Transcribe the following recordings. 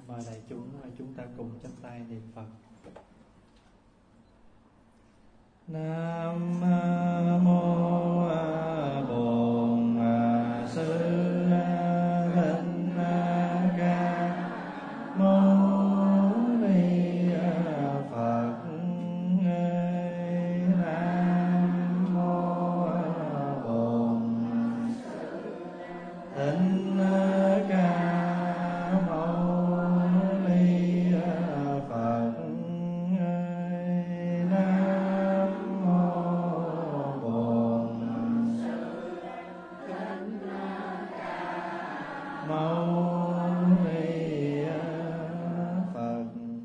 Mời đại chúng ta cùng chắp tay niệm Phật. Nam mô Bổn Sư Thích Ca Mâu Ni Phật. Nam mô Bổn Sư Thích Ca Mâu Ni Phật. Nam mô Bổn Sư Thích Ca Mâu Ni Phật.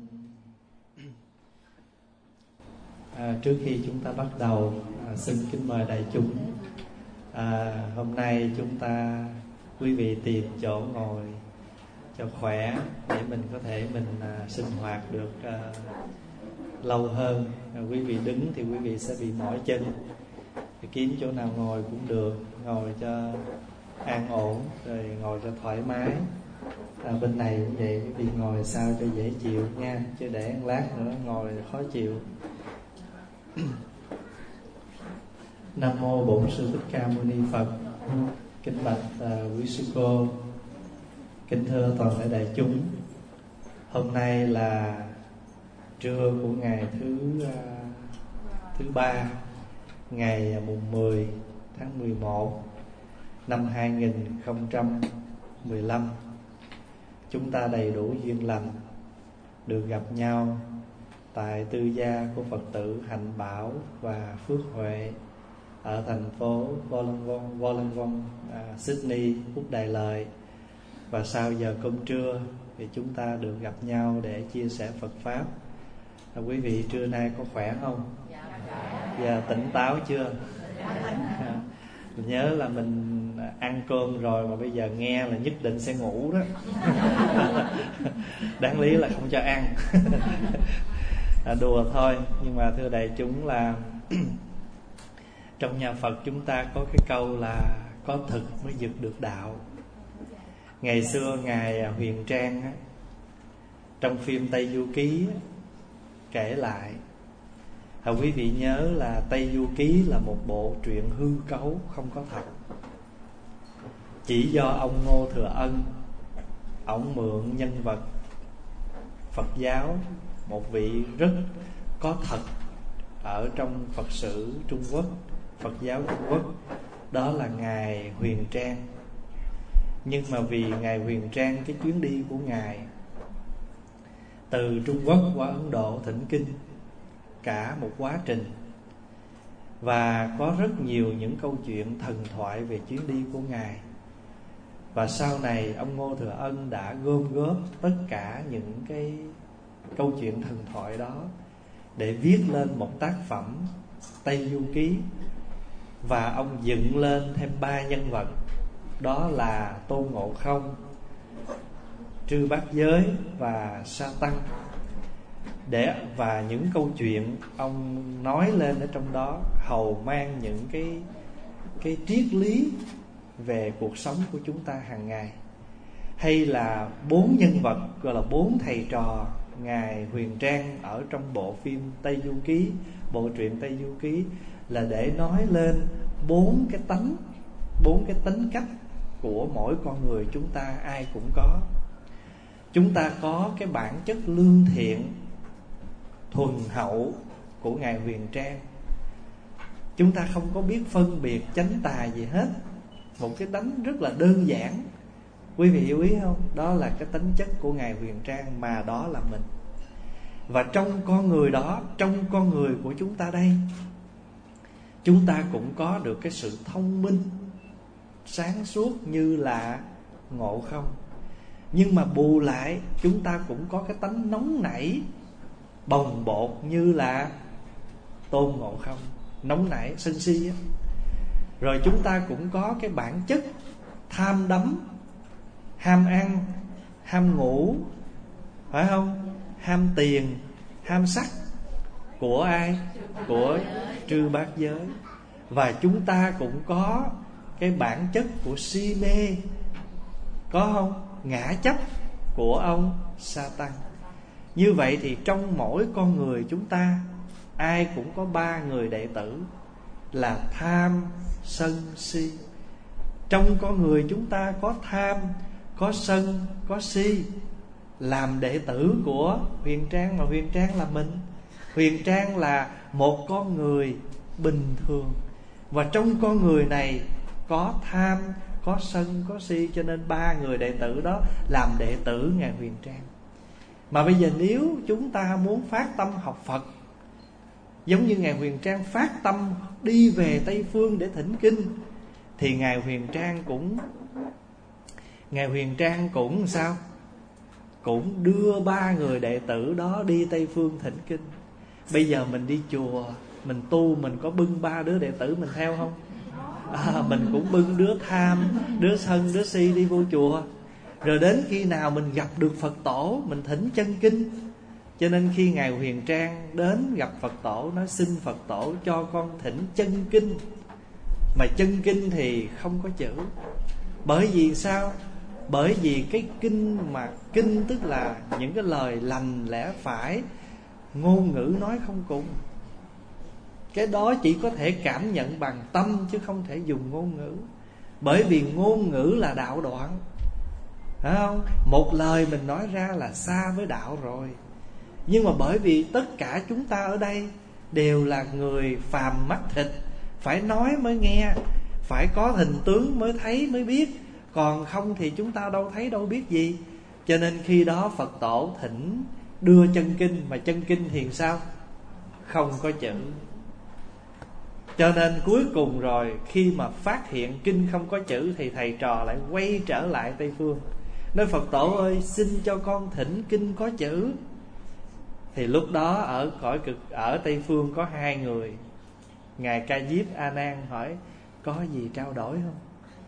Trước khi chúng ta bắt đầu, xin kính mời đại chúng. Hôm nay chúng ta, quý vị tìm chỗ ngồi cho khỏe để mình có thể sinh hoạt được lâu hơn. Quý vị đứng thì quý vị sẽ bị mỏi chân, thì kiếm chỗ nào ngồi cũng được, ngồi cho an ổn, rồi ngồi cho thoải mái. Bên này cũng vậy, quý vị ngồi sao cho dễ chịu nha, chứ để một lát nữa ngồi khó chịu. Nam mô Bổn Sư Thích Ca Mâu Ni Phật. Kính bạch quý sư cô, kính thưa toàn thể đại chúng. Hôm nay là trưa của ngày thứ ba, ngày mùng 10 tháng 11 năm 2015. Chúng ta đầy đủ duyên lành được gặp nhau tại tư gia của Phật tử Hạnh Bảo và Phước Huệ ở thành phố Wollongong, Sydney, Úc Đại Lợi. Và sau giờ cơm trưa thì chúng ta được gặp nhau để chia sẻ Phật Pháp. Quý vị trưa nay có khỏe không? Dạ, tỉnh táo chưa? Mình nhớ là mình ăn cơm rồi mà bây giờ nghe là nhất định sẽ ngủ đó. Đáng lý là không cho ăn. Đùa thôi. Nhưng mà thưa đại chúng là trong nhà Phật chúng ta có cái câu là có thực mới vực được đạo. Ngày xưa Ngài Huyền Trang á, trong phim Tây Du Ký á, kể lại, quý vị nhớ là Tây Du Ký là một bộ truyện hư cấu, không có thật. Chỉ do ông Ngô Thừa Ân, ông mượn nhân vật Phật giáo, một vị rất có thật ở trong Phật sử Trung Quốc, Phật giáo Trung Quốc, đó là Ngài Huyền Trang. Nhưng mà vì Ngài Huyền Trang, cái chuyến đi của Ngài từ Trung Quốc qua Ấn Độ thỉnh kinh, cả một quá trình, và có rất nhiều những câu chuyện thần thoại về chuyến đi của Ngài. Và sau này ông Ngô Thừa Ân đã gom góp tất cả những cái câu chuyện thần thoại đó để viết lên một tác phẩm Tây Du Ký. Và ông dựng lên thêm 3 nhân vật, đó là Tôn Ngộ Không, Trư Bát Giới và Sa Tăng. Và những câu chuyện ông nói lên ở trong đó hầu mang những cái triết lý về cuộc sống của chúng ta hàng ngày. Hay là 4 nhân vật gọi là 4 thầy trò Ngài Huyền Trang ở trong bộ phim Tây Du Ký, bộ truyện Tây Du Ký, là để nói lên 4 cái tính cách của mỗi con người chúng ta, ai cũng có. Chúng ta có cái bản chất lương thiện, thuần hậu của Ngài Huyền Trang. Chúng ta không có biết phân biệt chánh tà gì hết. Một cái tánh rất là đơn giản. Quý vị hiểu ý không? Đó là cái tính chất của Ngài Huyền Trang, mà đó là mình. Và trong con người đó, trong con người của chúng ta đây, chúng ta cũng có được cái sự thông minh, sáng suốt như là Ngộ Không. Nhưng mà bù lại, chúng ta cũng có cái tánh nóng nảy, bồng bột như là Tôn Ngộ Không, nóng nảy, sân si á. Rồi chúng ta cũng có cái bản chất tham đắm, ham ăn, ham ngủ, phải không? Ham tiền, ham sắc của ai? Của Trư Bát Giới. Và chúng ta cũng có cái bản chất của si mê, có không? Ngã chấp, của ông Sa-tan. Như vậy thì trong mỗi con người chúng ta, ai cũng có 3 người đệ tử là tham, sân, si. Trong con người chúng ta có tham, có sân, có si. Làm đệ tử của Huyền Trang, mà Huyền Trang là mình. Huyền Trang là một con người bình thường, và trong con người này có tham, có sân, có si. Cho nên 3 người đệ tử đó làm đệ tử Ngài Huyền Trang. Mà bây giờ nếu chúng ta muốn phát tâm học Phật, giống như Ngài Huyền Trang phát tâm đi về Tây Phương để thỉnh kinh, thì Ngài Huyền Trang cũng sao? Cũng đưa 3 người đệ tử đó đi Tây Phương thỉnh kinh. Bây giờ mình đi chùa, mình tu, mình có bưng 3 đứa đệ tử mình theo không? Mình cũng bưng đứa tham, đứa sân, đứa si đi vô chùa. Rồi đến khi nào mình gặp được Phật tổ, mình thỉnh chân kinh. Cho nên khi Ngài Huyền Trang đến gặp Phật tổ, nói xin Phật tổ cho con thỉnh chân kinh. Mà chân kinh thì không có chữ. Bởi vì sao? Bởi vì cái kinh, mà kinh tức là những cái lời lành lẽ phải, ngôn ngữ nói không cùng. Cái đó chỉ có thể cảm nhận bằng tâm, chứ không thể dùng ngôn ngữ. Bởi vì ngôn ngữ là đạo đoạn, phải không? Một lời mình nói ra là xa với đạo rồi. Nhưng mà bởi vì tất cả chúng ta ở đây đều là người phàm mắt thịt, phải nói mới nghe, phải có hình tướng mới thấy mới biết. Còn không thì chúng ta đâu thấy đâu biết gì. Cho nên khi đó Phật tổ thỉnh đưa chân kinh. Mà chân kinh thì sao? Không có chữ. Cho nên cuối cùng rồi, khi mà phát hiện kinh không có chữ, thì thầy trò lại quay trở lại Tây Phương, nói Phật tổ ơi, xin cho con thỉnh kinh có chữ. Thì lúc đó ở cõi cực, ở Tây Phương có 2 người. Ngài Ca Diếp, A Nan hỏi có gì trao đổi không?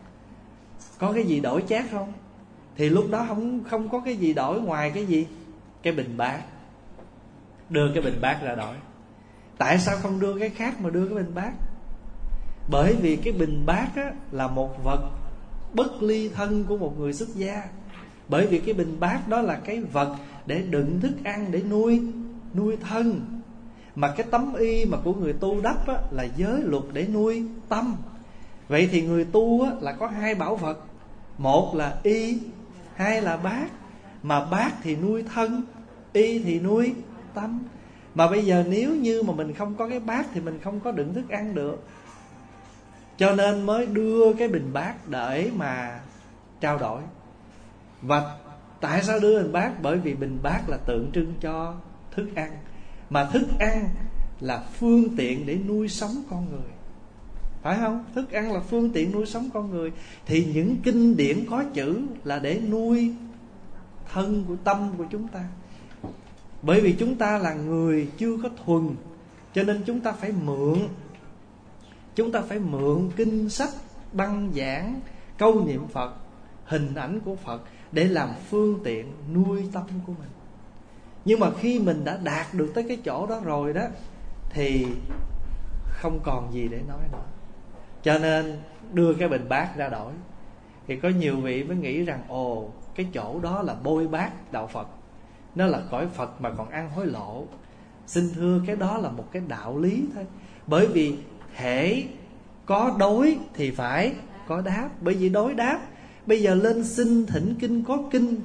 Có cái gì đổi chác không? Thì lúc đó không có cái gì đổi ngoài cái gì? Cái bình bát. Đưa cái bình bát ra đổi. Tại sao không đưa cái khác mà đưa cái bình bát? Bởi vì cái bình bát á, là một vật bất ly thân của một người xuất gia. Bởi vì cái bình bát đó là cái vật để đựng thức ăn, để nuôi thân. Mà cái tấm y mà của người tu đắp á, là giới luật để nuôi tâm. Vậy thì người tu á, là có 2 bảo vật. Một là y, 2 là bát. Mà bát thì nuôi thân, y thì nuôi tâm. Mà bây giờ nếu như mà mình không có cái bát thì mình không có đựng thức ăn được. Cho nên mới đưa cái bình bát để mà trao đổi. Và tại sao đưa bình bát? Bởi vì bình bát là tượng trưng cho thức ăn. Mà thức ăn là phương tiện để nuôi sống con người, phải không? Thức ăn là phương tiện nuôi sống con người. Thì những kinh điển có chữ là để nuôi thân của tâm của chúng ta. Bởi vì chúng ta là người chưa có thuần, cho nên chúng ta phải mượn. Chúng ta phải mượn kinh sách, băng giảng, câu niệm Phật, hình ảnh của Phật để làm phương tiện nuôi tâm của mình. Nhưng mà khi mình đã đạt được tới cái chỗ đó rồi đó, thì không còn gì để nói nữa. Cho nên đưa cái bình bát ra đổi. Thì có nhiều vị mới nghĩ rằng ồ, cái chỗ đó là bôi bát đạo Phật, nó là cõi Phật mà còn ăn hối lộ. Xin thưa, cái đó là một cái đạo lý thôi. Bởi vì hễ có đối thì phải có đáp. Bởi vì đối đáp. Bây giờ lên xin thỉnh kinh có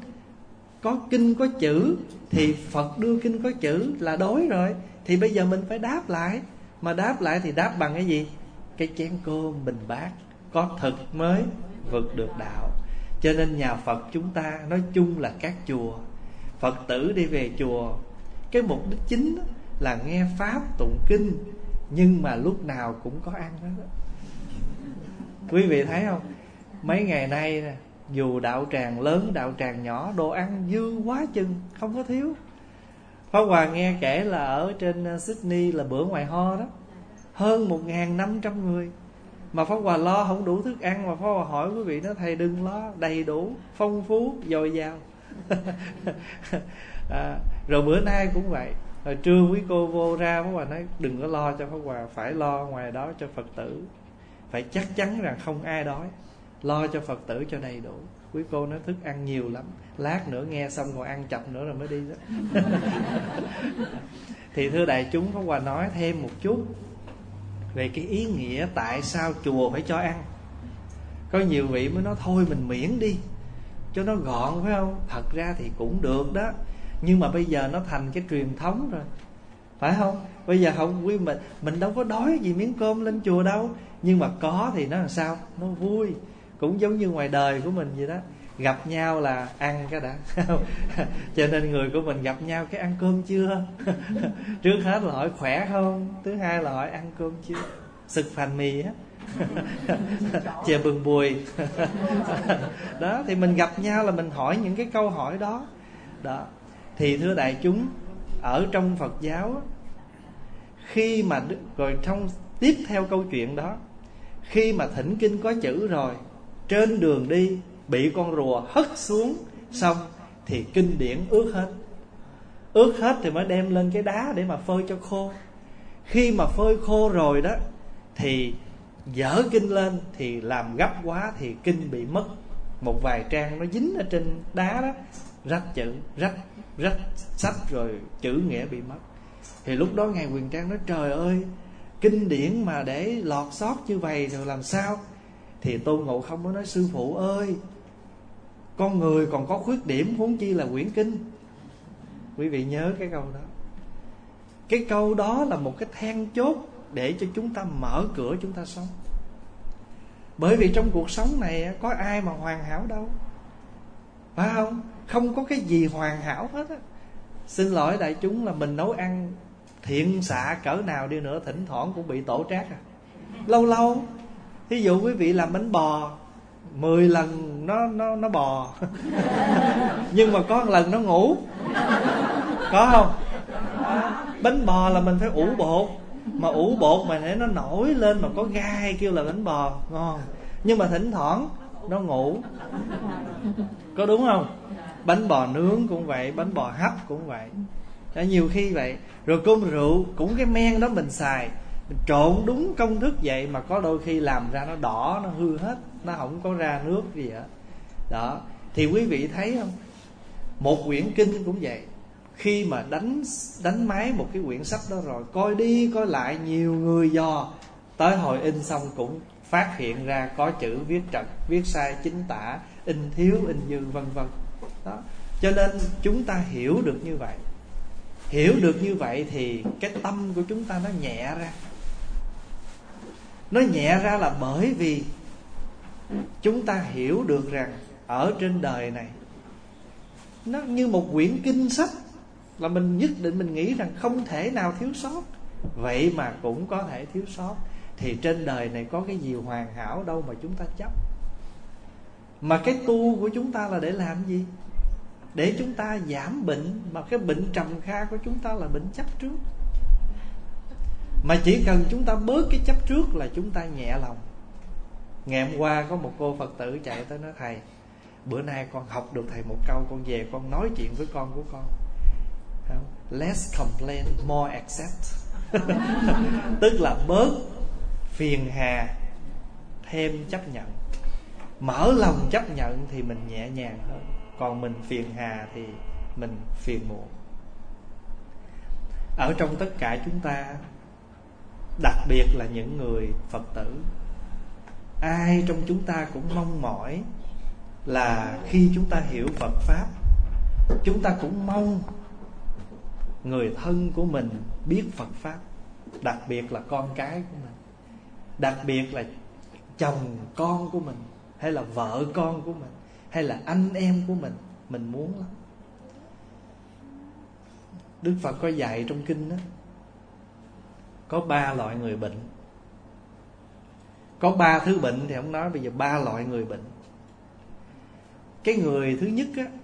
kinh có chữ, thì Phật đưa kinh có chữ là đối rồi. Thì bây giờ mình phải đáp lại. Mà đáp lại thì đáp bằng cái gì? Cái chén cơm bình bát. Có thực mới vượt được đạo. Cho nên nhà Phật chúng ta nói chung là các chùa, Phật tử đi về chùa, cái mục đích chính là nghe Pháp tụng kinh, nhưng mà lúc nào cũng có ăn đó. Quý vị thấy không? Mấy ngày nay dù đạo tràng lớn, đạo tràng nhỏ, đồ ăn dư quá chừng, không có thiếu. Pháp Hòa nghe kể là ở trên Sydney là bữa ngoài ho đó, hơn 1.500 người. Mà Pháp Hòa lo không đủ thức ăn. Mà Pháp Hòa hỏi quý vị, nói thầy đừng lo, đầy đủ, phong phú, dồi dào. Rồi bữa nay cũng vậy. Rồi trưa quý cô vô ra, Pháp Hòa nói đừng có lo cho Pháp Hòa, phải lo ngoài đó cho Phật tử. Phải chắc chắn rằng không ai đói, lo cho Phật tử cho đầy đủ. Quý cô nói thức ăn nhiều lắm, lát nữa nghe xong còn ăn chậm nữa rồi mới đi đó. Thì thưa đại chúng, Pháp Hòa nói thêm một chút về cái ý nghĩa tại sao chùa phải cho ăn. Có nhiều vị mới nói thôi mình miễn đi cho nó gọn, phải không? Thật ra thì cũng được đó, nhưng mà bây giờ nó thành cái truyền thống rồi, phải không? Bây giờ không, mình đâu có đói gì miếng cơm lên chùa đâu. Nhưng mà có thì nó làm sao? Nó vui. Cũng giống như ngoài đời của mình vậy đó, gặp nhau là ăn cái đã. Cho nên người của mình gặp nhau cái ăn cơm chưa. Trước hết là hỏi khỏe không, thứ hai là hỏi ăn cơm chưa, sực phàn mì á, chè bừng bùi. Đó, thì mình gặp nhau là mình hỏi những cái câu hỏi đó. Đó. Thì thưa đại chúng, ở trong Phật giáo, khi mà rồi trong tiếp theo câu chuyện đó, khi mà thỉnh kinh có chữ rồi, trên đường đi bị con rùa hất xuống xong thì kinh điển ướt hết. Ướt hết thì mới đem lên cái đá để mà phơi cho khô. Khi mà phơi khô rồi đó thì dở kinh lên, thì làm gấp quá thì kinh bị mất một vài trang, nó dính ở trên đá đó, rách chữ, rách sách rồi chữ nghĩa bị mất. Thì lúc đó Ngài Quyền Trang nói trời ơi, kinh điển mà để lọt sót như vậy rồi làm sao? Thì Tôn Ngộ Không mới nói sư phụ ơi, con người còn có khuyết điểm, huống chi là quyển kinh. Quý vị nhớ cái câu đó. Cái câu đó là một cái then chốt để cho chúng ta mở cửa chúng ta sống. Bởi vì trong cuộc sống này có ai mà hoàn hảo đâu, phải không? Không có cái gì hoàn hảo hết á. Xin lỗi đại chúng là mình nấu ăn thiện xạ cỡ nào đi nữa, thỉnh thoảng cũng bị tổ trát à. Lâu lâu, thí dụ quý vị làm bánh bò 10 lần nó bò nhưng mà có một lần nó ngủ, có không? Bánh bò là mình phải ủ bột, mà ủ bột mà để nó nổi lên mà có gai kêu là bánh bò ngon, nhưng mà thỉnh thoảng nó ngủ, có đúng không? Bánh bò nướng cũng vậy, bánh bò hấp cũng vậy. Đã nhiều khi vậy. Rồi cơm rượu cũng cái men đó mình xài, mình trộn đúng công thức vậy mà có đôi khi làm ra nó đỏ, nó hư hết, nó không có ra nước gì hết. Đó, thì quý vị thấy không? Một quyển kinh cũng vậy. Khi mà đánh máy một cái quyển sách đó rồi, coi đi coi lại nhiều người dò, tới hồi in xong cũng phát hiện ra có chữ viết trật, viết sai chính tả, in thiếu, in dư, vân vân. Đó. Cho nên chúng ta hiểu được như vậy. Hiểu được như vậy thì cái tâm của chúng ta nó nhẹ ra. Nó nhẹ ra là bởi vì chúng ta hiểu được rằng ở trên đời này nó như một quyển kinh sách, là mình nhất định mình nghĩ rằng không thể nào thiếu sót. Vậy mà cũng có thể thiếu sót. Thì trên đời này có cái gì hoàn hảo đâu mà chúng ta chấp. Mà cái tu của chúng ta là để làm gì? Để chúng ta giảm bệnh. Mà cái bệnh trầm kha của chúng ta là bệnh chấp trước. Mà chỉ cần chúng ta bớt cái chấp trước là chúng ta nhẹ lòng. Ngày hôm qua có một cô Phật tử chạy tới nói thầy, bữa nay con học được thầy một câu, con về con nói chuyện với con của con. Less complain, more accept. Tức là bớt phiền hà, thêm chấp nhận. Mở lòng chấp nhận thì mình nhẹ nhàng hơn. Còn mình phiền hà thì mình phiền muộn. Ở trong tất cả chúng ta, đặc biệt là những người Phật tử, ai trong chúng ta cũng mong mỏi là khi chúng ta hiểu Phật Pháp, chúng ta cũng mong người thân của mình biết Phật Pháp. Đặc biệt là con cái của mình, đặc biệt là chồng con của mình, hay là vợ con của mình, hay là anh em của mình muốn lắm. Đức Phật có dạy trong kinh đó, có 3 loại người bệnh. Có 3 thứ bệnh thì không nói, bây giờ 3 loại người bệnh. Cái người thứ nhất á,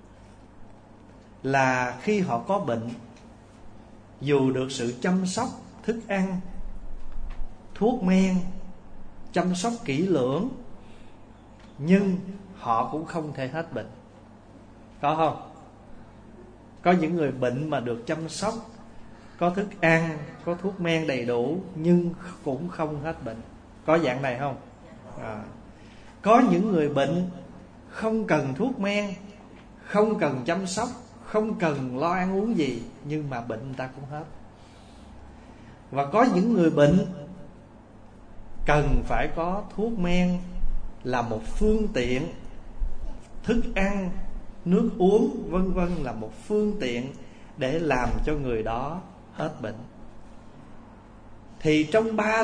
là khi họ có bệnh, dù được sự chăm sóc, thức ăn, thuốc men, chăm sóc kỹ lưỡng, nhưng họ cũng không thể hết bệnh. Có không? Có những người bệnh mà được chăm sóc, có thức ăn, có thuốc men đầy đủ, nhưng cũng không hết bệnh. Có dạng này không? Có những người bệnh không cần thuốc men, không cần chăm sóc, không cần lo ăn uống gì, nhưng mà bệnh người ta cũng hết. Và có những người bệnh cần phải có thuốc men là một phương tiện, thức ăn, nước uống vân vân là một phương tiện để làm cho người đó hết bệnh. Thì trong ba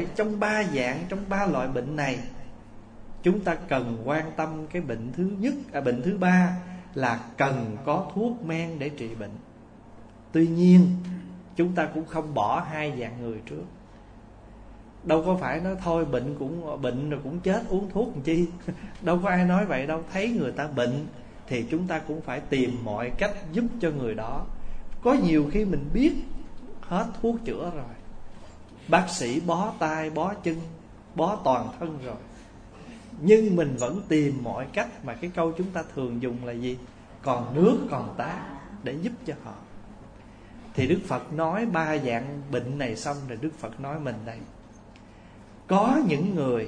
loại bệnh này, chúng ta cần quan tâm cái bệnh thứ nhất, bệnh thứ ba là cần có thuốc men để trị bệnh. Tuy nhiên chúng ta cũng không bỏ hai dạng người trước. Đâu có phải nói thôi bệnh rồi cũng chết uống thuốc làm chi. Đâu có ai nói vậy đâu. Thấy người ta bệnh thì chúng ta cũng phải tìm mọi cách giúp cho người đó. Có nhiều khi mình biết hết thuốc chữa rồi, bác sĩ bó tay, bó chân, bó toàn thân rồi, nhưng mình vẫn tìm mọi cách. Mà cái câu chúng ta thường dùng là gì? Còn nước còn tát, để giúp cho họ. Thì Đức Phật nói ba dạng bệnh này xong rồi Đức Phật nói mình đây. Có những người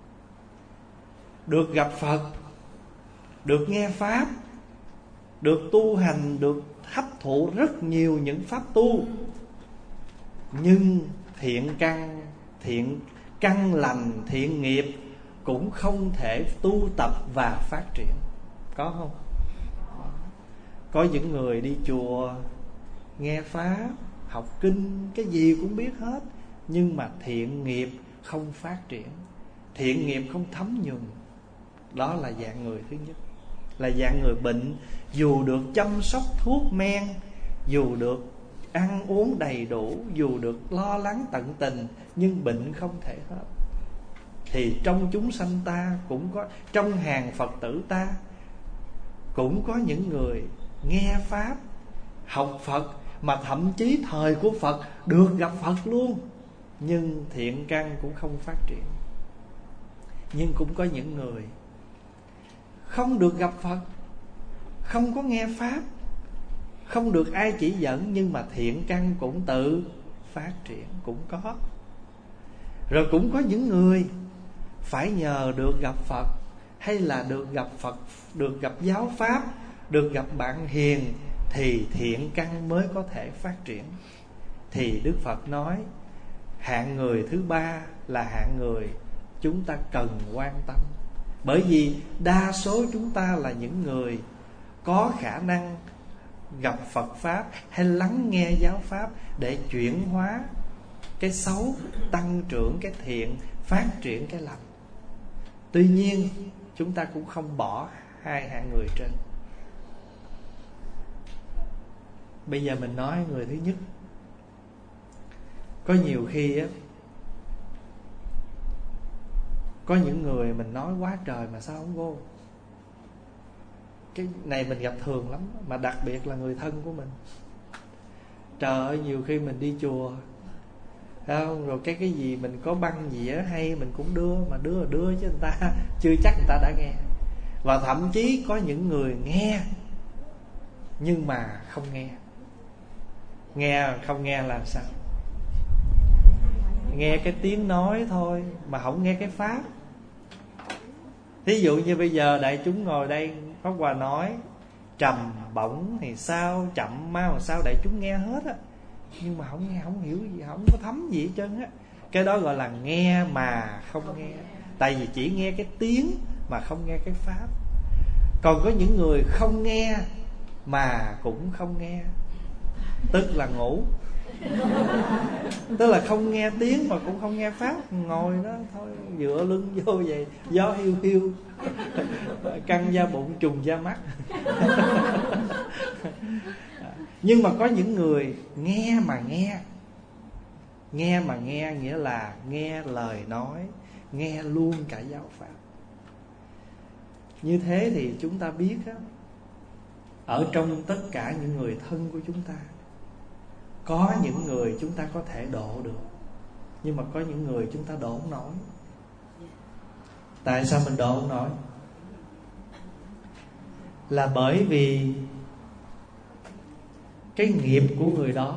được gặp Phật, được nghe Pháp, được tu hành, được hấp thụ rất nhiều những pháp tu, nhưng thiện căn lành, thiện nghiệp cũng không thể tu tập và phát triển. Có không? Có những người đi chùa, nghe Pháp, học kinh, cái gì cũng biết hết, nhưng mà thiện nghiệp không phát triển, thiện nghiệp không thấm nhuần. Đó là dạng người thứ nhất, là dạng người bệnh. Dù được chăm sóc thuốc men, dù được ăn uống đầy đủ, dù được lo lắng tận tình, nhưng bệnh không thể hết. Thì trong chúng sanh ta cũng có, trong hàng Phật tử ta cũng có những người nghe Pháp, học Phật, mà thậm chí thời của Phật được gặp Phật luôn, nhưng thiện căn cũng không phát triển. Nhưng cũng có những người không được gặp Phật, không có nghe Pháp, không được ai chỉ dẫn, nhưng mà thiện căn cũng tự phát triển, cũng có. Rồi cũng có những người phải nhờ được gặp Phật, hay là được gặp Phật, được gặp giáo Pháp, được gặp bạn hiền, thì thiện căn mới có thể phát triển. Thì Đức Phật nói hạng người thứ ba là hạng người chúng ta cần quan tâm. Bởi vì đa số chúng ta là những người có khả năng gặp Phật Pháp hay lắng nghe giáo Pháp để chuyển hóa cái xấu, tăng trưởng cái thiện, phát triển cái lành. Tuy nhiên chúng ta cũng không bỏ hai hạng người trên. Bây giờ mình nói người thứ nhất. Có nhiều khi á, có những người mình nói quá trời mà sao không vô. Cái này mình gặp thường lắm, mà đặc biệt là người thân của mình. Trời ơi, nhiều khi mình đi chùa không, rồi cái gì mình có băng gì á hay mình cũng đưa, mà đưa chứ người ta chưa chắc người ta đã nghe. Và thậm chí có những người nghe nhưng mà không nghe. Nghe không nghe là sao? Nghe cái tiếng nói thôi mà không nghe cái pháp. Thí dụ như bây giờ đại chúng ngồi đây, Pháp Hòa nói trầm bổng thì sao, chậm mau thì sao, đại chúng nghe hết á, nhưng mà không nghe, không hiểu gì, không có thấm gì hết trơn á. Cái đó gọi là nghe mà không nghe. Tại vì chỉ nghe cái tiếng mà không nghe cái pháp. Còn có những người không nghe mà cũng không nghe, tức là ngủ. Tức là không nghe tiếng mà cũng không nghe pháp, ngồi đó thôi, dựa lưng vô vậy, gió hiu hiu, căng da bụng trùng da mắt. Nhưng mà có những người nghe mà nghe. Nghe mà nghe nghĩa là nghe lời nói, nghe luôn cả giáo pháp. Như thế thì chúng ta biết đó, ở trong tất cả những người thân của chúng ta, có những người chúng ta có thể độ được, nhưng mà có những người chúng ta độ không nổi. Tại sao mình độ không nổi? Là bởi vì cái nghiệp của người đó,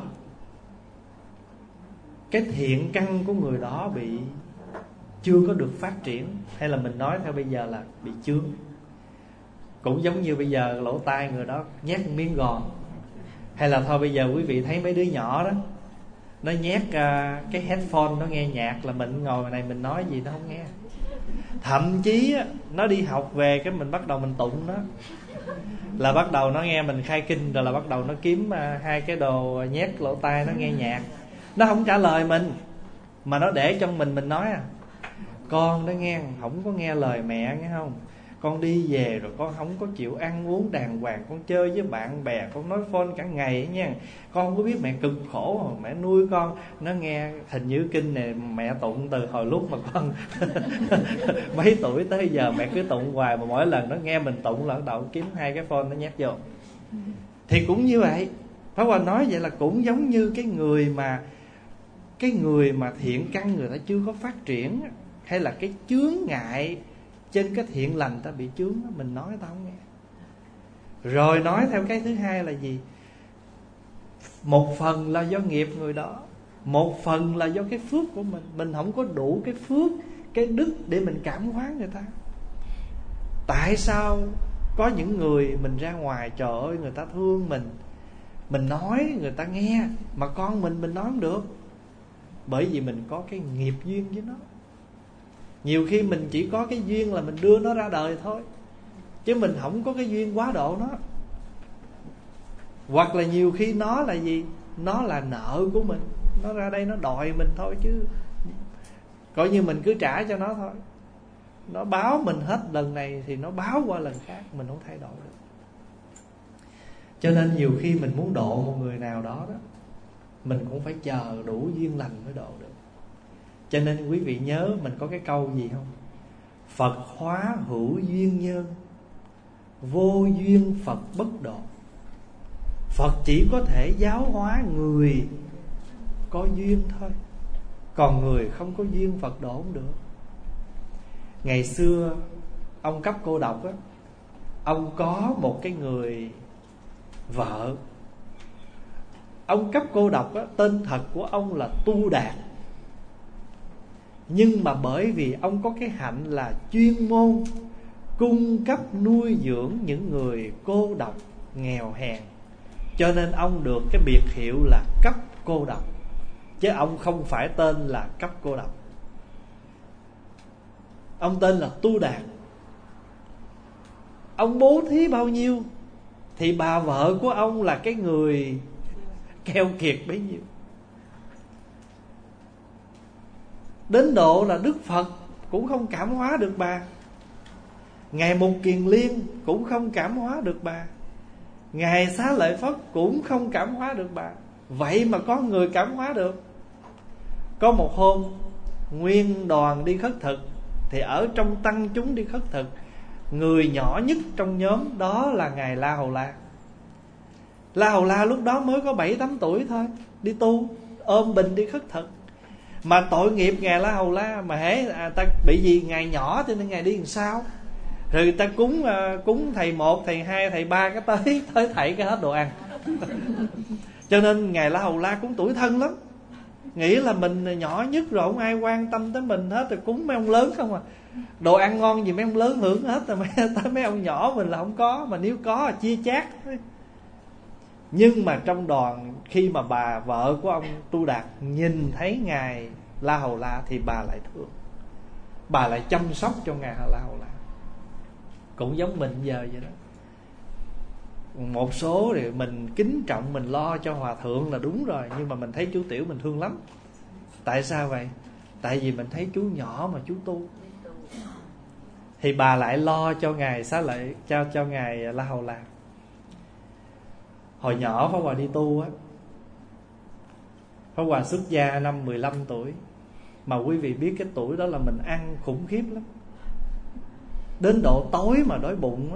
cái thiện căn của người đó bị chưa có được phát triển. Hay là mình nói theo bây giờ là bị chướng. Cũng giống như bây giờ lỗ tai người đó nhét miếng gòn. Hay là thôi bây giờ quý vị thấy mấy đứa nhỏ đó, nó nhét cái headphone nó nghe nhạc, là mình ngồi này mình nói gì nó không nghe. Thậm chí nó đi học về cái mình bắt đầu mình tụng nó, là bắt đầu nó nghe mình khai kinh, rồi là bắt đầu nó kiếm hai cái đồ nhét lỗ tai nó nghe nhạc. Nó không trả lời mình, mà nó để trong mình nói con đó nghe, không có nghe lời mẹ nghe không, con đi về rồi con không có chịu ăn uống đàng hoàng, con chơi với bạn bè, con nói phone cả ngày nha, con không có biết mẹ cực khổ mà mẹ nuôi con. Nó nghe hình như kinh này mẹ tụng từ hồi lúc mà con mấy tuổi tới giờ, mẹ cứ tụng hoài, mà mỗi lần nó nghe mình tụng là bắt đầu kiếm hai cái phone nó nhét vô. Thì cũng như vậy, Pháp Hòa nói vậy là cũng giống như cái người mà thiện căn người ta chưa có phát triển, hay là cái chướng ngại trên cái thiện lành ta bị chướng, mình nói ta không nghe. Rồi nói theo cái thứ hai là gì? Một phần là do nghiệp người đó, một phần là do cái phước của mình. Mình không có đủ cái phước, cái đức để mình cảm hóa người ta. Tại sao có những người mình ra ngoài, trời ơi người ta thương mình nói người ta nghe, mà con mình nói không được? Bởi vì mình có cái nghiệp duyên với nó. Nhiều khi mình chỉ có cái duyên là mình đưa nó ra đời thôi, chứ mình không có cái duyên quá độ nó. Hoặc là nhiều khi nó là gì? Nó là nợ của mình, nó ra đây nó đòi mình thôi, chứ coi như mình cứ trả cho nó thôi. Nó báo mình hết lần này thì nó báo qua lần khác, mình không thay đổi được. Cho nên nhiều khi mình muốn độ một người nào đó đó, mình cũng phải chờ đủ duyên lành mới độ được. Cho nên quý vị nhớ mình có cái câu gì không? Phật hóa hữu duyên nhân, vô duyên Phật bất độ. Phật chỉ có thể giáo hóa người có duyên thôi, còn người không có duyên Phật độ không được. Ngày xưa ông Cấp Cô Độc á, ông có một cái người vợ. Ông Cấp Cô Độc á, tên thật của ông là Tu Đạt. Nhưng mà bởi vì ông có cái hạnh là chuyên môn cung cấp nuôi dưỡng những người cô độc nghèo hèn, cho nên ông được cái biệt hiệu là Cấp Cô Độc, chứ ông không phải tên là Cấp Cô Độc. Ông tên là Tu Đạt. Ông bố thí bao nhiêu thì bà vợ của ông là cái người keo kiệt bấy nhiêu. Đến độ là Đức Phật cũng không cảm hóa được bà, Ngài Mục Kiền Liên cũng không cảm hóa được bà, Ngài Xá Lợi Phất cũng không cảm hóa được bà. Vậy mà có người cảm hóa được. Có một hôm nguyên đoàn đi khất thực, thì ở trong tăng chúng đi khất thực, người nhỏ nhất trong nhóm đó là Ngài La Hầu La. La Hầu La lúc đó mới có 7-8 tuổi thôi, đi tu, ôm bình đi khất thực. Mà tội nghiệp Ngài La Hầu La, mà hễ ta bị gì Ngài nhỏ cho nên Ngài đi làm sao. Rồi ta cúng thầy 1, thầy 2, thầy 3 cái tới thầy cái hết đồ ăn. Cho nên Ngài La Hầu La cũng tủi thân lắm, nghĩ là mình nhỏ nhất rồi, không ai quan tâm tới mình hết, rồi cúng mấy ông lớn không à. Đồ ăn ngon gì mấy ông lớn hưởng hết, rồi tới mấy ông nhỏ mình là không có, mà nếu có là chia chác. Nhưng mà trong đoàn, khi mà bà vợ của ông Tu Đạt nhìn thấy Ngài La Hầu La thì bà lại thương, bà lại chăm sóc cho Ngài La Hầu La. Cũng giống mình giờ vậy đó. Một số thì mình kính trọng, mình lo cho hòa thượng là đúng rồi, nhưng mà mình thấy chú Tiểu mình thương lắm. Tại sao vậy? Tại vì mình thấy chú nhỏ mà chú tu. Thì bà lại lo cho Ngài Xá Lợi, cho Ngài La Hầu La. Hồi nhỏ Pháp Hòa đi tu á, Pháp Hòa xuất gia năm 15 tuổi. Mà quý vị biết cái tuổi đó là mình ăn khủng khiếp lắm, đến độ tối mà đói bụng á.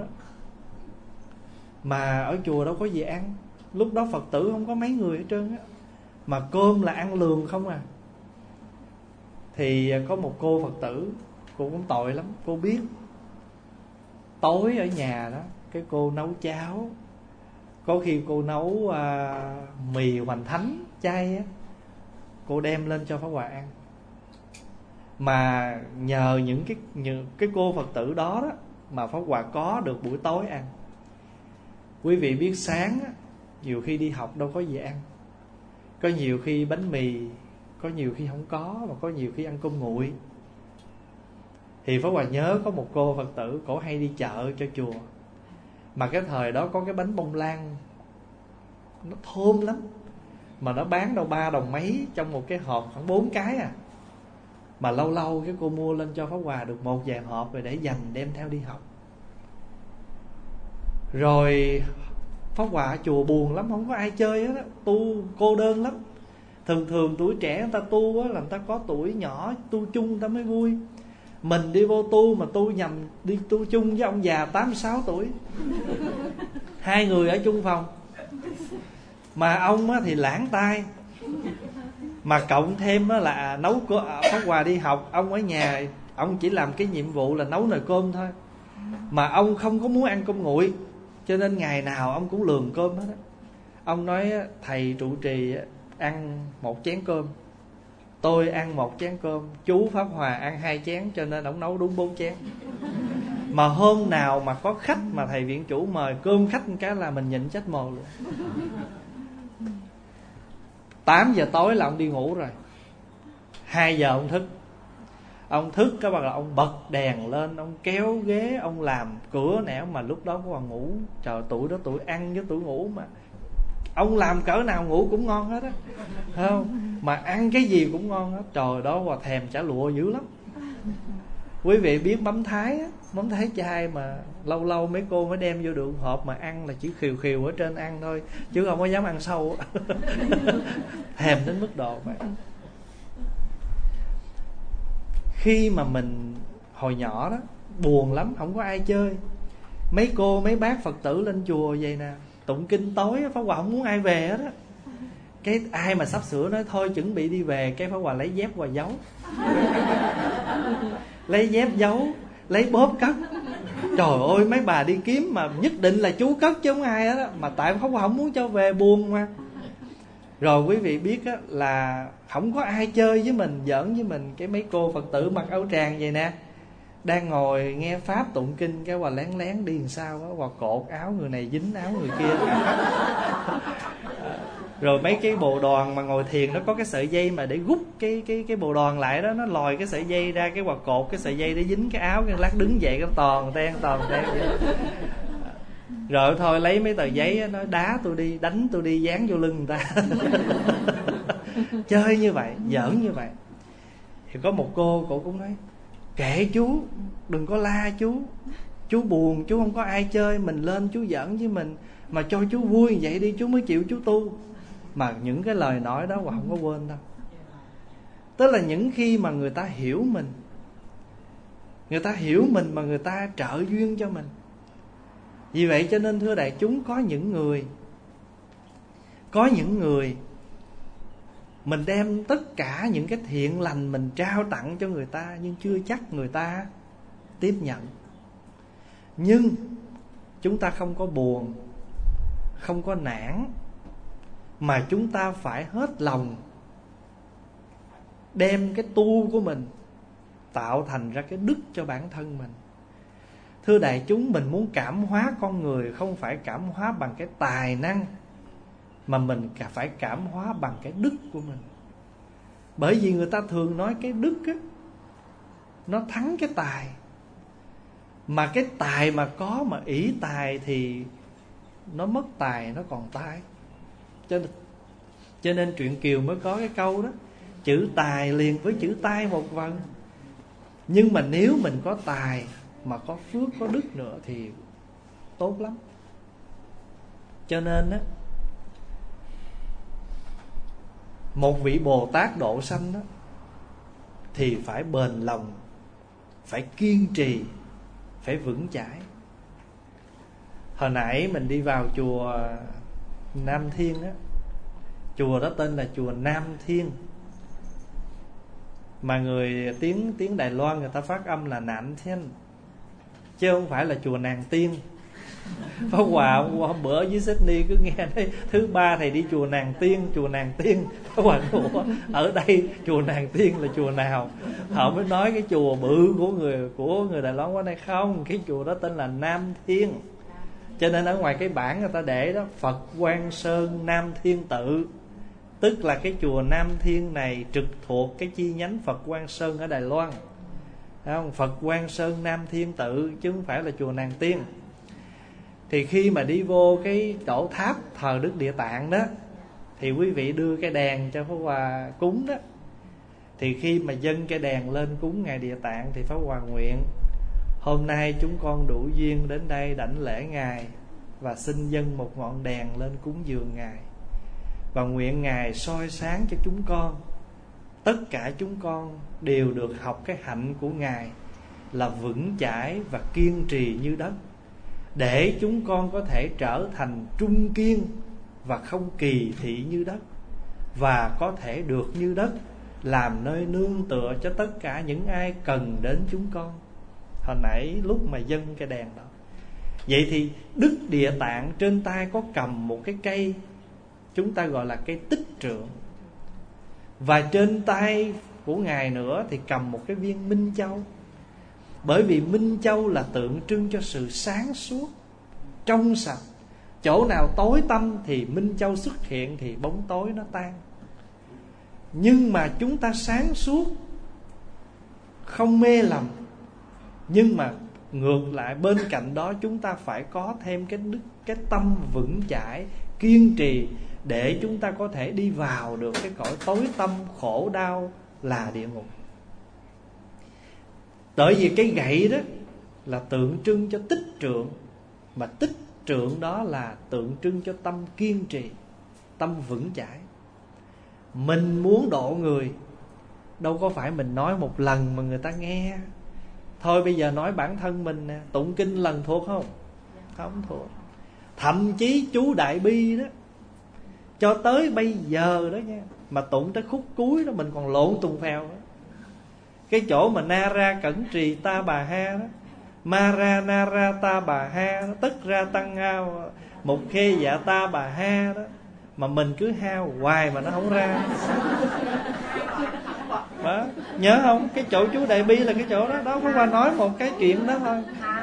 Mà ở chùa đâu có gì ăn, lúc đó Phật tử không có mấy người hết trơn á, mà cơm là ăn lường không à. Thì có một cô Phật tử, cô cũng tội lắm, cô biết tối ở nhà đó, cái cô nấu cháo, có khi cô nấu mì hoành thánh chay á, cô đem lên cho Pháp Hòa ăn. Mà nhờ những cái cô Phật tử đó đó, mà Pháp Hòa có được buổi tối ăn. Quý vị biết sáng á, nhiều khi đi học đâu có gì ăn. Có nhiều khi bánh mì, có nhiều khi không có, mà có nhiều khi ăn cơm nguội. Thì Pháp Hòa nhớ có một cô Phật tử, cổ hay đi chợ cho chùa. Mà cái thời đó có cái bánh bông lan, nó thơm lắm, mà nó bán đâu 3 đồng mấy trong một cái hộp khoảng 4 cái à. Mà lâu lâu cái cô mua lên cho Pháp Hòa được 1 vài hộp rồi để dành đem theo đi học. Rồi Pháp Hòa ở chùa buồn lắm, không có ai chơi hết á, tu cô đơn lắm. Thường tuổi trẻ người ta tu á là người ta có tuổi nhỏ tu chung người ta mới vui. Mình đi vô tu mà tu nhầm, đi tu chung với ông già 86 tuổi. 2 người ở chung phòng. Mà ông á thì lãng tai. Mà cộng thêm á là nấu Pháp Hòa đi học, ông ở nhà ông chỉ làm cái nhiệm vụ là nấu nồi cơm thôi. Mà ông không có muốn ăn cơm nguội, cho nên ngày nào ông cũng lường cơm hết á. Ông nói thầy trụ trì ăn 1 chén cơm, tôi ăn 1 chén cơm, chú Pháp Hòa ăn 2 chén, cho nên ông nấu đúng 4 chén. Mà hôm nào mà có khách mà thầy viện chủ mời cơm khách một cái là mình nhịn chết mồ luôn. 8 giờ tối là ông đi ngủ rồi. 2 giờ ông thức. Ông thức cái bắt đầu ông bật đèn lên, ông kéo ghế, ông làm cửa nẻo. Mà lúc đó có còn ngủ. Trời, tuổi đó tuổi ăn với tuổi ngủ mà. Ông làm cỡ nào ngủ cũng ngon hết á, không? Mà ăn cái gì cũng ngon hết. Trời, đó Hòa thèm chả lụa dữ lắm. Quý vị biết mắm Thái á, mắm Thái chay mà lâu lâu mấy cô mới đem vô được hộp mà ăn là chỉ khều khều ở trên ăn thôi, chứ không có dám ăn sâu. Thèm đến mức độ vậy. Khi mà mình hồi nhỏ đó buồn lắm, không có ai chơi. Mấy cô mấy bác Phật tử lên chùa vậy nè, tụng kinh tối, Pháp Hòa không muốn ai về hết á. Cái ai mà sắp sửa nói thôi chuẩn bị đi về, cái Pháp Hòa lấy dép Hòa giấu. Lấy dép giấu, lấy bóp cất. Trời ơi, mấy bà đi kiếm mà nhất định là chú cất chứ không ai hết á. Mà tại Pháp Hòa không muốn cho về, buồn mà. Rồi quý vị biết á, là không có ai chơi với mình, giỡn với mình. Cái mấy cô Phật tử mặc áo tràng vậy nè, đang ngồi nghe Pháp tụng kinh, cái Hòa lén lén đi làm sao á, Hòa cột áo người này dính áo người kia. Rồi mấy cái bồ đoàn mà ngồi thiền nó có cái sợi dây mà để gút cái bồ đoàn lại đó, nó lòi cái sợi dây ra, cái Hòa cột cái sợi dây để dính cái áo, cái lát đứng dậy cái toàn ten vậy. Rồi thôi lấy mấy tờ giấy nói đá tôi đi, đánh tôi đi, dán vô lưng người ta. Chơi như vậy, giỡn như vậy. Thì có một cô cũng nói kệ chú, đừng có la chú buồn, chú không có ai chơi, mình lên chú giỡn với mình, mà cho chú vui vậy đi chú mới chịu chú tu. Mà những cái lời nói đó Hòa không có quên đâu. Tức là những khi mà người ta hiểu mình, người ta hiểu mình mà người ta trợ duyên cho mình. Vì vậy cho nên thưa đại chúng, có những người mình đem tất cả những cái thiện lành mình trao tặng cho người ta, nhưng chưa chắc người ta tiếp nhận. Nhưng chúng ta không có buồn, không có nản, mà chúng ta phải hết lòng đem cái tu của mình tạo thành ra cái đức cho bản thân mình. Thưa đại chúng, mình muốn cảm hóa con người không phải cảm hóa bằng cái tài năng, mà mình phải cảm hóa bằng cái đức của mình. Bởi vì người ta thường nói cái đức á, nó thắng cái tài. Mà cái tài mà có mà ỷ tài thì nó mất tài, nó còn tai. Cho nên truyện Kiều mới có cái câu đó, chữ tài liền với chữ tai một vần. Nhưng mà nếu mình có tài mà có phước, có đức nữa thì tốt lắm. Cho nên á, một vị Bồ Tát độ sanh đó thì phải bền lòng, phải kiên trì, phải vững chãi. Hồi nãy mình đi vào chùa Nam Thiên á, chùa đó tên là chùa Nam Thiên, mà người tiếng Đài Loan người ta phát âm là Nạm Thiên, chứ không phải là chùa Nàng Tiên. Pháp Hòa hôm bữa ở dưới Sydney cứ nghe thấy thứ ba thầy đi chùa Nàng Tiên. Chùa Nàng Tiên. Pháp Hòa ủa, ở đây chùa Nàng Tiên là chùa nào? Họ mới nói cái chùa bự của người Đài Loan qua đây. Không, cái chùa đó tên là Nam Thiên. Cho nên ở ngoài cái bảng người ta để đó Phật Quang Sơn Nam Thiên Tự, tức là cái chùa Nam Thiên này trực thuộc cái chi nhánh Phật Quang Sơn ở Đài Loan. Thấy không? Phật Quang Sơn Nam Thiên Tự chứ không phải là chùa Nàng Tiên. Thì khi mà đi vô cái chỗ tháp thờ Đức Địa Tạng đó, thì quý vị đưa cái đèn cho Pháp Hòa cúng đó. Thì khi mà dâng cái đèn lên cúng Ngài Địa Tạng thì Pháp Hòa nguyện: hôm nay chúng con đủ duyên đến đây đảnh lễ Ngài, và xin dâng một ngọn đèn lên cúng dường Ngài, và nguyện Ngài soi sáng cho chúng con. Tất cả chúng con đều được học cái hạnh của Ngài là vững chãi và kiên trì như đất, để chúng con có thể trở thành trung kiên và không kỳ thị như đất, và có thể được như đất làm nơi nương tựa cho tất cả những ai cần đến chúng con. Hồi nãy lúc mà dâng cái đèn đó. Vậy thì Đức Địa Tạng trên tay có cầm một cái cây, chúng ta gọi là cây tích trượng. Và trên tay của Ngài nữa thì cầm một cái viên Minh Châu. Bởi vì Minh Châu là tượng trưng cho sự sáng suốt, trong sạch. Chỗ nào tối tăm thì Minh Châu xuất hiện thì bóng tối nó tan. Nhưng mà chúng ta sáng suốt, không mê lầm. Nhưng mà ngược lại bên cạnh đó chúng ta phải có thêm cái tâm vững chãi, kiên trì, để chúng ta có thể đi vào được cái cõi tối tăm khổ đau là địa ngục. Bởi vì cái gậy đó là tượng trưng cho tích trượng, mà tích trượng đó là tượng trưng cho tâm kiên trì, tâm vững chãi. Mình muốn độ người, đâu có phải mình nói một lần mà người ta nghe. Thôi bây giờ nói bản thân mình nè, tụng kinh lần thuộc không? Không thuộc. Thậm chí chú Đại Bi đó, cho tới bây giờ đó nha, mà tụng tới khúc cuối đó mình còn lộn tùng phèo đó. Cái chỗ mà na ra cẩn trì ta bà ha đó, ma ra na ra ta bà ha đó, tất ra tăng hao một khê dạ ta bà ha đó, mà mình cứ hao hoài mà nó không ra đó. Nhớ không? Cái chỗ chú Đại Bi là cái chỗ đó. Đó, có qua nói một cái chuyện đó thôi,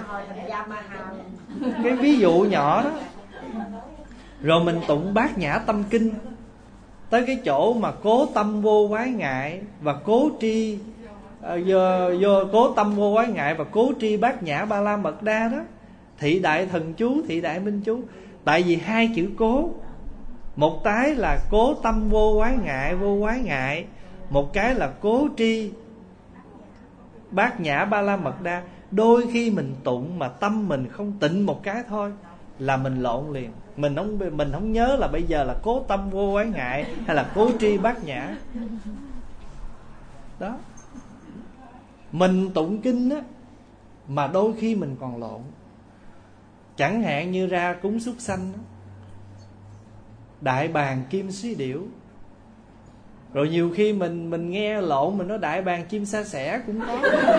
cái ví dụ nhỏ đó. Rồi mình tụng Bát Nhã Tâm Kinh, tới cái chỗ mà cố tâm vô quái ngại và cố tri cố tâm vô quái ngại và cố tri Bát Nhã Ba La Mật Đa đó, thị đại thần chú, thị đại minh chú. Tại vì hai chữ cố, một cái là cố tâm vô quái ngại, một cái là cố tri Bát Nhã Ba La Mật Đa. Đôi khi mình tụng mà tâm mình không tịnh một cái thôi là mình lộn liền. Mình không nhớ là bây giờ là cố tâm vô quái ngại hay là cố tri Bát Nhã. Đó. Mình tụng kinh á, mà đôi khi mình còn lộn. Chẳng hạn như ra cúng súc sanh á, Đại Bàng Kim Xí Điểu. Rồi nhiều khi mình nghe lộn, mình nói Đại Bàng Chim Sa Sẻ cũng có.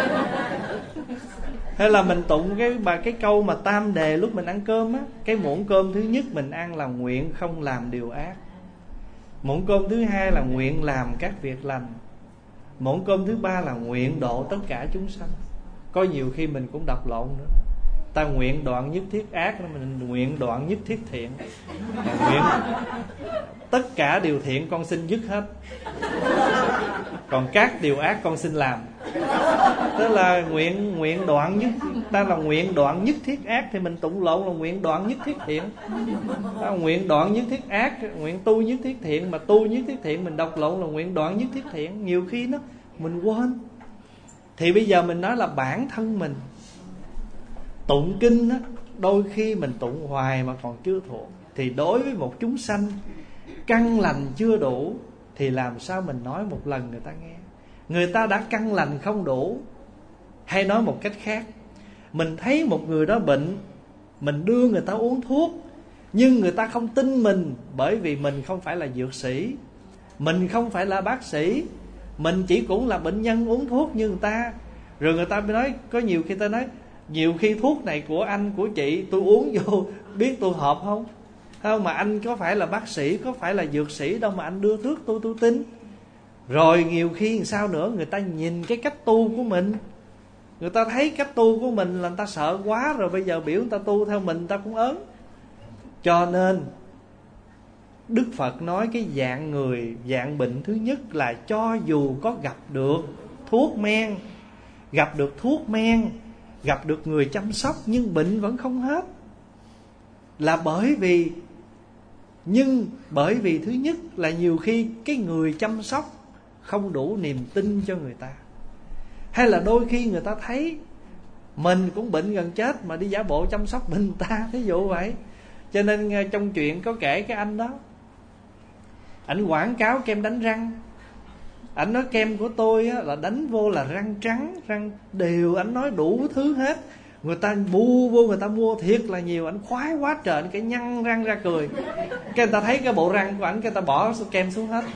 Hay là mình tụng cái câu mà tam đề lúc mình ăn cơm á. Cái muỗng cơm thứ nhất mình ăn là nguyện không làm điều ác. Muỗng cơm thứ hai là nguyện làm các việc lành. Muỗng cơm thứ ba là nguyện độ tất cả chúng sanh. Có nhiều khi mình cũng đọc lộn nữa. Ta nguyện đoạn nhất thiết ác, mình nguyện đoạn nhất thiết thiện. Nguyện tất cả điều thiện con xin dứt hết, còn các điều ác con xin làm. Tức là nguyện đoạn nhất, ta là nguyện đoạn nhất thiết ác thì mình tụng lộn là nguyện đoạn nhất thiết thiện. Nguyện đoạn nhất thiết ác, nguyện tu nhất thiết thiện, mà tu nhất thiết thiện mình đọc lộn là nguyện đoạn nhất thiết thiện. Nhiều khi nó mình quên. Thì bây giờ mình nói là bản thân mình tụng kinh á, đôi khi mình tụng hoài mà còn chưa thuộc. Thì đối với một chúng sanh căn lành chưa đủ thì làm sao mình nói một lần người ta nghe. Người ta đã căn lành không đủ. Hay nói một cách khác, mình thấy một người đó bệnh, mình đưa người ta uống thuốc, nhưng người ta không tin mình. Bởi vì mình không phải là dược sĩ, mình không phải là bác sĩ, mình chỉ cũng là bệnh nhân uống thuốc như người ta. Rồi người ta mới nói, có nhiều khi ta nói Nhiều khi thuốc này của anh của chị tôi uống vô biết tôi hợp không? Không, mà anh có phải là bác sĩ, có phải là dược sĩ đâu mà anh đưa thuốc tôi tin. Rồi nhiều khi sao nữa, người ta nhìn cái cách tu của mình, người ta thấy cách tu của mình là người ta sợ quá, rồi bây giờ biểu người ta tu theo mình, người ta cũng ớn. Cho nên Đức Phật nói cái dạng người, dạng bệnh thứ nhất là cho dù có gặp được thuốc men, gặp được người chăm sóc, nhưng bệnh vẫn không hết. Là bởi vì thứ nhất là nhiều khi cái người chăm sóc không đủ niềm tin cho người ta, hay là đôi khi người ta thấy mình cũng bệnh gần chết mà đi giả bộ chăm sóc bệnh người ta, thí dụ vậy. Cho nên trong chuyện có kể cái anh đó, ảnh quảng cáo kem đánh răng. Ảnh nói kem của tôi á, là đánh vô là răng trắng, răng đều. Ảnh nói đủ thứ hết. Người ta bu vô, người ta mua thiệt là nhiều. Ảnh khoái quá trời, ảnh cái nhăn răng ra cười. Cái người ta thấy cái bộ răng của ảnh, cái người ta bỏ kem xuống hết.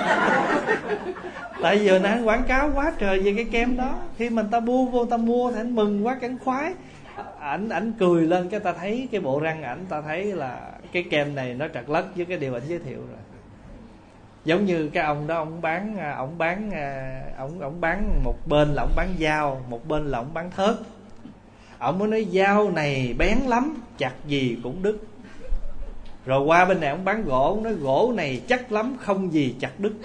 Tại vì nãy ảnh quảng cáo quá trời về cái kem đó. Khi mà người ta bu vô, người ta mua thì ảnh mừng quá, cái ảnh khoái. Ảnh cười lên, cái ta thấy cái bộ răng ảnh, ta thấy là cái kem này nó trật lất với cái điều ảnh giới thiệu rồi. Giống như cái ông đó, ông bán một bên là ông bán dao, một bên là ông bán thớt. Ông mới nói dao này bén lắm, chặt gì cũng đứt. Rồi qua bên này ông bán gỗ, ông nói gỗ này chắc lắm, không gì chặt đứt.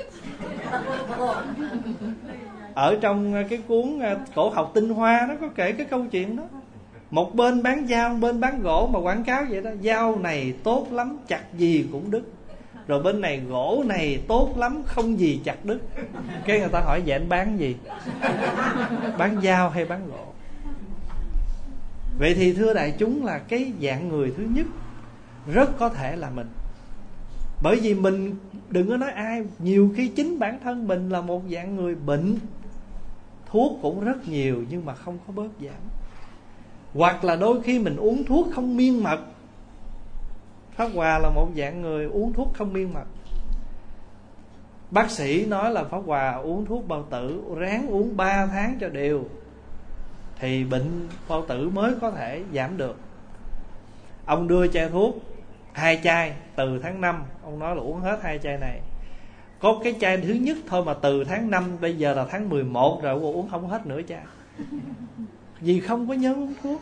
Ở trong cái cuốn Cổ học Tinh Hoa nó có kể cái câu chuyện đó. Một bên bán dao, một bên bán gỗ mà quảng cáo vậy đó. Dao này tốt lắm, chặt gì cũng đứt. Rồi bên này gỗ này tốt lắm, không gì chặt đứt. Cái người ta hỏi vậy anh bán gì? Bán dao hay bán gỗ? Vậy thì thưa đại chúng, là cái dạng người thứ nhất rất có thể là mình. Bởi vì mình, đừng có nói ai, nhiều khi chính bản thân mình là một dạng người bệnh. Thuốc cũng rất nhiều nhưng mà không có bớt giảm. Hoặc là đôi khi mình uống thuốc không miên mật. Pháp Hòa là một dạng người uống thuốc không miên mật. Bác sĩ nói là Pháp Hòa uống thuốc bao tử, ráng uống 3 tháng cho đều, thì bệnh bao tử mới có thể giảm được. Ông đưa chai thuốc 2 chai từ tháng 5, ông nói là uống hết 2 chai này. Có cái chai thứ nhất thôi mà từ tháng 5, bây giờ là tháng 11 rồi, uống không hết nửa chai. Vì không có nhớ uống thuốc.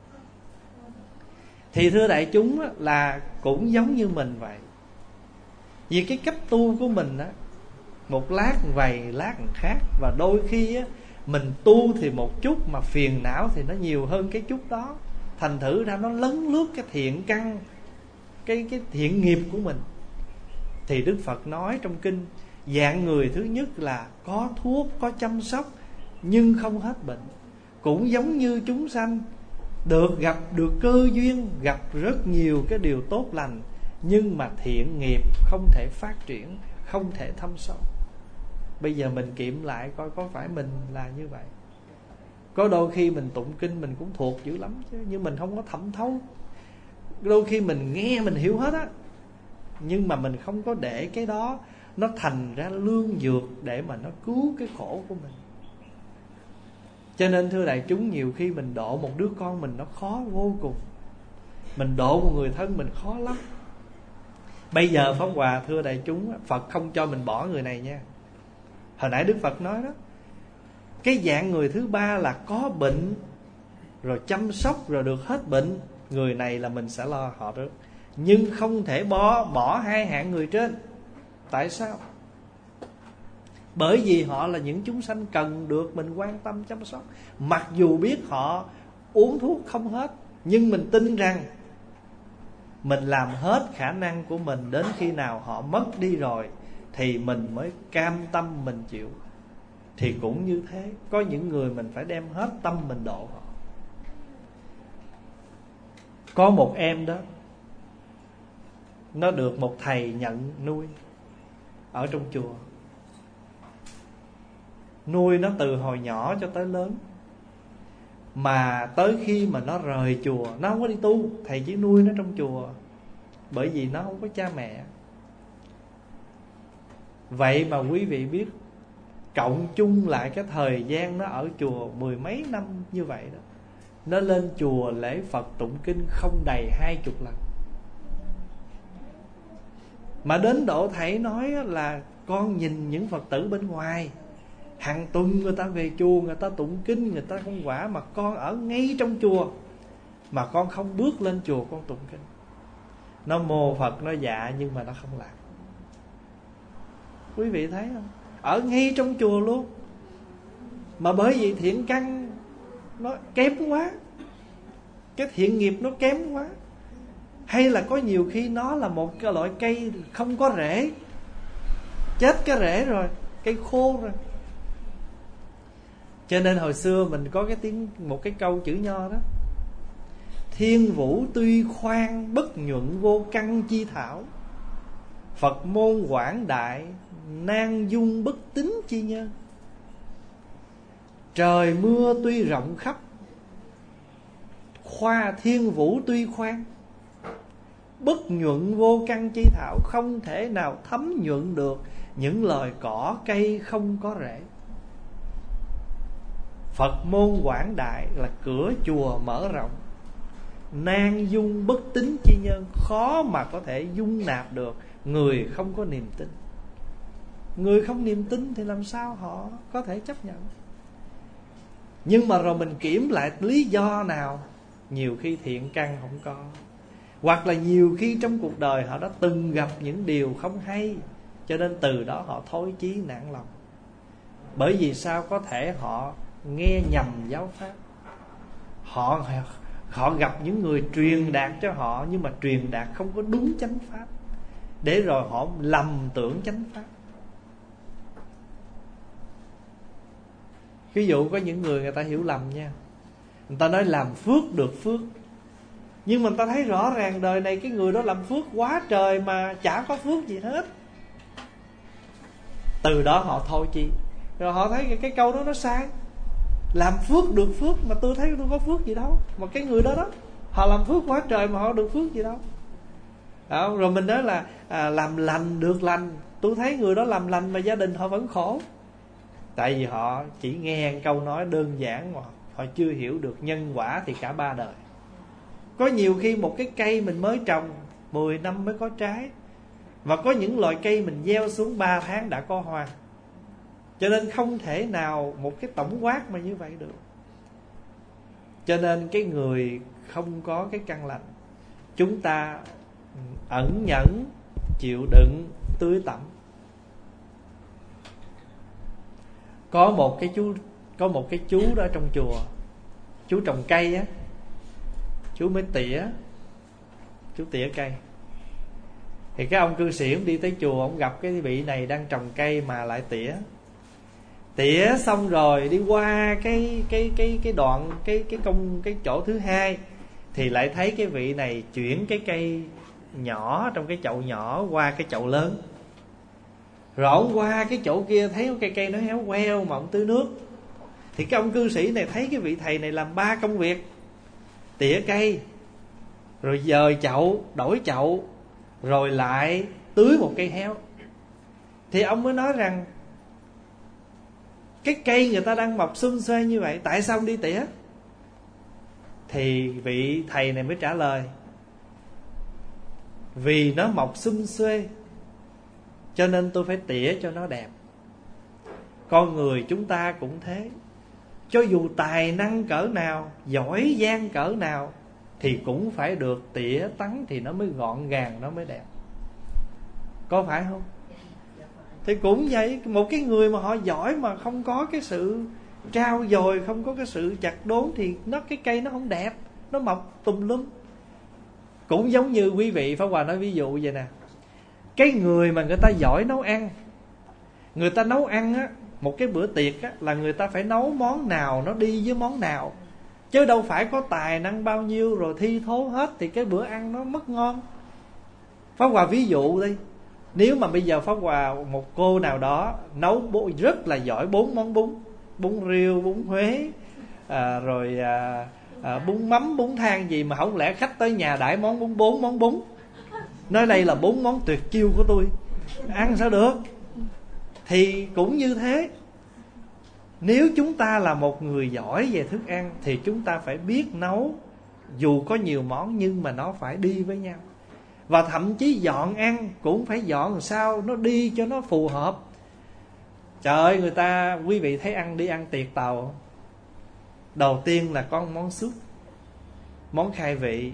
Thì thưa đại chúng là cũng giống như mình vậy. Vì cái cách tu của mình á, một lát vầy lát khác. Và đôi khi á, mình tu thì một chút mà phiền não thì nó nhiều hơn cái chút đó. Thành thử ra nó lấn lướt cái thiện căn, cái thiện nghiệp của mình. Thì Đức Phật nói trong kinh, dạng người thứ nhất là có thuốc, có chăm sóc nhưng không hết bệnh. Cũng giống như chúng sanh gặp được cơ duyên, gặp rất nhiều cái điều tốt lành, nhưng mà thiện nghiệp không thể phát triển, không thể thâm sâu. Bây giờ mình kiểm lại coi có phải mình là như vậy. Có đôi khi mình tụng kinh mình cũng thuộc dữ lắm chứ, nhưng mình không có thẩm thấu. Đôi khi mình nghe mình hiểu hết á, nhưng mà mình không có để cái đó nó thành ra lương dược để mà nó cứu cái khổ của mình. Cho nên thưa đại chúng, nhiều khi mình độ một đứa con mình nó khó vô cùng. Mình độ một người thân mình khó lắm. Bây giờ Pháp Hòa thưa đại chúng, Phật không cho mình bỏ người này nha. Hồi nãy Đức Phật nói đó, cái dạng người thứ ba là có bệnh rồi chăm sóc rồi được hết bệnh. Người này là mình sẽ lo họ trước. Nhưng không thể bỏ hai hạng người trên. Tại sao? Bởi vì họ là những chúng sanh cần được mình quan tâm chăm sóc. Mặc dù biết họ uống thuốc không hết, nhưng mình tin rằng mình làm hết khả năng của mình. Đến khi nào họ mất đi rồi thì mình mới cam tâm mình chịu. Thì cũng như thế, có những người mình phải đem hết tâm mình độ họ. Có một em đó, nó được một thầy nhận nuôi ở trong chùa. Nuôi nó từ hồi nhỏ cho tới lớn. Mà tới khi mà nó rời chùa, nó không có đi tu, thầy chỉ nuôi nó trong chùa. Bởi vì nó không có cha mẹ. Vậy mà quý vị biết, cộng chung lại cái thời gian nó ở chùa 10 mấy năm như vậy đó, nó lên chùa lễ Phật tụng kinh không đầy 20 lần. Mà đến độ thầy nói là con nhìn những Phật tử bên ngoài, hàng tuần người ta về chùa, người ta tụng kinh, người ta không quả, mà con ở ngay trong chùa mà con không bước lên chùa con tụng kinh. Nó mô Phật, nó dạ, nhưng mà nó không làm. Quý vị thấy không? Ở ngay trong chùa luôn, mà bởi vì thiện căn nó kém quá, cái thiện nghiệp nó kém quá. Hay là có nhiều khi nó là một cái loại cây không có rễ, chết cái rễ rồi, cây khô rồi. Cho nên hồi xưa mình có một cái câu chữ Nho đó: thiên vũ tuy khoan, bất nhuận vô căn chi thảo. Phật môn quảng đại, nan dung bất tín chi nhân. Trời mưa tuy rộng khắp, thiên vũ tuy khoan, bất nhuận vô căn chi thảo. Không thể nào thấm nhuận được những loài cỏ cây không có rễ. Phật môn quảng đại là cửa chùa mở rộng, nan dung bất tín chi nhân. Khó mà có thể dung nạp được người không có niềm tin. Người không niềm tin thì làm sao họ có thể chấp nhận. Nhưng mà rồi mình kiểm lại lý do nào, nhiều khi thiện căn không có, hoặc là nhiều khi trong cuộc đời họ đã từng gặp những điều không hay, cho nên từ đó họ thối chí nản lòng. Bởi vì sao? Có thể họ nghe nhầm giáo pháp, họ gặp những người truyền đạt cho họ, nhưng mà truyền đạt không có đúng chánh pháp, để rồi họ lầm tưởng chánh pháp. Ví dụ có những người ta hiểu lầm nha. Người ta nói làm phước được phước, nhưng mà người ta thấy rõ ràng đời này cái người đó làm phước quá trời mà chả có phước gì hết. Từ đó họ thôi chi, rồi họ thấy cái câu đó nó sai. Làm phước được phước mà tôi thấy tôi có phước gì đâu. Mà cái người đó họ làm phước quá trời mà họ được phước gì đâu. Đó, rồi mình nói là làm lành được lành, tôi thấy người đó làm lành mà gia đình họ vẫn khổ. Tại vì họ chỉ nghe câu nói đơn giản mà họ chưa hiểu được nhân quả thì cả ba đời. Có nhiều khi một cái cây mình mới trồng 10 năm mới có trái, và có những loại cây mình gieo xuống 3 tháng đã có hoa. Cho nên không thể nào một cái tổng quát mà như vậy được. Cho nên cái người không có cái căn lành, chúng ta ẩn nhẫn, chịu đựng, tưới tẩm. Có một cái chú đó trong chùa, chú trồng cây á, chú mới chú tỉa cây. Thì cái ông cư sĩ ông đi tới chùa, ông gặp cái vị này đang trồng cây mà lại tỉa xong rồi đi qua cái đoạn cái chỗ thứ hai, thì lại thấy cái vị này chuyển cái cây nhỏ trong cái chậu nhỏ qua cái chậu lớn. Rồi ông qua cái chỗ kia thấy cái cây nó héo queo mà ông tưới nước. Thì cái ông cư sĩ này thấy cái vị thầy này làm 3 công việc: tỉa cây, rồi dời chậu, đổi chậu, rồi lại tưới một cây héo. Thì ông mới nói rằng cái cây người ta đang mọc xum xuê như vậy, tại sao ông đi tỉa? Thì vị thầy này mới trả lời: vì nó mọc xum xuê cho nên tôi phải tỉa cho nó đẹp. Con người chúng ta cũng thế. Cho dù tài năng cỡ nào, giỏi giang cỡ nào, thì cũng phải được tỉa tắn thì nó mới gọn gàng, nó mới đẹp. Có phải không? Thì cũng vậy. Một cái người mà họ giỏi mà không có cái sự trao dồi, không có cái sự chặt đốn, thì cái cây nó không đẹp, nó mọc tùm lum. Cũng giống như quý vị, Pháp Hòa nói ví dụ vậy nè. Cái người mà người ta giỏi nấu ăn, người ta nấu ăn á, một cái bữa tiệc á, là người ta phải nấu món nào nó đi với món nào, chứ đâu phải có tài năng bao nhiêu rồi thi thố hết thì cái bữa ăn nó mất ngon. Pháp Hòa ví dụ đi, nếu mà bây giờ Pháp Hòa một cô nào đó nấu rất là giỏi 4 món bún: bún riêu, bún Huế, rồi bún mắm, bún thang gì, mà không lẽ khách tới nhà đãi món bún 4 món bún, nói đây là 4 món tuyệt chiêu của tôi, ăn sao được. Thì cũng như thế, Nếu chúng ta là một người giỏi về thức ăn thì chúng ta phải biết nấu, dù có nhiều món nhưng mà nó phải đi với nhau. Và thậm chí dọn ăn cũng phải dọn làm sao nó đi cho nó phù hợp. Trời ơi, người ta, quý vị thấy đi ăn tiệc tàu không? Đầu tiên là có một món súp, món khai vị.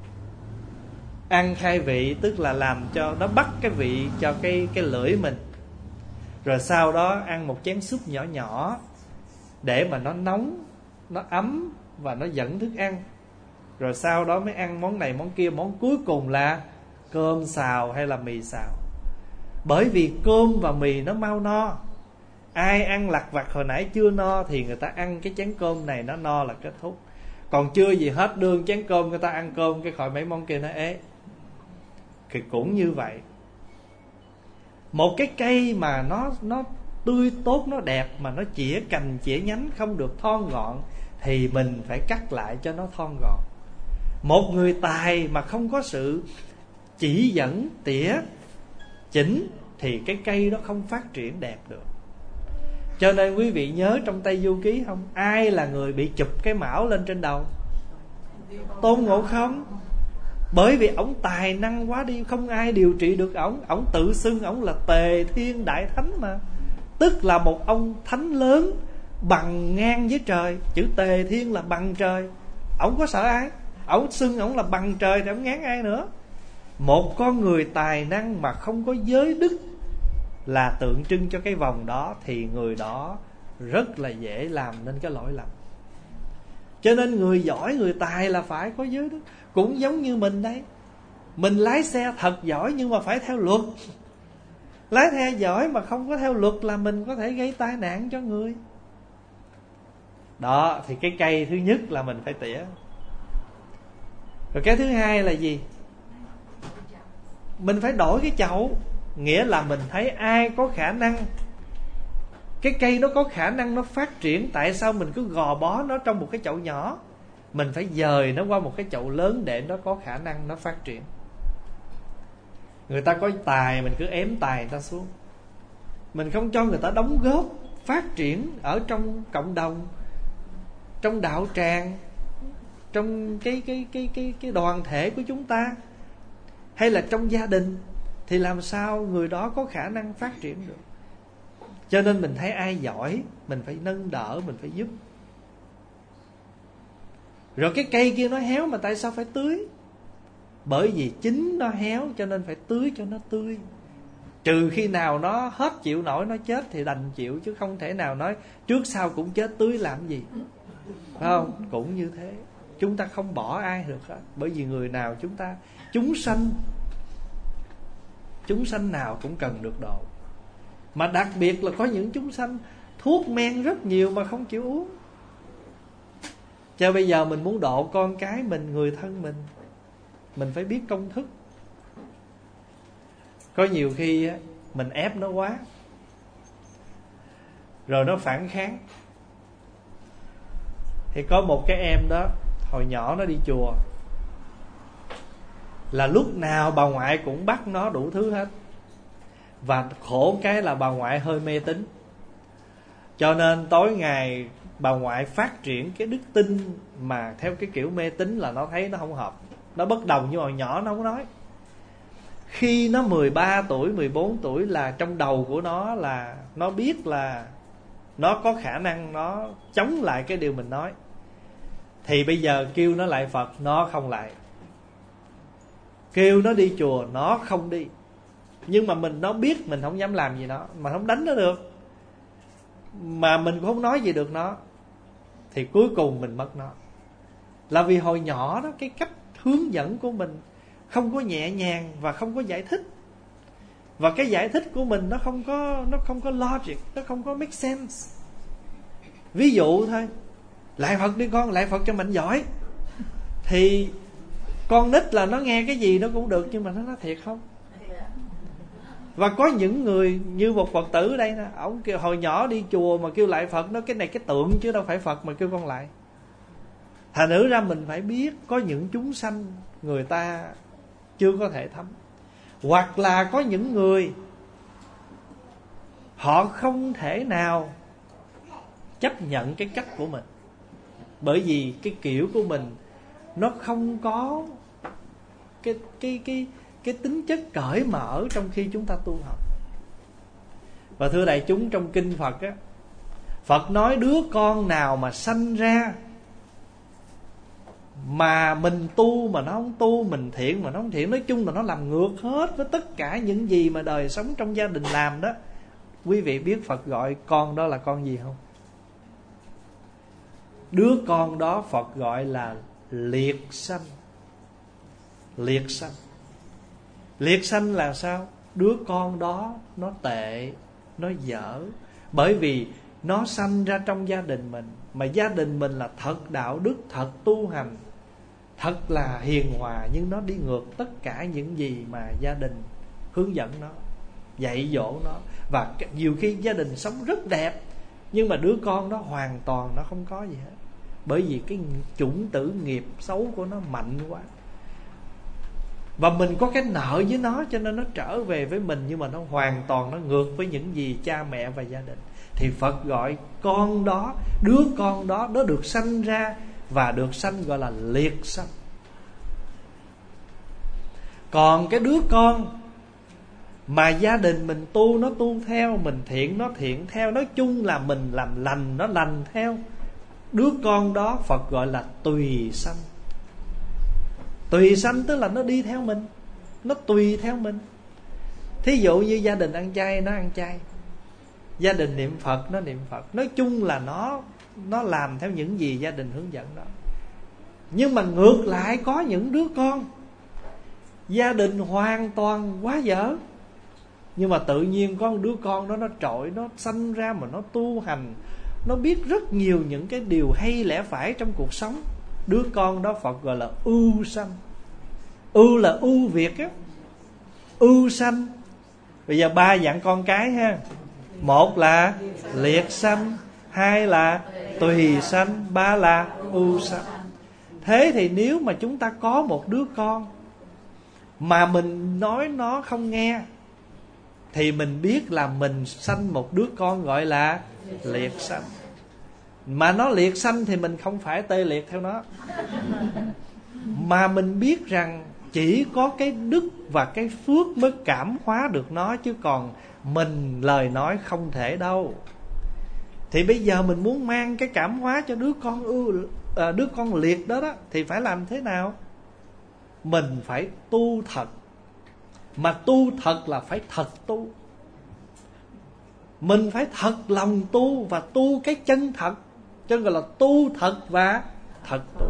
Ăn khai vị tức là làm cho nó bắt cái vị cho cái lưỡi mình. Rồi sau đó ăn một chén súp nhỏ nhỏ để mà nó nóng, nó ấm và nó dẫn thức ăn. Rồi sau đó mới ăn món này món kia. Món cuối cùng là cơm xào hay là mì xào. Bởi vì cơm và mì nó mau no. Ai ăn lặt vặt hồi nãy chưa no thì người ta ăn cái chén cơm này nó no là kết thúc. Còn chưa gì hết đương chén cơm, người ta ăn cơm cái khỏi mấy món kia nó ế. Thì cũng như vậy. Một cái cây mà nó tươi tốt, nó đẹp mà nó chĩa cành chĩa nhánh không được thon gọn thì mình phải cắt lại cho nó thon gọn. Một người tài mà không có sự chỉ dẫn tỉa chỉnh thì cái cây đó không phát triển đẹp được. Cho nên quý vị nhớ trong Tây Du Ký không? Ai là người bị chụp cái mão lên trên đầu? Tôn Ngộ Không. Bởi vì ổng tài năng quá đi, không ai điều trị được ổng. Ổng tự xưng ổng là Tề Thiên Đại Thánh mà, tức là một ông thánh lớn bằng ngang với trời. Chữ Tề Thiên là bằng trời. Ổng có sợ ai? Ổng xưng ổng là bằng trời thì ổng ngán ai nữa. Một con người tài năng mà không có giới đức là tượng trưng cho cái vòng đó thì người đó rất là dễ làm nên cái lỗi lầm. Cho nên người giỏi, người tài là phải có giới đức. Cũng giống như mình đây, mình lái xe thật giỏi nhưng mà phải theo luật. Lái xe giỏi mà không có theo luật là mình có thể gây tai nạn cho người. Đó, thì cái cây thứ nhất là mình phải tỉa. Rồi cái thứ hai là gì? Mình phải đổi cái chậu. Nghĩa là mình thấy ai có khả năng, cái cây đó có khả năng nó phát triển, tại sao mình cứ gò bó nó trong một cái chậu nhỏ? Mình phải dời nó qua một cái chậu lớn để nó có khả năng nó phát triển. Người ta có tài mình cứ ém tài người ta xuống. Mình không cho người ta đóng góp phát triển ở trong cộng đồng, trong đạo tràng, trong cái đoàn thể của chúng ta, hay là trong gia đình, thì làm sao người đó có khả năng phát triển được. Cho nên mình thấy ai giỏi mình phải nâng đỡ, mình phải giúp. Rồi cái cây kia nó héo mà tại sao phải tưới? Bởi vì chính nó héo cho nên phải tưới cho nó tươi. Trừ khi nào nó hết chịu nổi nó chết thì đành chịu, chứ không thể nào nói trước sau cũng chết tưới làm gì. Phải không? Cũng như thế. Chúng ta không bỏ ai được hết. Bởi vì người nào chúng sanh nào cũng cần được độ. Mà đặc biệt là có những chúng sanh thuốc men rất nhiều mà không chịu uống. Cho bây giờ mình muốn độ con cái mình, người thân mình phải biết công thức. Có nhiều khi mình ép nó quá rồi nó phản kháng. Thì có một cái em đó, hồi nhỏ nó đi chùa, là lúc nào bà ngoại cũng bắt nó đủ thứ hết. Và khổ cái là bà ngoại hơi mê tín, cho nên tối ngày bà ngoại phát triển cái đức tin mà theo cái kiểu mê tín là nó thấy nó không hợp. Nó bất đồng, nhưng mà nhỏ nó không nói. Khi nó 13 tuổi, 14 tuổi là trong đầu của nó là nó biết là nó có khả năng nó chống lại cái điều mình nói. Thì bây giờ kêu nó lại Phật, nó không lại. Kêu nó đi chùa, nó không đi. Nhưng mà nó biết mình không dám làm gì nó, mà không đánh nó được, mà mình cũng không nói gì được nó. Thì cuối cùng mình mất nó. Là vì hồi nhỏ đó, cái cách hướng dẫn của mình không có nhẹ nhàng và không có giải thích. Và cái giải thích của mình nó không có logic, nó không có make sense. Ví dụ thôi, lại Phật đi con, lại Phật cho mạnh giỏi. Thì con nít là nó nghe cái gì nó cũng được, nhưng mà nó nói thiệt không. Và có những người như một Phật tử ở đây nè, ổng kêu hồi nhỏ đi chùa mà kêu lại Phật, nó cái này cái tượng chứ đâu phải Phật mà kêu con lại. Thành thử ra mình phải biết có những chúng sanh người ta chưa có thể thấm. Hoặc là có những người họ không thể nào chấp nhận cái cách của mình. Bởi vì cái kiểu của mình nó không có cái tính chất cởi mở trong khi chúng ta tu học. Và thưa đại chúng, trong kinh Phật á, Phật nói đứa con nào mà sanh ra mà mình tu mà nó không tu, mình thiện mà nó không thiện, nói chung là nó làm ngược hết với tất cả những gì mà đời sống trong gia đình làm đó. Quý vị biết Phật gọi con đó là con gì không? Đứa con đó Phật gọi là liệt sanh. Liệt sanh. Liệt sanh là sao? Đứa con đó nó tệ, nó dở, bởi vì nó sanh ra trong gia đình mình, mà gia đình mình là thật đạo đức, thật tu hành, thật là hiền hòa, nhưng nó đi ngược tất cả những gì mà gia đình hướng dẫn nó, dạy dỗ nó. Và nhiều khi gia đình sống rất đẹp, nhưng mà đứa con đó hoàn toàn nó không có gì hết, bởi vì cái chủng tử nghiệp xấu của nó mạnh quá. Và mình có cái nợ với nó, cho nên nó trở về với mình, nhưng mà nó hoàn toàn nó ngược với những gì cha mẹ và gia đình. Thì Phật gọi con đó, đứa con đó, nó được sanh ra và được sanh gọi là liệt sanh. Còn cái đứa con mà gia đình mình tu, nó tu theo, mình thiện, nó thiện theo, nói chung là mình làm lành, nó lành theo, đứa con đó Phật gọi là tùy sanh. Tùy sanh tức là nó đi theo mình, nó tùy theo mình. Thí dụ như gia đình ăn chay, nó ăn chay. Gia đình niệm Phật, nó niệm Phật. Nói chung là nó làm theo những gì gia đình hướng dẫn đó. Nhưng mà ngược lại có những đứa con gia đình hoàn toàn quá dở, nhưng mà tự nhiên có một đứa con đó nó trội, nó sanh ra mà nó tu hành, nó biết rất nhiều những cái điều hay lẽ phải trong cuộc sống. Đứa con đó Phật gọi là ưu sanh. Ưu là ưu việt á, ưu sanh. Bây giờ 3 dạng con cái ha. Một là liệt sanh, 2 là tùy sanh, 3 là ưu sanh. Thế thì nếu mà chúng ta có một đứa con mà mình nói nó không nghe, thì mình biết là mình sanh một đứa con gọi là liệt sanh. Mà nó liệt sanh thì mình không phải tê liệt theo nó, mà mình biết rằng chỉ có cái đức và cái phước mới cảm hóa được nó, chứ còn mình lời nói không thể đâu. Thì bây giờ mình muốn mang cái cảm hóa cho đứa con liệt đó đó, thì phải làm thế nào? Mình phải tu thật. Mà tu thật là phải thật tu. Mình phải thật lòng tu, và tu cái chân thật, cho nên gọi là tu thật và thật tu.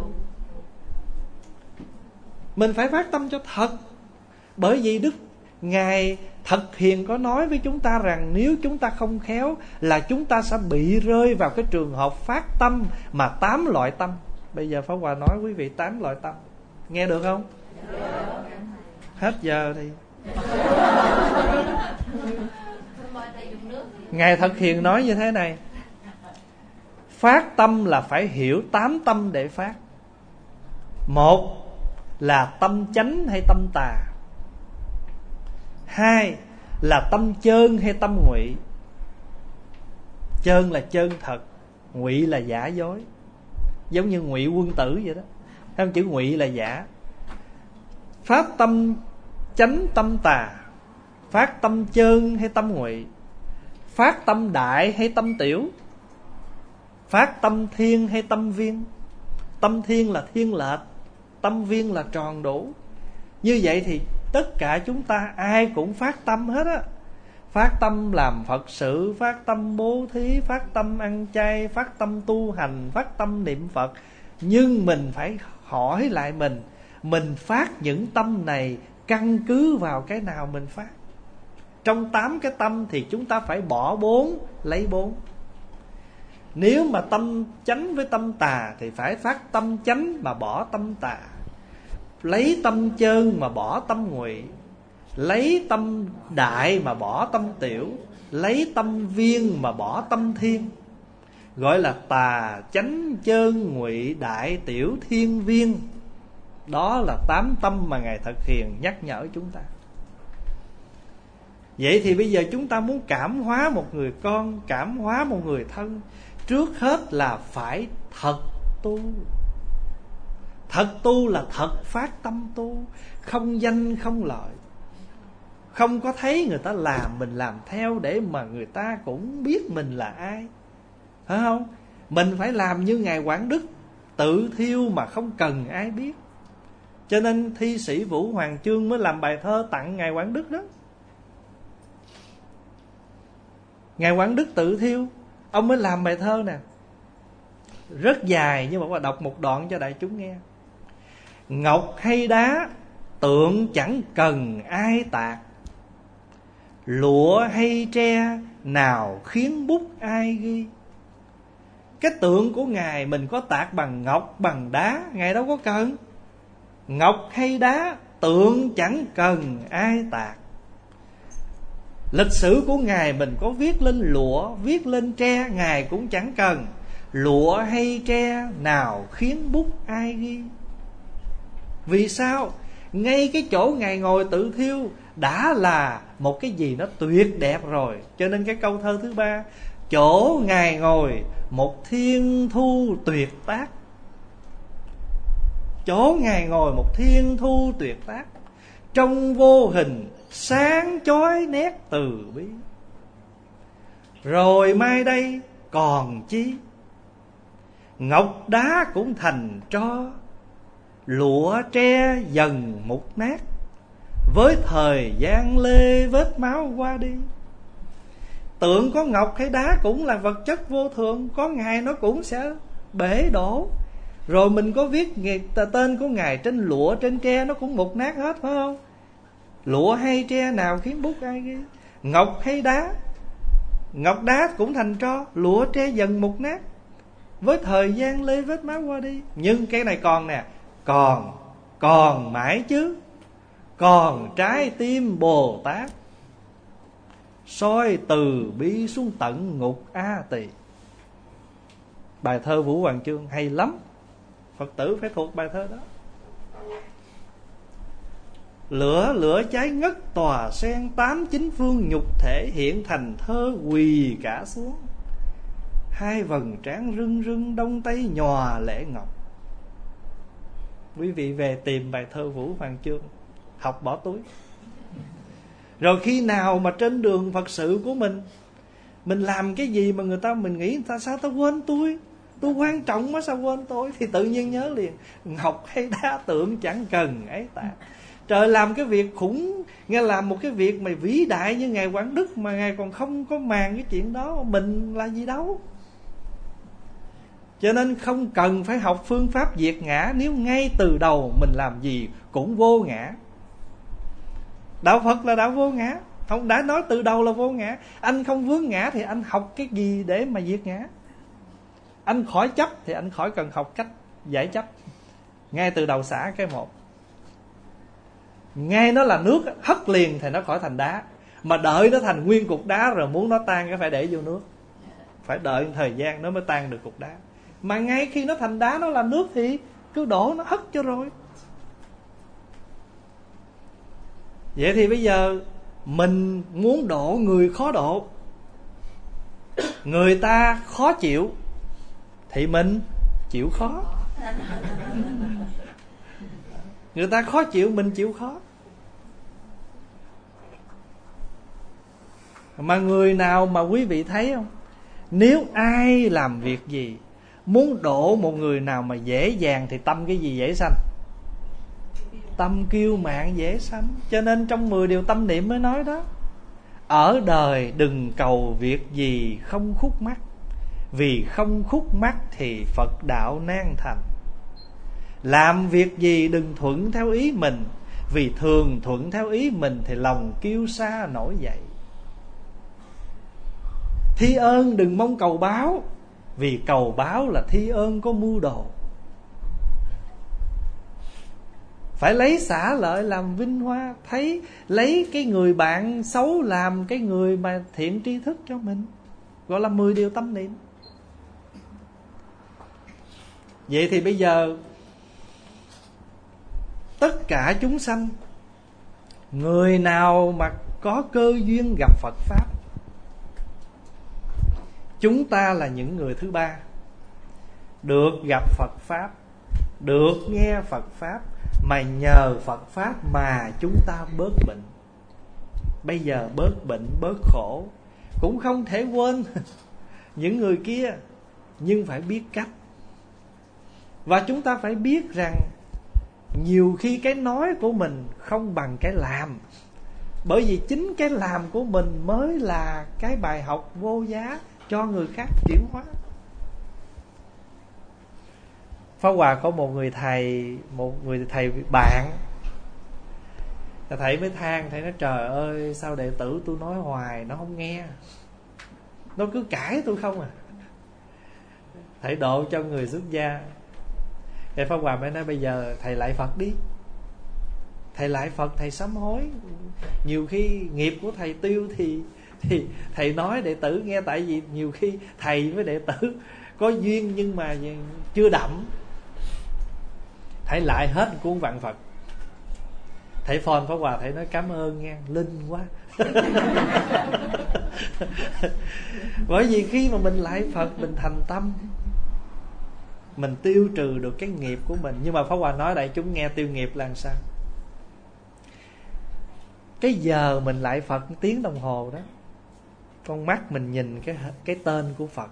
Mình phải phát tâm cho thật. Bởi vì Đức Ngài Thật Hiền có nói với chúng ta rằng nếu chúng ta không khéo là chúng ta sẽ bị rơi vào cái trường hợp phát tâm mà 8 loại tâm. Bây giờ Pháp Hòa nói quý vị 8 loại tâm. Nghe được không? Hết giờ thì Ngài Thật Hiền nói như thế này: phát tâm là phải hiểu 8 tâm để phát. Một là tâm chánh hay tâm tà. 2 là tâm chơn hay tâm ngụy. Chơn là chơn thật, ngụy là giả dối. Giống như Ngụy Quân Tử vậy đó. Thấy không? Chữ ngụy là giả. Phát tâm chánh tâm tà, phát tâm chơn hay tâm ngụy, phát tâm đại hay tâm tiểu, phát tâm thiên hay tâm viên. Tâm thiên là thiên lệch, tâm viên là tròn đủ. Như vậy thì tất cả chúng ta ai cũng phát tâm hết á. Phát tâm làm Phật sự, phát tâm bố thí, phát tâm ăn chay, phát tâm tu hành, phát tâm niệm Phật. Nhưng mình phải hỏi lại mình phát những tâm này căn cứ vào cái nào mình phát? Trong 8 cái tâm thì chúng ta phải bỏ 4, lấy 4. Nếu mà tâm chánh với tâm tà thì phải phát tâm chánh mà bỏ tâm tà, lấy tâm chơn mà bỏ tâm ngụy, lấy tâm đại mà bỏ tâm tiểu, lấy tâm viên mà bỏ tâm thiên. Gọi là tà chánh chơn ngụy đại tiểu thiên viên. Đó là 8 tâm mà Ngài Thật Hiền nhắc nhở chúng ta. Vậy thì bây giờ chúng ta muốn cảm hóa một người con, cảm hóa một người thân, trước hết là phải thật tu. Thật tu là thật phát tâm tu, không danh không lợi. Không có thấy người ta làm mình làm theo để mà người ta cũng biết mình là ai, phải không? Mình phải làm như Ngài Quảng Đức, tự thiêu mà không cần ai biết. Cho nên thi sĩ Vũ Hoàng Chương mới làm bài thơ tặng Ngài Quảng Đức đó. Ngài Quảng Đức tự thiêu, ông mới làm bài thơ nè, rất dài nhưng mà đọc một đoạn cho đại chúng nghe. Ngọc hay đá tượng chẳng cần ai tạc, lụa hay tre nào khiến bút ai ghi. Cái tượng của Ngài mình có tạc bằng ngọc bằng đá, Ngài đâu có cần. Ngọc hay đá tượng chẳng cần ai tạc. Lịch sử của Ngài mình có viết lên lụa, viết lên tre, Ngài cũng chẳng cần. Lụa hay tre nào khiến bút ai ghi. Vì sao? Ngay cái chỗ Ngài ngồi tự thiêu đã là một cái gì nó tuyệt đẹp rồi. Cho nên cái câu thơ thứ 3, chỗ Ngài ngồi một thiên thu tuyệt tác. Chỗ Ngài ngồi một thiên thu tuyệt tác, trong vô hình sáng chói nét từ bi. Rồi mai đây còn chi, ngọc đá cũng thành tro, lụa tre dần mục nát, với thời gian lê vết máu qua đi. Tượng có ngọc hay đá cũng là vật chất vô thường, có ngày nó cũng sẽ bể đổ. Rồi mình có viết tên của Ngài trên lụa, trên tre, nó cũng mục nát hết, phải không? Lụa hay tre nào khiến bút ai ghi. Ngọc hay đá, ngọc đá cũng thành tro, lụa tre dần mục nát, với thời gian lê vết máu qua đi. Nhưng cái này còn nè, còn mãi chứ, còn trái tim Bồ Tát, soi từ bi xuống tận ngục A Tỳ. Bài thơ Vũ Hoàng Chương hay lắm, Phật tử phải thuộc bài thơ đó. Lửa cháy ngất tòa sen, 8-9 phương nhục thể hiện thành thơ quỳ cả xuống. Hai vầng trán rưng rưng, đông tây nhòa lệ ngọc. Quý vị về tìm bài thơ Vũ Hoàng Chương, học bỏ túi. Rồi khi nào mà trên đường Phật sự của mình làm cái gì mà người ta, mình nghĩ ta sao ta quên tôi quan trọng quá sao quên tôi, thì tự nhiên nhớ liền. Ngọc hay đá tượng chẳng cần ấy tạc. Trời, làm cái việc khủng, nghe làm một cái việc mà vĩ đại như Ngài Quảng Đức mà Ngài còn không có màng cái chuyện đó, mình là gì đâu. Cho nên không cần phải học phương pháp diệt ngã, nếu ngay từ đầu mình làm gì cũng vô ngã. Đạo Phật là đạo vô ngã, ông đã nói từ đầu là vô ngã. Anh không vướng ngã thì anh học cái gì để mà diệt ngã? Anh khỏi chấp thì anh khỏi cần học cách giải chấp. Ngay từ đầu xả cái một, ngay nó là nước hất liền thì nó khỏi thành đá. Mà đợi nó thành nguyên cục đá rồi muốn nó tan cái phải để vô nước, phải đợi thời gian nó mới tan được cục đá. Mà ngay khi nó thành đá, nó là nước thì cứ đổ nó hất cho rồi. Vậy thì bây giờ mình muốn độ người khó độ, người ta khó chịu thì mình chịu khó. Người ta khó chịu mình chịu khó. Mà người nào mà quý vị thấy không, nếu ai làm việc gì muốn độ một người nào mà dễ dàng thì tâm cái gì dễ sanh? Tâm kiêu mạn dễ sanh. Cho nên trong 10 điều tâm niệm mới nói đó, ở đời đừng cầu việc gì không khúc mắc, vì không khúc mắc thì Phật đạo nan thành. Làm việc gì đừng thuận theo ý mình, vì thường thuận theo ý mình thì lòng kiêu sa nổi dậy. Thi ơn đừng mong cầu báo, vì cầu báo là thi ơn có mưu đồ. Phải lấy xả lợi làm vinh hoa, thấy lấy cái người bạn xấu làm cái người mà thiện tri thức cho mình, gọi là 10 điều tâm niệm. Vậy thì bây giờ tất cả chúng sanh, người nào mà có cơ duyên gặp Phật Pháp, chúng ta là những người thứ ba được gặp Phật Pháp, được nghe Phật Pháp, mà nhờ Phật Pháp mà chúng ta bớt bệnh. Bây giờ bớt bệnh, bớt khổ. Cũng không thể quên những người kia, nhưng phải biết cách. Và chúng ta phải biết rằng nhiều khi cái nói của mình không bằng cái làm. Bởi vì chính cái làm của mình mới là cái bài học vô giá cho người khác chuyển hóa. Pháp Hòa có một người thầy bạn. Thầy mới than, thầy nói trời ơi, sao đệ tử tôi nói hoài nó không nghe, nó cứ cãi tôi không à. Thầy độ cho người xuất gia. Thầy Pháp Hòa mới nói bây giờ thầy lại Phật đi. Thầy lại Phật, thầy sám hối. Nhiều khi nghiệp của thầy tiêu thì thầy nói đệ tử nghe. Tại vì nhiều khi thầy với đệ tử có duyên nhưng mà chưa đậm. Thầy lại hết cuốn Vạn Phật. Thầy phone Pháp Hòa, thầy nói cảm ơn nghe, linh quá. Bởi vì khi mà mình lại Phật, mình thành tâm, mình tiêu trừ được cái nghiệp của mình. Nhưng mà Pháp Hòa nói đại chúng nghe tiêu nghiệp là làm sao? Cái giờ mình lại Phật tiếng đồng hồ đó, con mắt mình nhìn cái tên của Phật,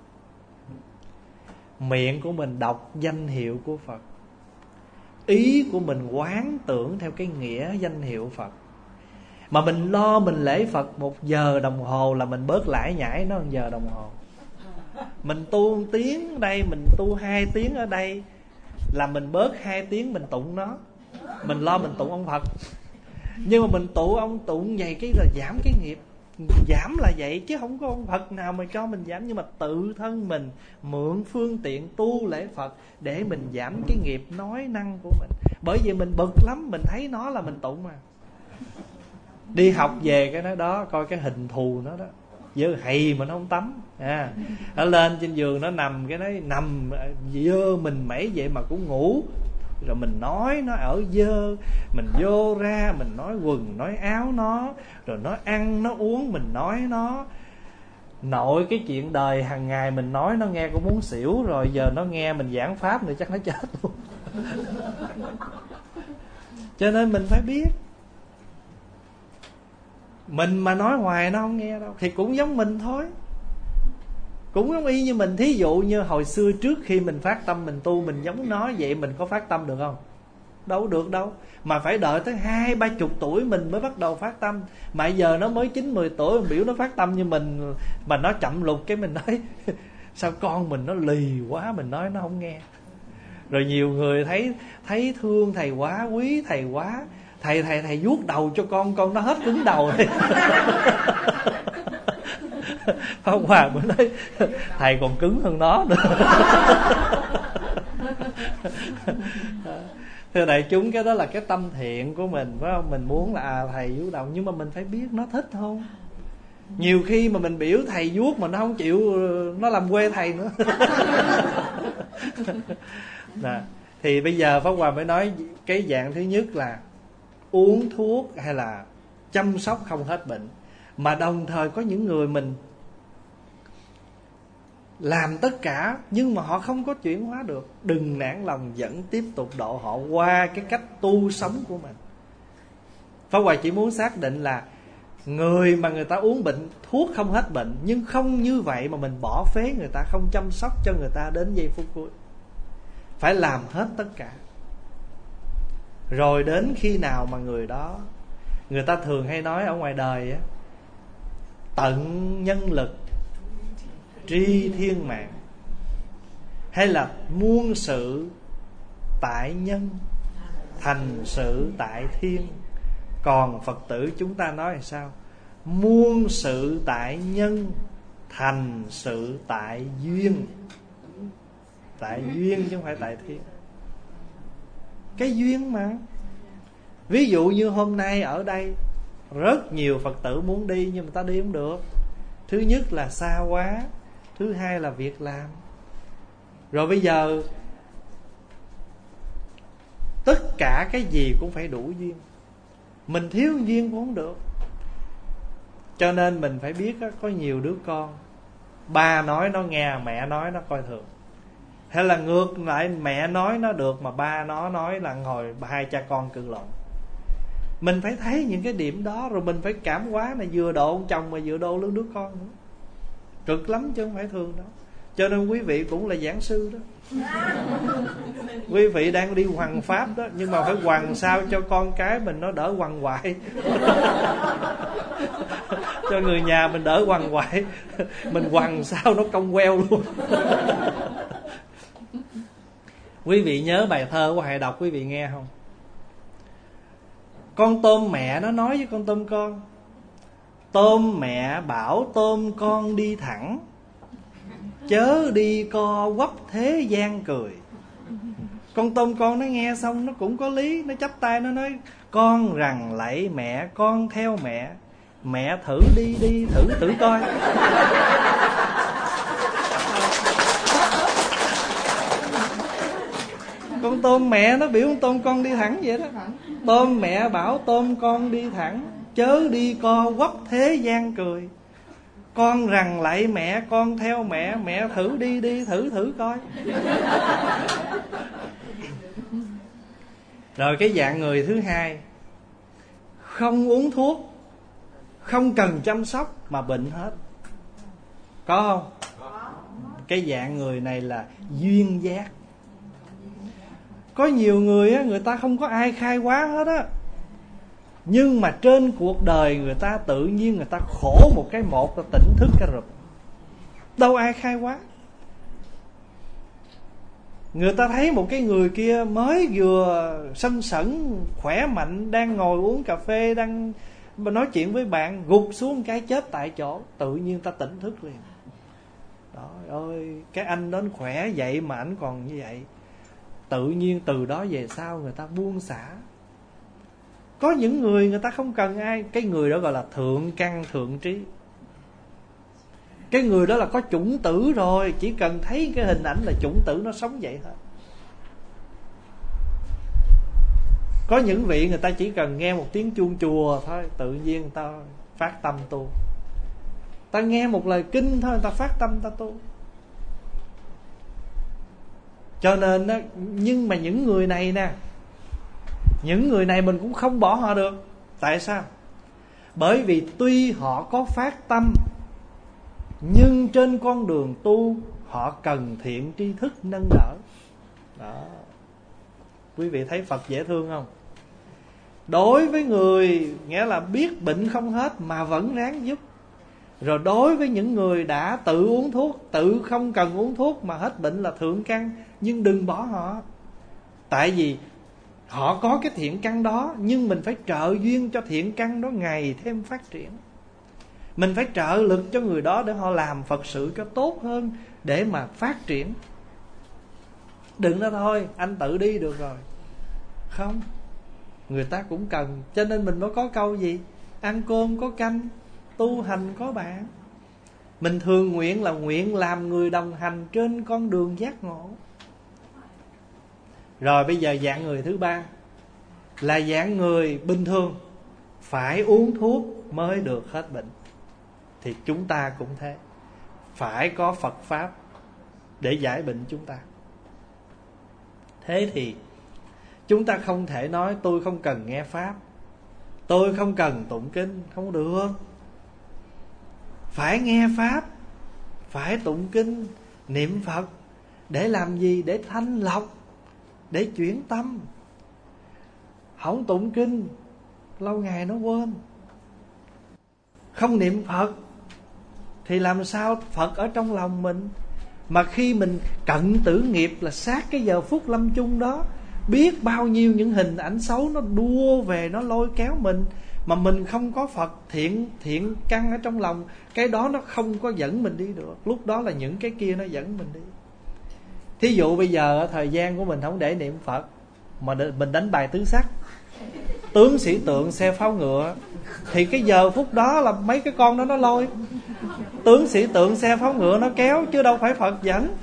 miệng của mình đọc danh hiệu của Phật, ý của mình quán tưởng theo cái nghĩa danh hiệu Phật. Mà mình lo mình lễ Phật 1 giờ đồng hồ là mình bớt lải nhải nó 1 giờ đồng hồ. Mình tu 1 tiếng ở đây, mình tu 2 tiếng ở đây, là mình bớt 2 tiếng mình tụng nó. Mình lo mình tụng ông Phật. Nhưng mà mình tụng vậy cái là giảm cái nghiệp. Giảm là vậy chứ không có ông Phật nào mà cho mình giảm. Nhưng mà tự thân mình mượn phương tiện tu lễ Phật để mình giảm cái nghiệp nói năng của mình. Bởi vì mình bực lắm, mình thấy nó là mình tụng mà. Đi học về cái nó đó, coi cái hình thù nó đó, dơ hầy mà nó không tắm nó lên trên giường nó nằm, cái nó nằm dơ mình mẩy vậy mà cũng ngủ. Rồi mình nói nó ở dơ, mình vô ra, mình nói quần nói áo nó, rồi nó ăn nó uống mình nói nó. Nội cái chuyện đời hàng ngày mình nói nó nghe cũng muốn xỉu rồi, giờ nó nghe mình giảng pháp nữa chắc nó chết luôn. Cho nên mình phải biết, mình mà nói hoài nó không nghe đâu. Thì cũng giống mình thôi, cũng giống y như mình. Thí dụ như hồi xưa trước khi mình phát tâm mình tu, mình giống nó vậy, mình có phát tâm được không? Đâu được đâu. Mà phải đợi tới 20-30 tuổi mình mới bắt đầu phát tâm. Mà giờ nó mới 9-10 tuổi mình biểu nó phát tâm như mình, mà nó chậm lục cái mình nói sao con mình nó lì quá, mình nói nó không nghe. Rồi nhiều người thấy thương thầy quá, quý thầy quá, thầy vuốt đầu cho con nó hết cứng đầu rồi. Pháp Hòa mới nói thầy còn cứng hơn nó nữa. Thưa đại chúng, cái đó là cái tâm thiện của mình, phải không? Mình muốn là thầy vuốt đầu, nhưng mà mình phải biết nó thích không. Nhiều khi mà mình biểu thầy vuốt mà nó không chịu, nó làm quê thầy nữa. Thì bây giờ Pháp Hòa mới nói cái dạng thứ nhất là uống thuốc hay là chăm sóc không hết bệnh. Mà đồng thời có những người mình làm tất cả nhưng mà họ không có chuyển hóa được. Đừng nản lòng, vẫn tiếp tục độ họ qua cái cách tu sống của mình. Pháp Hòa chỉ muốn xác định là người mà người ta uống bệnh, thuốc không hết bệnh, nhưng không như vậy mà mình bỏ phế người ta, không chăm sóc cho người ta đến giây phút cuối. Phải làm hết tất cả. Rồi đến khi nào mà người đó, người ta thường hay nói ở ngoài đời á, tận nhân lực tri thiên mạng, hay là muôn sự tại nhân, thành sự tại thiên. Còn Phật tử chúng ta nói là sao? Muôn sự tại nhân, thành sự tại duyên. Tại duyên chứ không phải tại thiên. Cái duyên mà. Ví dụ như hôm nay ở đây rất nhiều Phật tử muốn đi nhưng mà ta đi không được. Thứ nhất là xa quá, thứ hai là việc làm. Rồi bây giờ tất cả cái gì cũng phải đủ duyên. Mình thiếu duyên cũng không được. Cho nên mình phải biết có nhiều đứa con Ba nói nó nghe, mẹ nói nó coi thường. Hay là ngược lại, mẹ nói nó được mà ba nó nói là ngồi hai cha con cự lộn. Mình phải thấy những cái điểm đó, rồi mình phải cảm hóa là vừa độ ông chồng mà vừa độ lứa đứa con nữa. Cực lắm chứ không phải thường đâu. Cho nên quý vị cũng là giảng sư đó. Quý vị đang đi hoằng pháp đó, nhưng mà phải hoằng sao cho con cái mình nó đỡ hoằng hoại. Cho người nhà mình đỡ hoằng hoại. Mình hoằng sao nó cong queo luôn. Quý vị nhớ bài thơ của Hài đọc quý vị nghe không? Con tôm mẹ nó nói với con tôm con: tôm mẹ bảo tôm con đi thẳng, chớ đi co quắp thế gian cười. Con tôm con nó nghe xong nó cũng có lý. Nó chắp tay nó nói: con rằng lạy mẹ, con theo mẹ, mẹ thử đi đi thử coi. Con tôm mẹ nó biểu con tôm con đi thẳng vậy đó. Tôm mẹ bảo tôm con đi thẳng, chớ đi co quắp thế gian cười. Con rằng lạy mẹ, con theo mẹ, mẹ thử đi đi thử coi. Rồi cái dạng người thứ hai, không uống thuốc, không cần chăm sóc mà bệnh hết. Có không? Cái dạng người này là duyên giác. Có nhiều người á, người ta không có ai khai hóa hết á, nhưng mà trên cuộc đời người ta tự nhiên người ta khổ một cái một là tỉnh thức cái rụp. Đâu ai khai hóa. Người ta thấy một cái người kia mới vừa sanh sẩn, khỏe mạnh, đang ngồi uống cà phê, đang nói chuyện với bạn, gục xuống cái chết tại chỗ, tự nhiên ta tỉnh thức liền. Trời ơi, cái anh đó khỏe vậy mà anh còn như vậy. Tự nhiên từ đó về sau người ta buông xả. Có những người người ta không cần ai. Cái người đó gọi là thượng căn thượng trí. Cái người đó là có chủng tử rồi, chỉ cần thấy cái hình ảnh là chủng tử nó sống vậy thôi. Có những vị người ta chỉ cần nghe một tiếng chuông chùa thôi, tự nhiên người ta phát tâm tu. Ta nghe một lời kinh thôi, người ta phát tâm ta tu. Cho nên đó, nhưng mà những người này nè, những người này mình cũng không bỏ họ được. Tại sao? Bởi vì tuy họ có phát tâm, nhưng trên con đường tu họ cần thiện tri thức nâng đỡ. Đó. Quý vị thấy Phật dễ thương không? Đối với người nghĩa là biết bệnh không hết mà vẫn ráng giúp. Rồi đối với những người đã tự uống thuốc, tự không cần uống thuốc mà hết bệnh là thượng căn, nhưng đừng bỏ họ. Tại vì họ có cái thiện căn đó, nhưng mình phải trợ duyên cho thiện căn đó ngày thêm phát triển. Mình phải trợ lực cho người đó để họ làm Phật sự cho tốt hơn, để mà phát triển. Đừng nói thôi anh tự đi được rồi. Không, người ta cũng cần. Cho nên mình mới có câu gì? Ăn cơm có canh, tu hành có bạn. Mình thường nguyện là nguyện làm người đồng hành trên con đường giác ngộ. Rồi bây giờ dạng người thứ ba là dạng người bình thường, phải uống thuốc mới được hết bệnh. Thì chúng ta cũng thế, phải có Phật Pháp để giải bệnh chúng ta. Thế thì chúng ta không thể nói tôi không cần nghe Pháp, tôi không cần tụng kinh. Không được. Phải nghe Pháp, phải tụng kinh, niệm Phật. Để làm gì? Để thanh lọc, để chuyển tâm. Không tụng kinh, lâu ngày nó quên. Không niệm Phật thì làm sao Phật ở trong lòng mình? Mà khi mình cận tử nghiệp là sát cái giờ phút lâm chung đó, biết bao nhiêu những hình ảnh xấu nó đua về, nó lôi kéo mình. Mà mình không có Phật thiện căn ở trong lòng, cái đó nó không có dẫn mình đi được. Lúc đó là những cái kia nó dẫn mình đi. Thí dụ bây giờ thời gian của mình không để niệm Phật, mà mình đánh bài tứ sắc, tướng sĩ tượng xe pháo ngựa, thì cái giờ phút đó là mấy cái con đó nó lôi. Tướng sĩ tượng xe pháo ngựa nó kéo, chứ đâu phải Phật dẫn.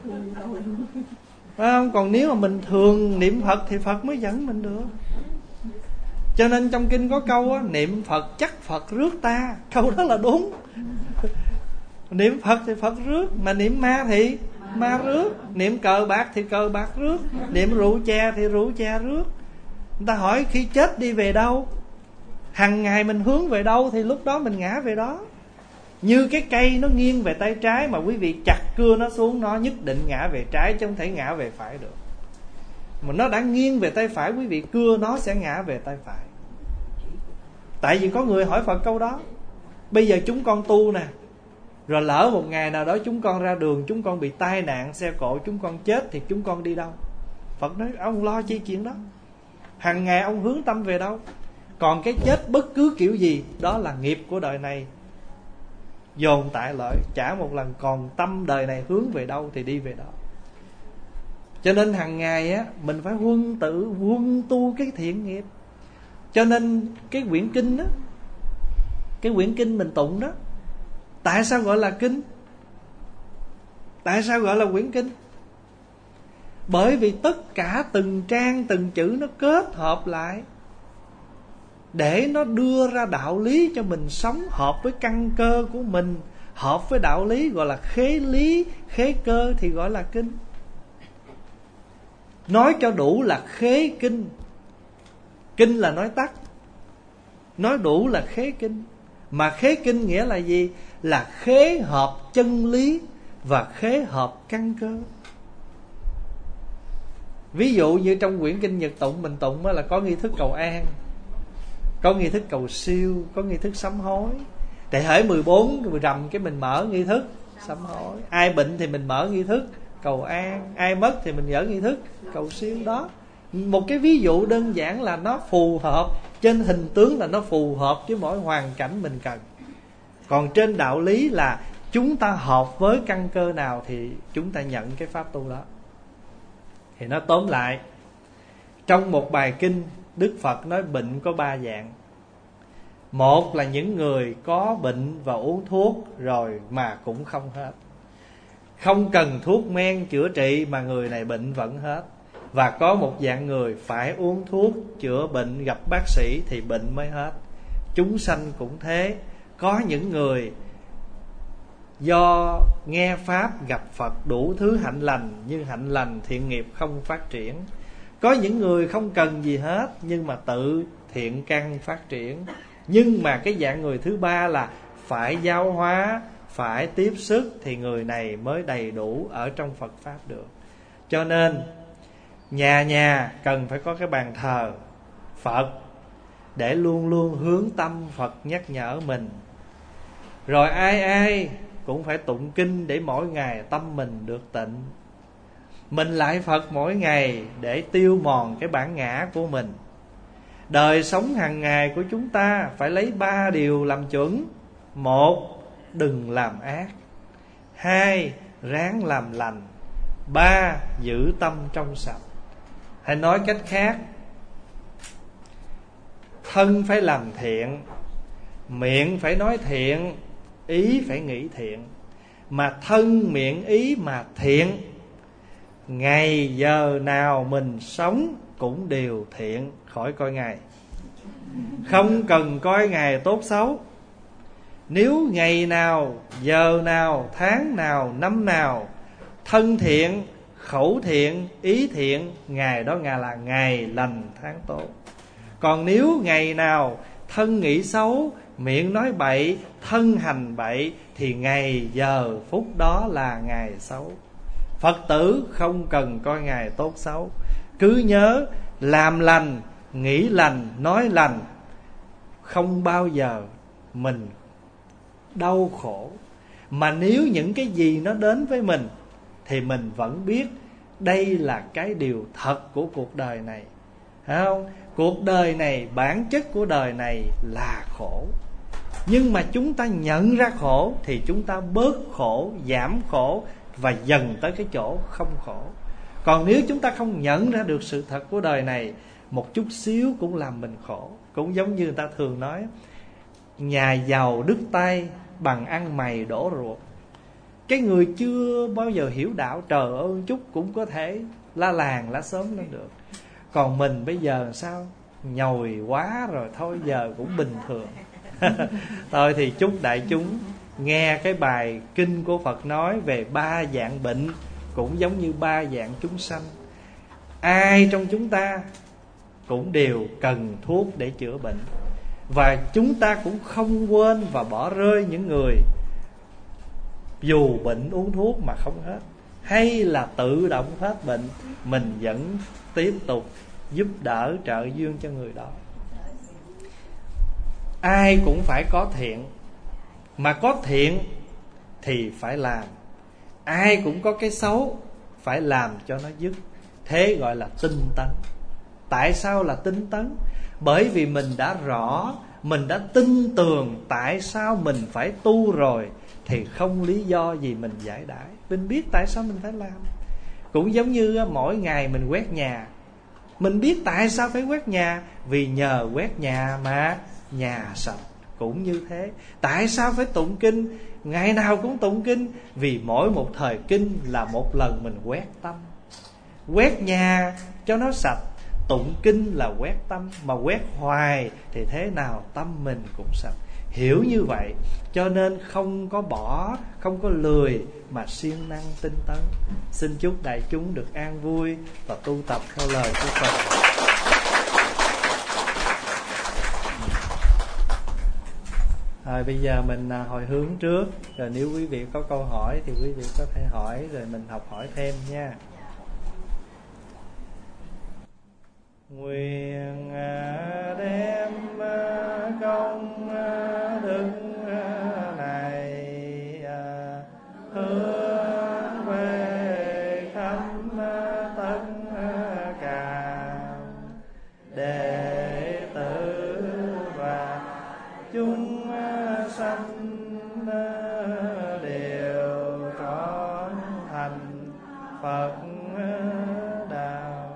Phải không? Còn nếu mà mình thường niệm Phật thì Phật mới dẫn mình được. Cho nên trong kinh có câu á, niệm Phật chắc Phật rước ta. Câu đó là đúng. Niệm Phật thì Phật rước, mà niệm ma thì ma rước. Niệm cờ bạc thì cờ bạc rước, niệm rượu chè thì rượu chè rước. Người ta hỏi khi chết đi về đâu? Hằng ngày mình hướng về đâu thì lúc đó mình ngã về đó. Như cái cây nó nghiêng về tay trái, mà quý vị chặt cưa nó xuống, nó nhất định ngã về trái chứ không thể ngã về phải được. Mà nó đã nghiêng về tay phải, quý vị cưa nó sẽ ngã về tay phải. Tại vì có người hỏi Phật câu đó. Bây giờ chúng con tu nè, rồi lỡ một ngày nào đó chúng con ra đường, chúng con bị tai nạn xe cộ, chúng con chết thì chúng con đi đâu? Phật nói ông lo chi chuyện đó. Hằng ngày ông hướng tâm về đâu? Còn cái chết bất cứ kiểu gì, đó là nghiệp của đời này dồn tại lợi, chả một lần. Còn tâm đời này hướng về đâu thì đi về đó. Cho nên hàng ngày á, mình phải huân tu cái thiện nghiệp. Cho nên cái quyển kinh đó, cái quyển kinh mình tụng đó, tại sao gọi là kinh? Tại sao gọi là quyển kinh? Bởi vì tất cả từng trang từng chữ nó kết hợp lại để nó đưa ra đạo lý cho mình sống, hợp với căn cơ của mình, hợp với đạo lý, gọi là khế lý, khế cơ thì gọi là kinh. Nói cho đủ là khế kinh. Kinh là nói tắt, nói đủ là khế kinh. Mà khế kinh nghĩa là gì? Là khế hợp chân lý và khế hợp căn cơ. Ví dụ như trong quyển kinh Nhật tụng mình tụng là có nghi thức cầu an, có nghi thức cầu siêu, có nghi thức sám hối. Tại hễ 14 rằm cái mình mở nghi thức sám hối. Ai bệnh thì mình mở nghi thức cầu an, ai mất thì mình mở nghi thức cầu siêu. Đó, một cái ví dụ đơn giản là nó phù hợp, trên hình tướng là nó phù hợp với mỗi hoàn cảnh mình cần. Còn trên đạo lý là chúng ta hợp với căn cơ nào thì chúng ta nhận cái pháp tu đó. Thì nó tóm lại, trong một bài kinh, Đức Phật nói bệnh có 3 dạng. Một là những người có bệnh và uống thuốc rồi mà cũng không hết, không cần thuốc men chữa trị mà người này bệnh vẫn hết. Và có một dạng người phải uống thuốc chữa bệnh, gặp bác sĩ thì bệnh mới hết. Chúng sanh cũng thế. Có những người do nghe Pháp gặp Phật đủ thứ hạnh lành, nhưng hạnh lành thiện nghiệp không phát triển. Có những người không cần gì hết, nhưng mà tự thiện căn phát triển. Nhưng mà cái dạng người thứ ba là phải giáo hóa, phải tiếp sức thì người này mới đầy đủ ở trong Phật Pháp được. Cho nên nhà nhà cần phải có cái bàn thờ Phật để luôn luôn hướng tâm Phật nhắc nhở mình. Rồi ai ai cũng phải tụng kinh để mỗi ngày tâm mình được tịnh. Mình lại Phật mỗi ngày để tiêu mòn cái bản ngã của mình. Đời sống hàng ngày của chúng ta phải lấy 3 điều làm chuẩn. 1. Đừng làm ác. 2. Ráng làm lành. 3. Giữ tâm trong sạch. Hay nói cách khác, thân phải làm thiện, miệng phải nói thiện, ý phải nghĩ thiện. Mà thân miệng ý mà thiện, ngày giờ nào mình sống cũng đều thiện, khỏi coi ngày. Không cần coi ngày tốt xấu. Nếu ngày nào, giờ nào, tháng nào, năm nào thân thiện, khẩu thiện, ý thiện, ngày đó là ngày lành tháng tốt. Còn nếu ngày nào thân nghĩ xấu, miệng nói bậy, thân hành bậy, thì ngày giờ phút đó là ngày xấu. Phật tử không cần coi ngày tốt xấu, cứ nhớ làm lành, nghĩ lành, nói lành, không bao giờ mình đau khổ. Mà nếu những cái gì nó đến với mình thì mình vẫn biết đây là cái điều thật của cuộc đời này. Thấy không? Cuộc đời này, bản chất của đời này là khổ. Nhưng mà chúng ta nhận ra khổ thì chúng ta bớt khổ, giảm khổ và dần tới cái chỗ không khổ. Còn nếu chúng ta không nhận ra được sự thật của đời này, một chút xíu cũng làm mình khổ. Cũng giống như người ta thường nói, nhà giàu đứt tay bằng ăn mày đổ ruột. Cái người chưa bao giờ hiểu đạo, trời ơi chút cũng có thể la làng lá xóm lên được. Còn mình bây giờ sao? Nhồi quá rồi, thôi giờ cũng bình thường. Thôi thì chúc đại chúng nghe cái bài kinh của Phật nói về 3 dạng bệnh cũng giống như 3 dạng chúng sanh. Ai trong chúng ta cũng đều cần thuốc để chữa bệnh. Và chúng ta cũng không quên và bỏ rơi những người dù bệnh uống thuốc mà không hết, hay là tự động hết bệnh, mình vẫn tiếp tục giúp đỡ trợ duyên cho người đó. Ai cũng phải có thiện, mà có thiện thì phải làm. Ai cũng có cái xấu, phải làm cho nó dứt. Thế gọi là tinh tấn. Tại sao là tinh tấn? Bởi vì mình đã rõ, mình đã tin tưởng tại sao mình phải tu rồi, thì không lý do gì mình giải đãi. Mình biết tại sao mình phải làm. Cũng giống như mỗi ngày mình quét nhà, mình biết tại sao phải quét nhà, vì nhờ quét nhà mà nhà sạch. Cũng như thế, tại sao phải tụng kinh? Ngày nào cũng tụng kinh, vì mỗi một thời kinh là một lần mình quét tâm. Quét nhà cho nó sạch, tụng kinh là quét tâm. Mà quét hoài thì thế nào tâm mình cũng sạch. Hiểu như vậy cho nên không có bỏ, không có lười, mà siêng năng tinh tấn. Xin chúc đại chúng được an vui và tu tập theo lời của Phật. Rồi bây giờ mình hồi hướng trước, rồi nếu quý vị có câu hỏi thì quý vị có thể hỏi, rồi mình học hỏi thêm nha. Nguyện đem công đức này hướng về khắp tất cả đệ tử và chúng sanh đều có thành Phật đạo.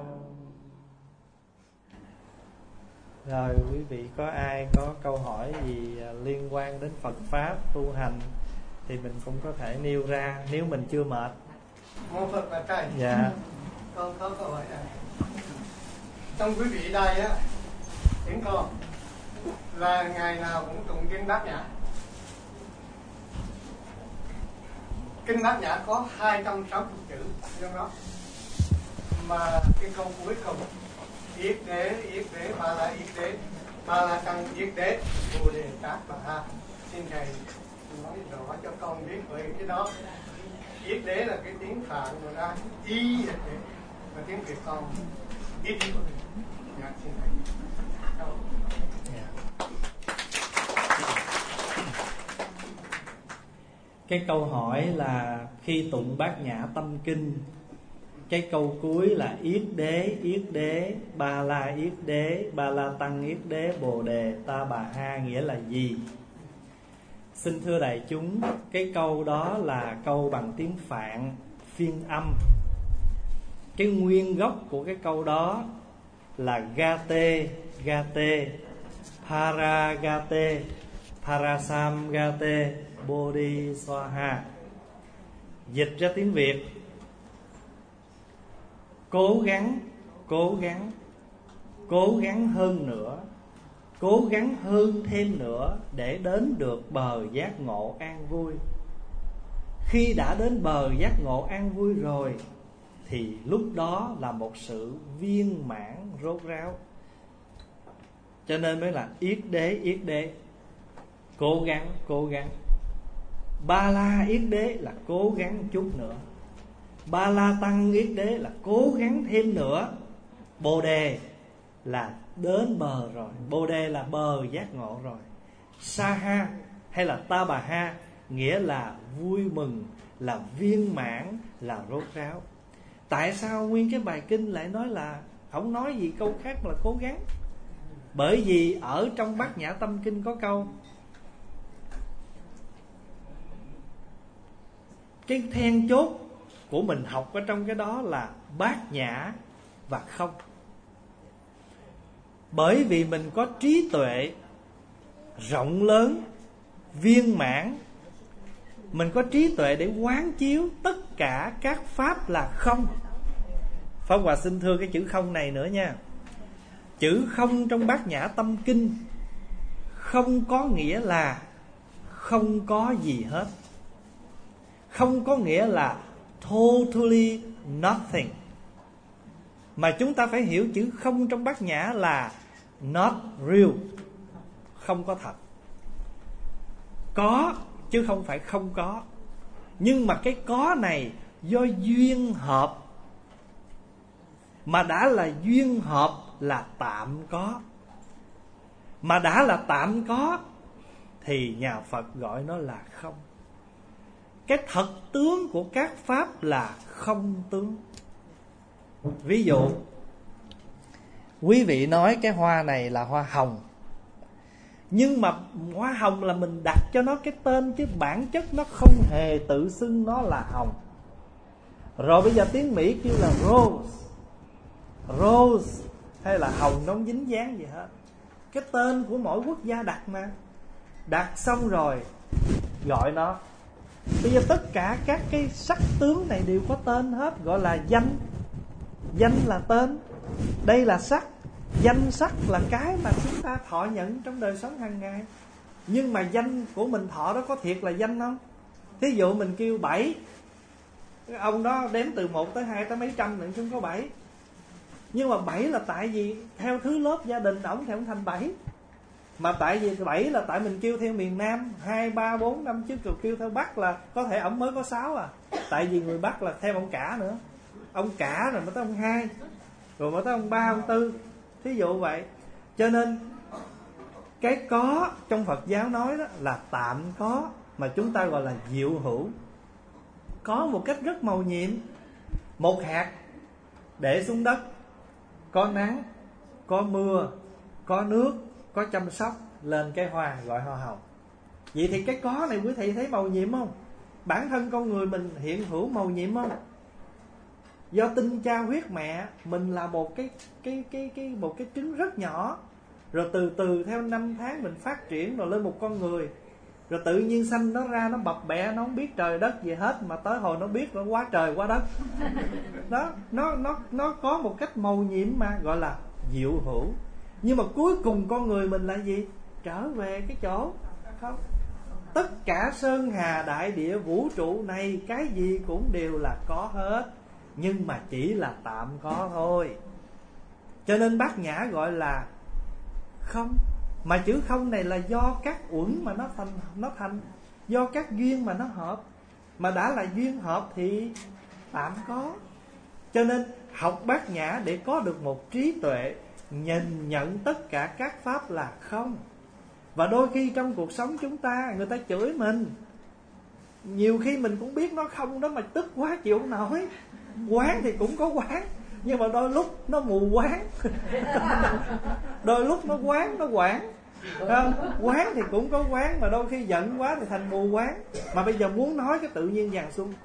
Rồi quý vị có ai có câu hỏi gì liên quan đến Phật Pháp tu hành thì mình cũng có thể nêu ra nếu mình chưa mệt. Mô Phật là Thầy. Dạ. Con có câu hỏi này. Trong quý vị đây á, tiếng con là ngày nào cũng tụng kinh Bát Nhã. Kinh Bát Nhã có 260 chữ trong đó. Mà cái câu cuối cùng yết đế, ba la tăng yết đế, bồ đề tát bà ha. Xin Thầy nói rõ cho con biết, bởi cái đó yết đế là cái tiếng Phạn mà ra y là thế, và tiếng Việt con yết đế. Dạ, xin Thầy. Cái câu hỏi là khi tụng Bát Nhã Tâm Kinh, cái câu cuối là yết đế, ba la tăng yết đế, bồ đề ta bà ha nghĩa là gì? Xin thưa đại chúng, cái câu đó là câu bằng tiếng Phạn phiên âm. Cái nguyên gốc của cái câu đó là gate, paragate, parasamgate, bodhiswaha. Dịch ra tiếng Việt: cố gắng hơn nữa, cố gắng hơn thêm nữa để đến được bờ giác ngộ an vui. Khi đã đến bờ giác ngộ an vui rồi thì lúc đó là một sự viên mãn rốt ráo. Cho nên mới là yết đế, cố gắng. Ba la yết đế là cố gắng chút nữa. Ba la tăng yết đế là cố gắng thêm nữa. Bồ đề là đến bờ rồi, bồ đề là bờ giác ngộ rồi. Sa ha hay là ta bà ha nghĩa là vui mừng, là viên mãn, là rốt ráo. Tại sao nguyên cái bài kinh lại nói là không nói gì câu khác là cố gắng? Bởi vì ở trong Bát Nhã Tâm Kinh có câu cái then chốt của mình học ở trong cái đó là bát nhã và không. Bởi vì mình có trí tuệ rộng lớn, viên mãn, mình có trí tuệ để quán chiếu tất cả các pháp là không. Pháp Hòa xin thưa cái chữ không này nữa nha. Chữ không trong Bát Nhã Tâm Kinh không có nghĩa là không có gì hết. Không có nghĩa là totally nothing, mà chúng ta phải hiểu chữ không trong Bát Nhã là not real, không có thật. Có chứ không phải không có. Nhưng mà cái có này do duyên hợp, mà đã là duyên hợp là tạm có. Mà đã là tạm có thì nhà Phật gọi nó là không. Cái thật tướng của các pháp là không tướng. Ví dụ, quý vị nói cái hoa này là hoa hồng, nhưng mà hoa hồng là mình đặt cho nó cái tên, chứ bản chất nó không hề tự xưng nó là hồng. Rồi bây giờ tiếng Mỹ kêu là rose, rose hay là hồng, nó không dính dáng gì hết. Cái tên của mỗi quốc gia đặt mà. Đặt xong rồi gọi nó. Bây giờ tất cả các cái sắc tướng này đều có tên hết, gọi là danh. Danh là tên, đây là sắc. Danh sắc là cái mà chúng ta thọ nhận trong đời sống hàng ngày. Nhưng mà danh của mình thọ đó có thiệt là danh không? Thí dụ mình kêu 7, cái ông đó đếm từ 1 tới 2 tới mấy trăm nữa, không có 7. Nhưng mà 7 là tại vì theo thứ lớp gia đình ổng thì ổng thành 7. Mà tại vì 7 là tại mình kêu theo miền Nam 2, 3, 4, 5, chứ kêu theo Bắc là có thể ổng mới có 6 à. Tại vì người Bắc là theo ông cả nữa. Ông cả rồi mới tới ông 2, rồi mới tới ông 3, ông 4. Thí dụ vậy. Cho nên cái có trong Phật giáo nói đó là tạm có, mà chúng ta gọi là diệu hữu. Có một cách rất mầu nhiệm. Một hạt để xuống đất, có nắng, có mưa, có nước, có chăm sóc, lên cái hoa gọi hoa hồng. Vậy thì cái có này quý thầy thấy mầu nhiệm không? Bản thân con người mình hiện hữu mầu nhiệm không? Do tinh cha huyết mẹ mình là một cái trứng rất nhỏ, rồi từ từ theo năm tháng mình phát triển rồi lên một con người, rồi tự nhiên sanh nó ra, nó bập bẹ, nó không biết trời đất gì hết, mà tới hồi nó biết nó quá trời quá đất. Đó, nó có một cách mầu nhiệm mà gọi là diệu hữu. Nhưng mà cuối cùng con người mình là gì? Trở về cái chỗ không. Tất cả sơn hà đại địa vũ trụ này, cái gì cũng đều là có hết, nhưng mà chỉ là tạm có thôi. Cho nên Bát Nhã gọi là không. Mà chữ không này là do các uẩn mà nó thành, do các duyên mà nó hợp. Mà đã là duyên hợp thì tạm có. Cho nên học Bát Nhã để có được một trí tuệ nhìn nhận tất cả các pháp là không. Và đôi khi trong cuộc sống chúng ta, người ta chửi mình, nhiều khi mình cũng biết nó không đó mà tức quá chịu không nổi. Quán thì cũng có quán, nhưng mà đôi lúc nó mù quán. Đôi lúc nó quán, nó quảng. Quán thì cũng có quán, mà đôi khi giận quá thì thành mù quán. Mà bây giờ muốn nói cái tự nhiên dằn xuống,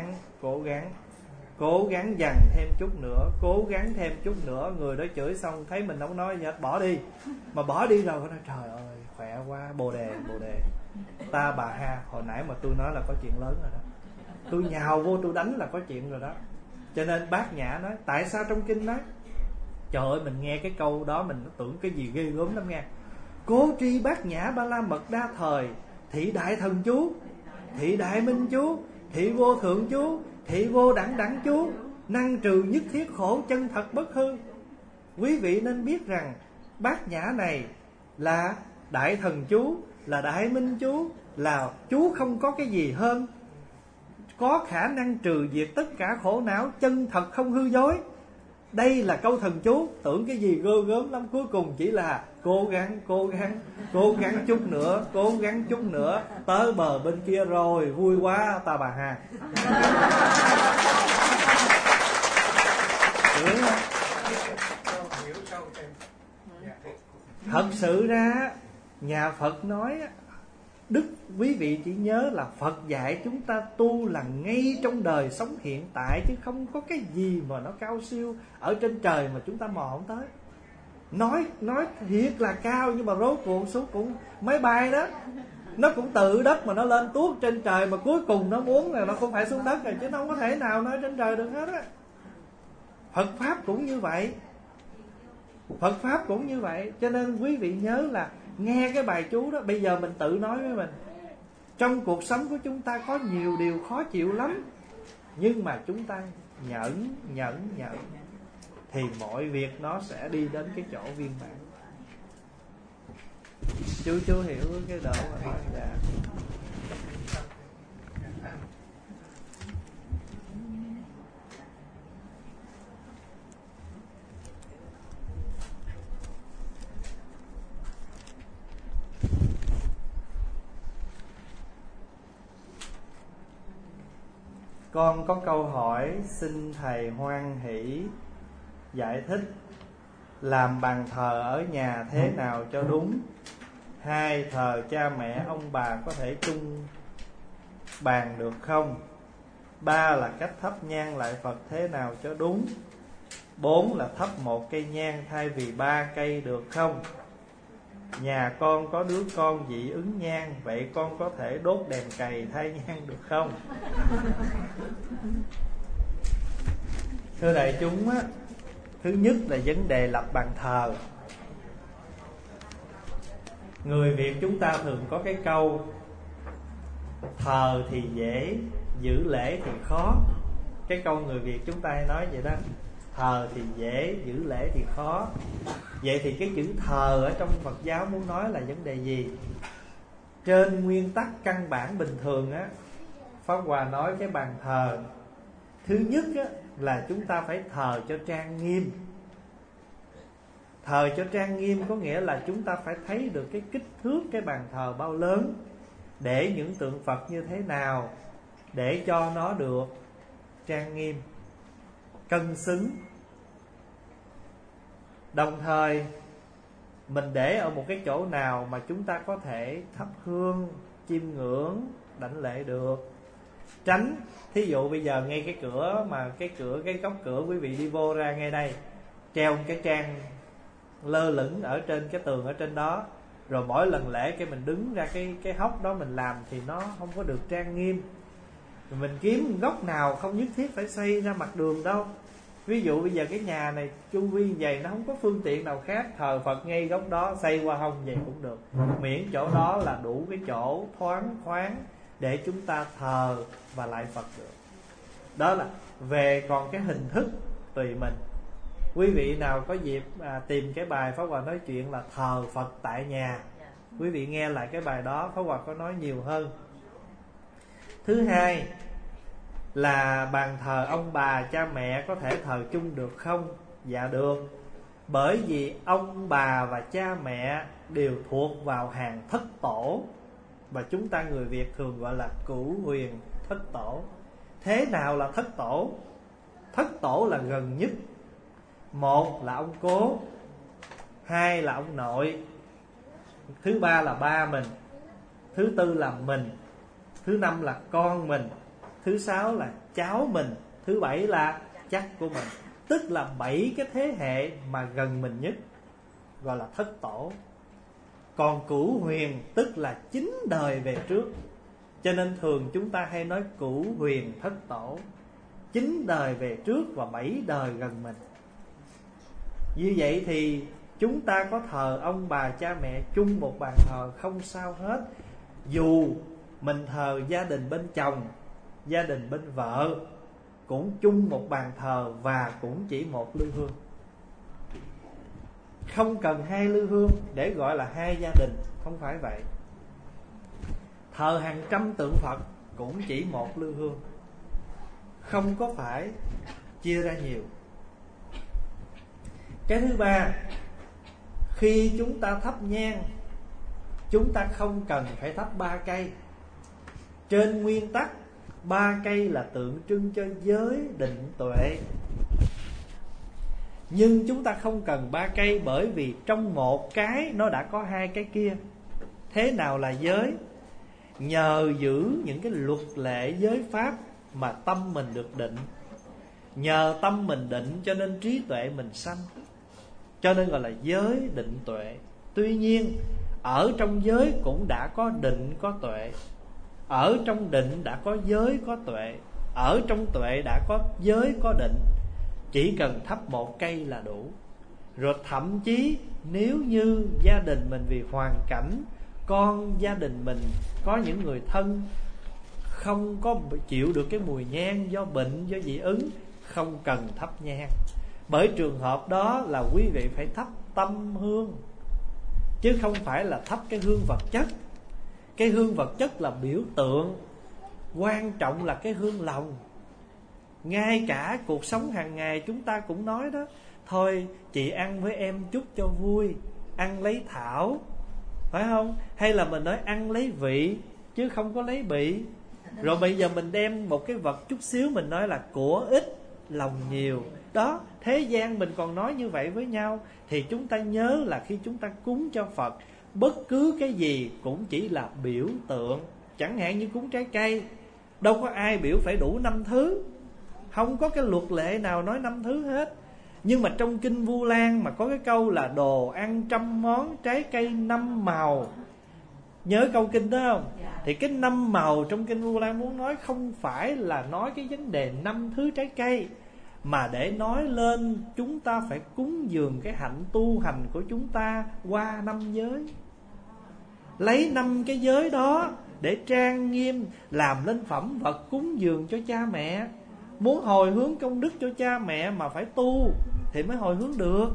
cố gắng dằn thêm chút nữa, cố gắng thêm chút nữa. Người đó chửi xong thấy mình không nói gì hết, bỏ đi. Mà bỏ đi rồi nói trời ơi khỏe quá, bồ đề. Ta bà ha, hồi nãy mà tôi nói là có chuyện lớn rồi đó, tôi nhào vô tôi đánh là có chuyện rồi đó. Cho nên Bát Nhã nói, tại sao trong kinh nói, trời ơi mình nghe cái câu đó mình tưởng cái gì ghê gớm lắm nghe. Cố tri Bát Nhã Ba La Mật Đa Thời, thị đại thần chú, thị đại minh chú, thị vô thượng chú, thị vô đẳng đẳng chú, năng trừ nhất thiết khổ, chân thật bất hư. Quý vị nên biết rằng Bát Nhã này là đại thần chú, là đại minh chú, là chú không có cái gì hơn, có khả năng trừ diệt tất cả khổ não, chân thật không hư dối. Đây là câu thần chú. Tưởng cái gì gơ gớm lắm, cuối cùng chỉ là cố gắng chút nữa, tới bờ bên kia rồi, vui quá ta bà ha. Thật sự ra nhà Phật nói, Đức quý vị chỉ nhớ là Phật dạy chúng ta tu là ngay trong đời sống hiện tại, chứ không có cái gì mà nó cao siêu ở trên trời mà chúng ta mò không tới. Nói thiệt là cao, nhưng mà rốt cuộc xuống cũng máy bay đó, nó cũng tự đất mà nó lên tuốt trên trời, mà cuối cùng nó muốn là nó không phải xuống đất rồi, chứ nó không có thể nào nó ở trên trời được hết á. Phật Pháp cũng như vậy. Cho nên quý vị nhớ là nghe cái bài chú đó, bây giờ mình tự nói với mình, Trong cuộc sống của chúng ta có nhiều điều khó chịu lắm, nhưng mà chúng ta nhẫn thì mọi việc nó sẽ đi đến cái chỗ viên mãn. Chú hiểu cái độ mà nói ra. Con có câu hỏi xin thầy hoan hỷ giải thích làm bàn thờ ở nhà thế nào cho đúng. 2, thờ cha mẹ ông bà có thể chung bàn được không? 3 là cách thắp nhang lại Phật thế nào cho đúng. 4 là thắp 1 cây nhang thay vì 3 cây được không? Nhà con có đứa con dị ứng nhang, vậy con có thể đốt đèn cầy thay nhang được không? Thưa đại chúng á, thứ nhất là vấn đề lập bàn thờ. Người Việt chúng ta thường có cái câu thờ thì dễ, giữ lễ thì khó. Cái câu người Việt chúng ta hay nói vậy đó. Thờ thì dễ, giữ lễ thì khó. Vậy thì cái chữ thờ ở trong Phật giáo muốn nói là vấn đề gì? Trên nguyên tắc căn bản bình thường á, Pháp Hòa nói cái bàn thờ, thứ nhất á, là chúng ta phải thờ cho trang nghiêm. Thờ cho trang nghiêm có nghĩa là chúng ta phải thấy được cái kích thước cái bàn thờ bao lớn, để những tượng Phật như thế nào, để cho nó được trang nghiêm, cân xứng. Đồng thời mình để ở một cái chỗ nào mà chúng ta có thể thắp hương, chiêm ngưỡng, đảnh lễ được. Tránh thí dụ bây giờ ngay cái cửa mà cái góc cửa quý vị đi vô ra ngay đây treo một cái trang lơ lửng ở trên cái tường ở trên đó, rồi mỗi lần lễ cái mình đứng ra cái hốc đó mình làm thì nó không có được trang nghiêm. Rồi mình kiếm góc nào không nhất thiết phải xây ra mặt đường đâu. Ví dụ bây giờ cái nhà này chu vi vậy, nó không có phương tiện nào khác, thờ Phật ngay góc đó, xây qua hông vậy cũng được, miễn chỗ đó là đủ cái chỗ thoáng khoáng để chúng ta thờ và lại Phật được. Đó là về, còn cái hình thức tùy mình. Quý vị nào có dịp tìm cái bài Pháp Hòa nói chuyện là thờ Phật tại nhà, quý vị nghe lại cái bài đó, Pháp Hòa có nói nhiều hơn. Thứ hai là bàn thờ ông bà cha mẹ có thể thờ chung được không? Dạ được. Bởi vì ông bà và cha mẹ đều thuộc vào hàng thất tổ, và chúng ta người Việt thường gọi là cửu huyền thất tổ. Thế nào là thất tổ? Thất tổ là gần nhất. 1 là ông cố, 2 là ông nội, thứ 3 là ba mình, thứ 4 là mình, thứ 5 là con mình, thứ 6 là cháu mình, thứ 7 là chắc của mình. Tức là 7 cái thế hệ mà gần mình nhất, gọi là thất tổ. Còn cửu huyền tức là 9 đời về trước. Cho nên thường chúng ta hay nói cửu huyền thất tổ, 9 đời về trước và 7 đời gần mình. Như vậy thì chúng ta có thờ ông bà cha mẹ chung một bàn thờ không sao hết. Dù mình thờ gia đình bên chồng, gia đình bên vợ cũng chung một bàn thờ và cũng chỉ một lư hương. Không cần 2 lư hương để gọi là 2 gia đình, không phải vậy. Thờ hàng trăm tượng Phật cũng chỉ một lư hương, không có phải chia ra nhiều. Cái thứ ba, khi chúng ta thắp nhang, chúng ta không cần phải thắp 3 cây. Trên nguyên tắc 3 cây là tượng trưng cho giới định tuệ. Nhưng chúng ta không cần 3 cây, bởi vì trong một cái nó đã có 2 cái kia. Thế nào là giới? Nhờ giữ những cái luật lệ giới pháp mà tâm mình được định. Nhờ tâm mình định cho nên trí tuệ mình sanh, cho nên gọi là giới định tuệ. Tuy nhiên ở trong giới cũng đã có định có tuệ, ở trong định đã có giới có tuệ, ở trong tuệ đã có giới có định. Chỉ cần thắp 1 cây là đủ. Rồi thậm chí nếu như gia đình mình vì hoàn cảnh con gia đình mình có những người thân không có chịu được cái mùi nhang do bệnh, do dị ứng, không cần thắp nhang. Bởi trường hợp đó là quý vị phải thắp tâm hương, chứ không phải là thắp cái hương vật chất. Cái hương vật chất là biểu tượng, quan trọng là cái hương lòng. Ngay cả cuộc sống hàng ngày chúng ta cũng nói đó, thôi chị ăn với em chút cho vui, ăn lấy thảo, phải không? Hay là mình nói ăn lấy vị chứ không có lấy bị. Rồi bây giờ mình đem một cái vật chút xíu, mình nói là của ít lòng nhiều. Đó, thế gian mình còn nói như vậy với nhau. Thì chúng ta nhớ là khi chúng ta cúng cho Phật, bất cứ cái gì cũng chỉ là biểu tượng. Chẳng hạn như cúng trái cây, đâu có ai biểu phải đủ 5 thứ, không có cái luật lệ nào nói 5 thứ hết. Nhưng mà trong Kinh Vu Lan mà có cái câu là đồ ăn 100 món, trái cây 5 màu. Nhớ câu kinh đó không? Thì cái 5 màu trong Kinh Vu Lan muốn nói không phải là nói cái vấn đề 5 thứ trái cây, mà để nói lên chúng ta phải cúng dường cái hạnh tu hành của chúng ta qua 5 giới. Lấy 5 cái giới đó để trang nghiêm, làm lên phẩm vật cúng dường cho cha mẹ. Muốn hồi hướng công đức cho cha mẹ mà phải tu thì mới hồi hướng được.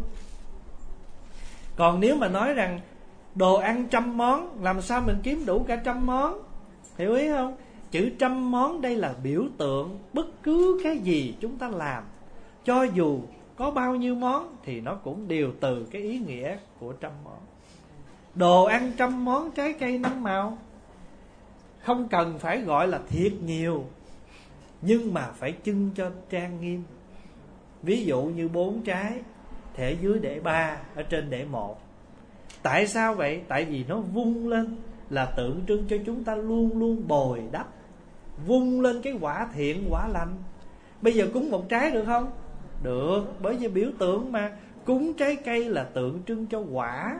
Còn nếu mà nói rằng đồ ăn 100 món, làm sao mình kiếm đủ cả 100 món? Hiểu ý không? Chữ 100 món đây là biểu tượng. Bất cứ cái gì chúng ta làm, cho dù có bao nhiêu món, thì nó cũng đều từ cái ý nghĩa của 100 món. Đồ ăn 100 món, trái cây 5 màu, không cần phải gọi là thiệt nhiều, nhưng mà phải trưng cho trang nghiêm. Ví dụ như 4 trái thì ở dưới để 3, ở trên để 1. Tại sao vậy? Tại vì nó vung lên là tượng trưng cho chúng ta luôn luôn bồi đắp, vung lên cái quả thiện quả lành. Bây giờ cúng 1 trái được không? Được, bởi vì biểu tượng mà. Cúng trái cây là tượng trưng cho quả,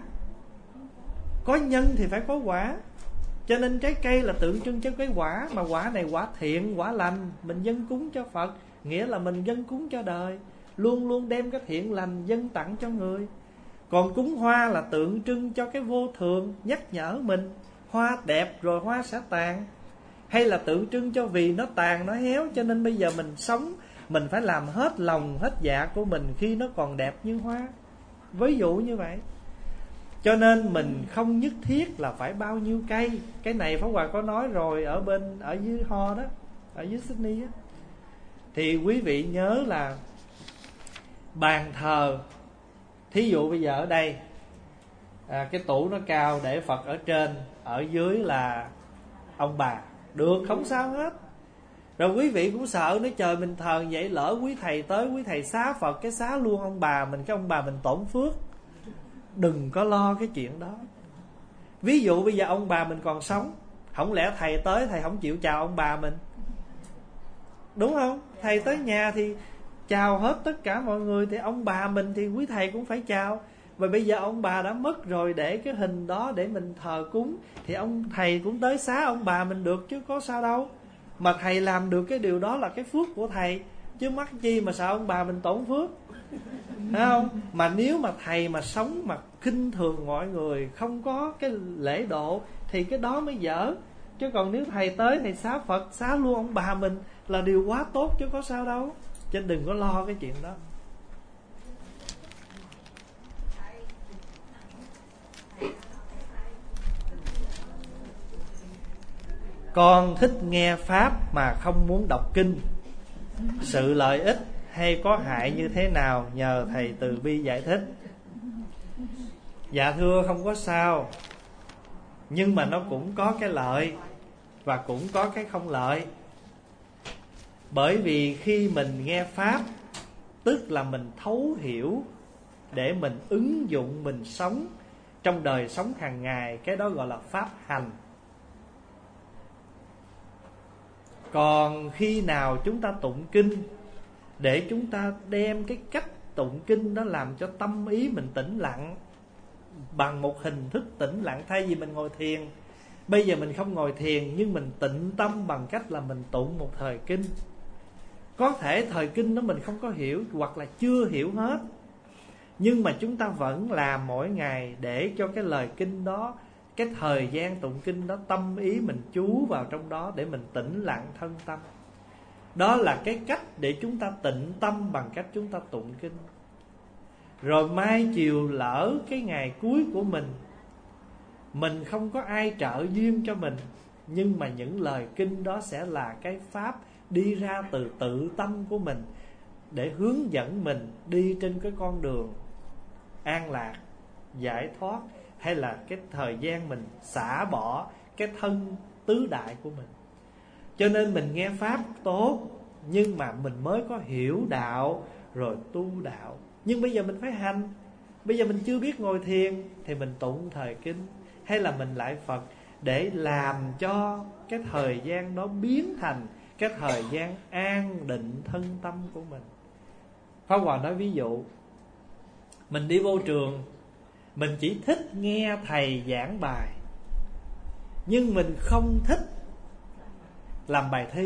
có nhân thì phải có quả, cho nên trái cây là tượng trưng cho cái quả. Mà quả này quả thiện, quả lành, mình dâng cúng cho Phật, nghĩa là mình dâng cúng cho đời, luôn luôn đem cái thiện lành dâng tặng cho người. Còn cúng hoa là tượng trưng cho cái vô thường, nhắc nhở mình hoa đẹp rồi hoa sẽ tàn. Hay là tượng trưng cho vì nó tàn, nó héo, cho nên bây giờ mình sống, mình phải làm hết lòng hết dạ của mình khi nó còn đẹp như hoa. Ví dụ như vậy. Cho nên mình không nhất thiết là phải bao nhiêu cây. Cái này Pháp Hòa có nói rồi ở dưới Ho đó, ở dưới Sydney đó. Thì quý vị nhớ là bàn thờ, thí dụ bây giờ ở đây cái tủ nó cao để Phật ở trên, ở dưới là ông bà, được, không sao hết. Rồi quý vị cũng sợ nói trời mình thờ vậy, lỡ quý thầy tới, quý thầy xá Phật cái xá luôn ông bà mình, cái ông bà mình tổn phước. Đừng có lo cái chuyện đó. Ví dụ bây giờ ông bà mình còn sống, không lẽ thầy tới thầy không chịu chào ông bà mình, đúng không? Thầy tới nhà thì chào hết tất cả mọi người, thì ông bà mình thì quý thầy cũng phải chào. Và bây giờ ông bà đã mất rồi, để cái hình đó để mình thờ cúng, thì ông thầy cũng tới xá ông bà mình được chứ có sao đâu. Mà thầy làm được cái điều đó là cái phước của thầy, chứ mắc chi mà sợ ông bà mình tổn phước, thấy không? Mà nếu mà thầy mà sống mà khinh thường mọi người, không có cái lễ độ, thì cái đó mới dở. Chứ còn nếu thầy tới thầy xá Phật, xá luôn ông bà mình là điều quá tốt chứ có sao đâu. Chứ đừng có lo cái chuyện đó. Con thích nghe Pháp mà không muốn đọc kinh, sự lợi ích hay có hại như thế nào, nhờ thầy từ bi giải thích. Dạ thưa, không có sao, nhưng mà nó cũng có cái lợi và cũng có cái không lợi. Bởi vì khi mình nghe Pháp, tức là mình thấu hiểu để mình ứng dụng, mình sống trong đời sống hàng ngày. Cái đó gọi là Pháp hành. Còn khi nào chúng ta tụng kinh, để chúng ta đem cái cách tụng kinh đó làm cho tâm ý mình tĩnh lặng, bằng một hình thức tĩnh lặng. Thay vì mình ngồi thiền, bây giờ mình không ngồi thiền, nhưng mình tịnh tâm bằng cách là mình tụng một thời kinh. Có thể thời kinh đó mình không có hiểu, hoặc là chưa hiểu hết, nhưng mà chúng ta vẫn làm mỗi ngày để cho cái lời kinh đó cái thời gian tụng kinh đó, tâm ý mình chú vào trong đó để mình tĩnh lặng thân tâm. Đó là cái cách để chúng ta tịnh tâm bằng cách chúng ta tụng kinh. Rồi mai chiều lỡ cái ngày cuối của mình không có ai trợ duyên cho mình, nhưng mà những lời kinh đó sẽ là cái pháp đi ra từ tự tâm của mình, để hướng dẫn mình đi trên cái con đường an lạc, giải thoát, hay là cái thời gian mình xả bỏ cái thân tứ đại của mình. Cho nên mình nghe pháp tốt, nhưng mà mình mới có hiểu đạo rồi tu đạo. Nhưng bây giờ mình phải hành. Bây giờ mình chưa biết ngồi thiền thì mình tụng thời kinh, hay là mình lại Phật, để làm cho cái thời gian đó biến thành cái thời gian an định thân tâm của mình. Pháp Hòa nói ví dụ, mình đi vô trường, mình chỉ thích nghe thầy giảng bài, nhưng mình không thích làm bài thi,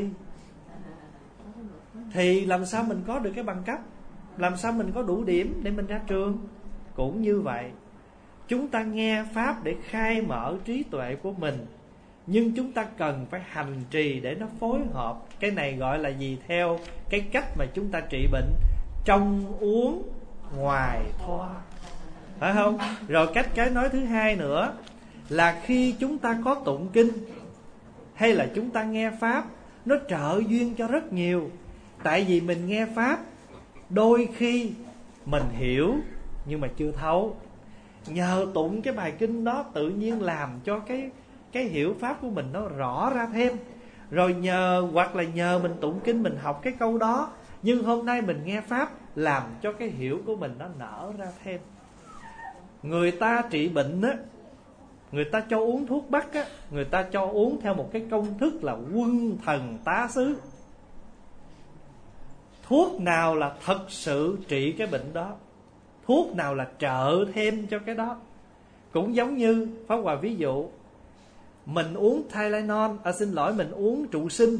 thì làm sao mình có được cái bằng cấp? Làm sao mình có đủ điểm để mình ra trường? Cũng như vậy, chúng ta nghe pháp để khai mở trí tuệ của mình, nhưng chúng ta cần phải hành trì để nó phối hợp. Cái này gọi là gì? Theo cái cách mà chúng ta trị bệnh, trong uống ngoài thoa, phải không? Rồi cái nói thứ hai nữa là khi chúng ta có tụng kinh hay là chúng ta nghe pháp, nó trợ duyên cho rất nhiều. Tại vì mình nghe pháp, đôi khi mình hiểu nhưng mà chưa thấu. Nhờ tụng cái bài kinh đó, tự nhiên làm cho cái hiểu pháp của mình nó rõ ra thêm. Rồi hoặc là nhờ mình tụng kinh, mình học cái câu đó, nhưng hôm nay mình nghe pháp, làm cho cái hiểu của mình nó nở ra thêm. Người ta trị bệnh á, người ta cho uống thuốc bắc á, người ta cho uống theo một cái công thức là quân thần tá xứ. Thuốc nào là thật sự trị cái bệnh đó, thuốc nào là trợ thêm cho cái đó. Cũng giống như Pháp Hòa ví dụ, mình uống Tylenol, mình uống trụ sinh.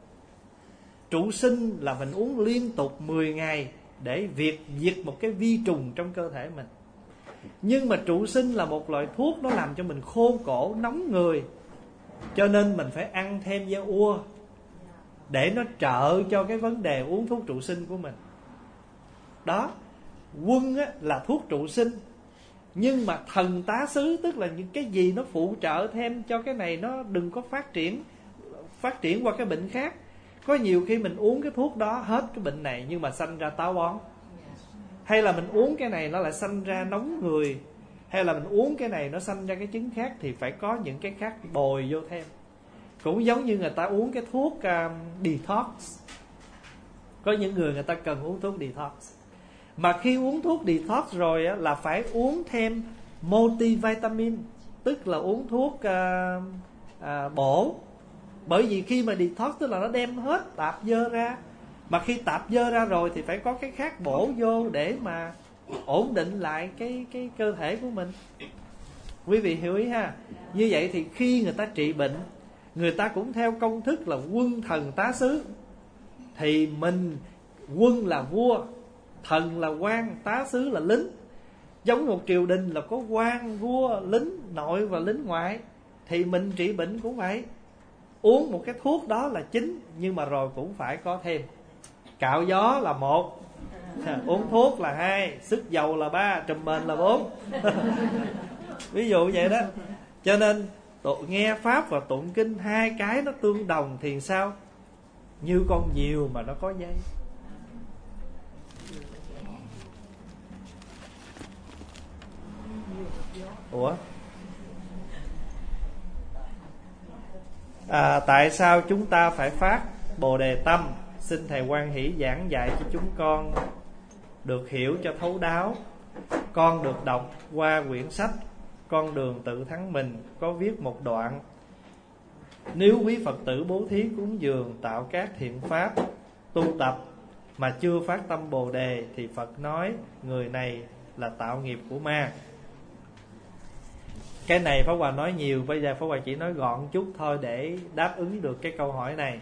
Trụ sinh là mình uống liên tục 10 ngày để diệt một cái vi trùng trong cơ thể mình. Nhưng mà trụ sinh là một loại thuốc, nó làm cho mình khô cổ, nóng người, cho nên mình phải ăn thêm da ua để nó trợ cho cái vấn đề uống thuốc trụ sinh của mình. Đó, quân á, là thuốc trụ sinh, nhưng mà thần tá xứ, tức là những cái gì nó phụ trợ thêm cho cái này nó đừng có phát triển qua cái bệnh khác. Có nhiều khi mình uống cái thuốc đó hết cái bệnh này, nhưng mà sanh ra táo bón. Hay là mình uống cái này nó lại sanh ra nóng người, hay là mình uống cái này nó sanh ra cái chứng khác, thì phải có những cái khác bồi vô thêm. Cũng giống như người ta uống cái thuốc detox. Có những người ta cần uống thuốc detox, mà khi uống thuốc detox rồi á, là phải uống thêm multivitamin, tức là uống thuốc bổ. Bởi vì khi mà detox tức là nó đem hết tạp dơ ra, mà khi tạp dơ ra rồi thì phải có cái khác bổ vô để mà ổn định lại cái cơ thể của mình. Quý vị hiểu ý ha? Như vậy thì khi người ta trị bệnh, người ta cũng theo công thức là quân thần tá xứ. Thì mình, quân là vua, thần là quan, tá xứ là lính. Giống một triều đình là có quan, vua, lính nội và lính ngoại. Thì mình trị bệnh cũng vậy, uống một cái thuốc đó là chính, nhưng mà rồi cũng phải có thêm. Cạo gió là 1, uống thuốc là 2, sức dầu là 3, trùm mền là 4. Ví dụ vậy đó. Cho nên nghe pháp và tụng kinh, hai cái nó tương đồng thì sao? Như con diều mà nó có dây. Ủa? Tại sao chúng ta phải phát Bồ Đề tâm? Xin Thầy Quan Hỷ giảng dạy cho chúng con được hiểu cho thấu đáo. Con được đọc qua quyển sách Con đường tự thắng mình, có viết một đoạn: nếu quý Phật tử bố thí cúng dường, tạo các thiện pháp, tu tập mà chưa phát tâm Bồ Đề, thì Phật nói người này là tạo nghiệp của ma. Cái này Pháp Hòa nói nhiều, bây giờ Pháp Hòa chỉ nói gọn chút thôi để đáp ứng được cái câu hỏi này.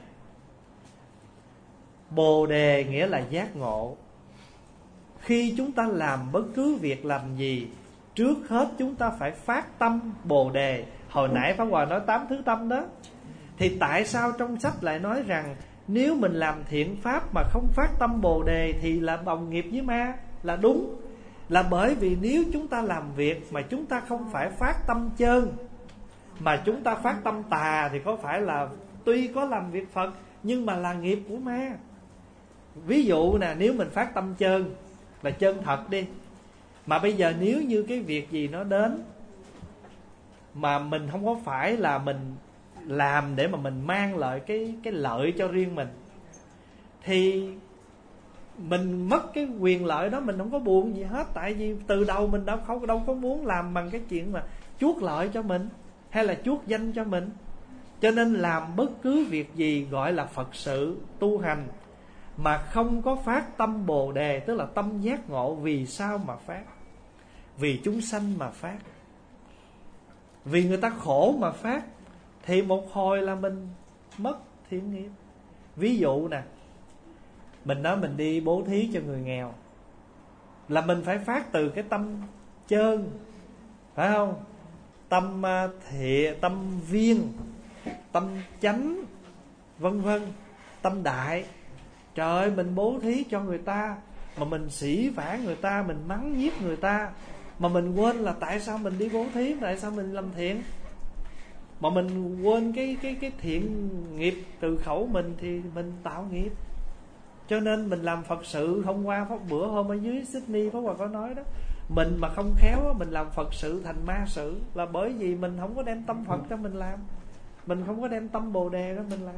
Bồ Đề nghĩa là giác ngộ. Khi chúng ta làm bất cứ việc làm gì Trước hết chúng ta phải phát tâm Bồ Đề. Hồi nãy Pháp Hòa nói 8 thứ tâm đó. Thì tại sao trong sách lại nói rằng nếu mình làm thiện pháp mà không phát tâm Bồ Đề thì là đồng nghiệp với ma? Là đúng. Là bởi vì nếu chúng ta làm việc mà chúng ta không phải phát tâm chơn, mà chúng ta phát tâm tà, thì có phải là tuy có làm việc Phật nhưng mà là nghiệp của ma. Ví dụ nè, nếu mình phát tâm chơn là chân thật đi, mà bây giờ nếu như cái việc gì nó đến mà mình không có phải là mình làm để mà mình mang lại cái lợi cho riêng mình, thì mình mất cái quyền lợi đó, mình không có buồn gì hết. Tại vì từ đầu mình đâu có muốn làm bằng cái chuyện mà chuốc lợi cho mình hay là chuốc danh cho mình. Cho nên làm bất cứ việc gì gọi là Phật sự tu hành mà không có phát tâm Bồ Đề, tức là tâm giác ngộ. Vì sao mà phát? Vì chúng sanh mà phát, vì người ta khổ mà phát, thì một hồi là mình mất thiện nghiệp. Ví dụ nè, mình nói mình đi bố thí cho người nghèo, là mình phải phát từ cái tâm chơn, phải không? Tâm thiện, tâm viên, tâm chánh, vân vân, tâm đại. Trời ơi, mình bố thí cho người ta mà mình sỉ vả người ta, mình mắng nhiếc người ta, mà mình quên là tại sao mình đi bố thí, tại sao mình làm thiện, mà mình quên cái thiện nghiệp từ khẩu mình, thì mình tạo nghiệp. Cho nên mình làm Phật sự. Hôm qua bữa hôm ở dưới Sydney Pháp Hòa có nói đó, mình mà không khéo mình làm Phật sự thành ma sự, là bởi vì mình không có đem tâm Phật cho mình làm, mình không có đem tâm Bồ Đề đó mình làm.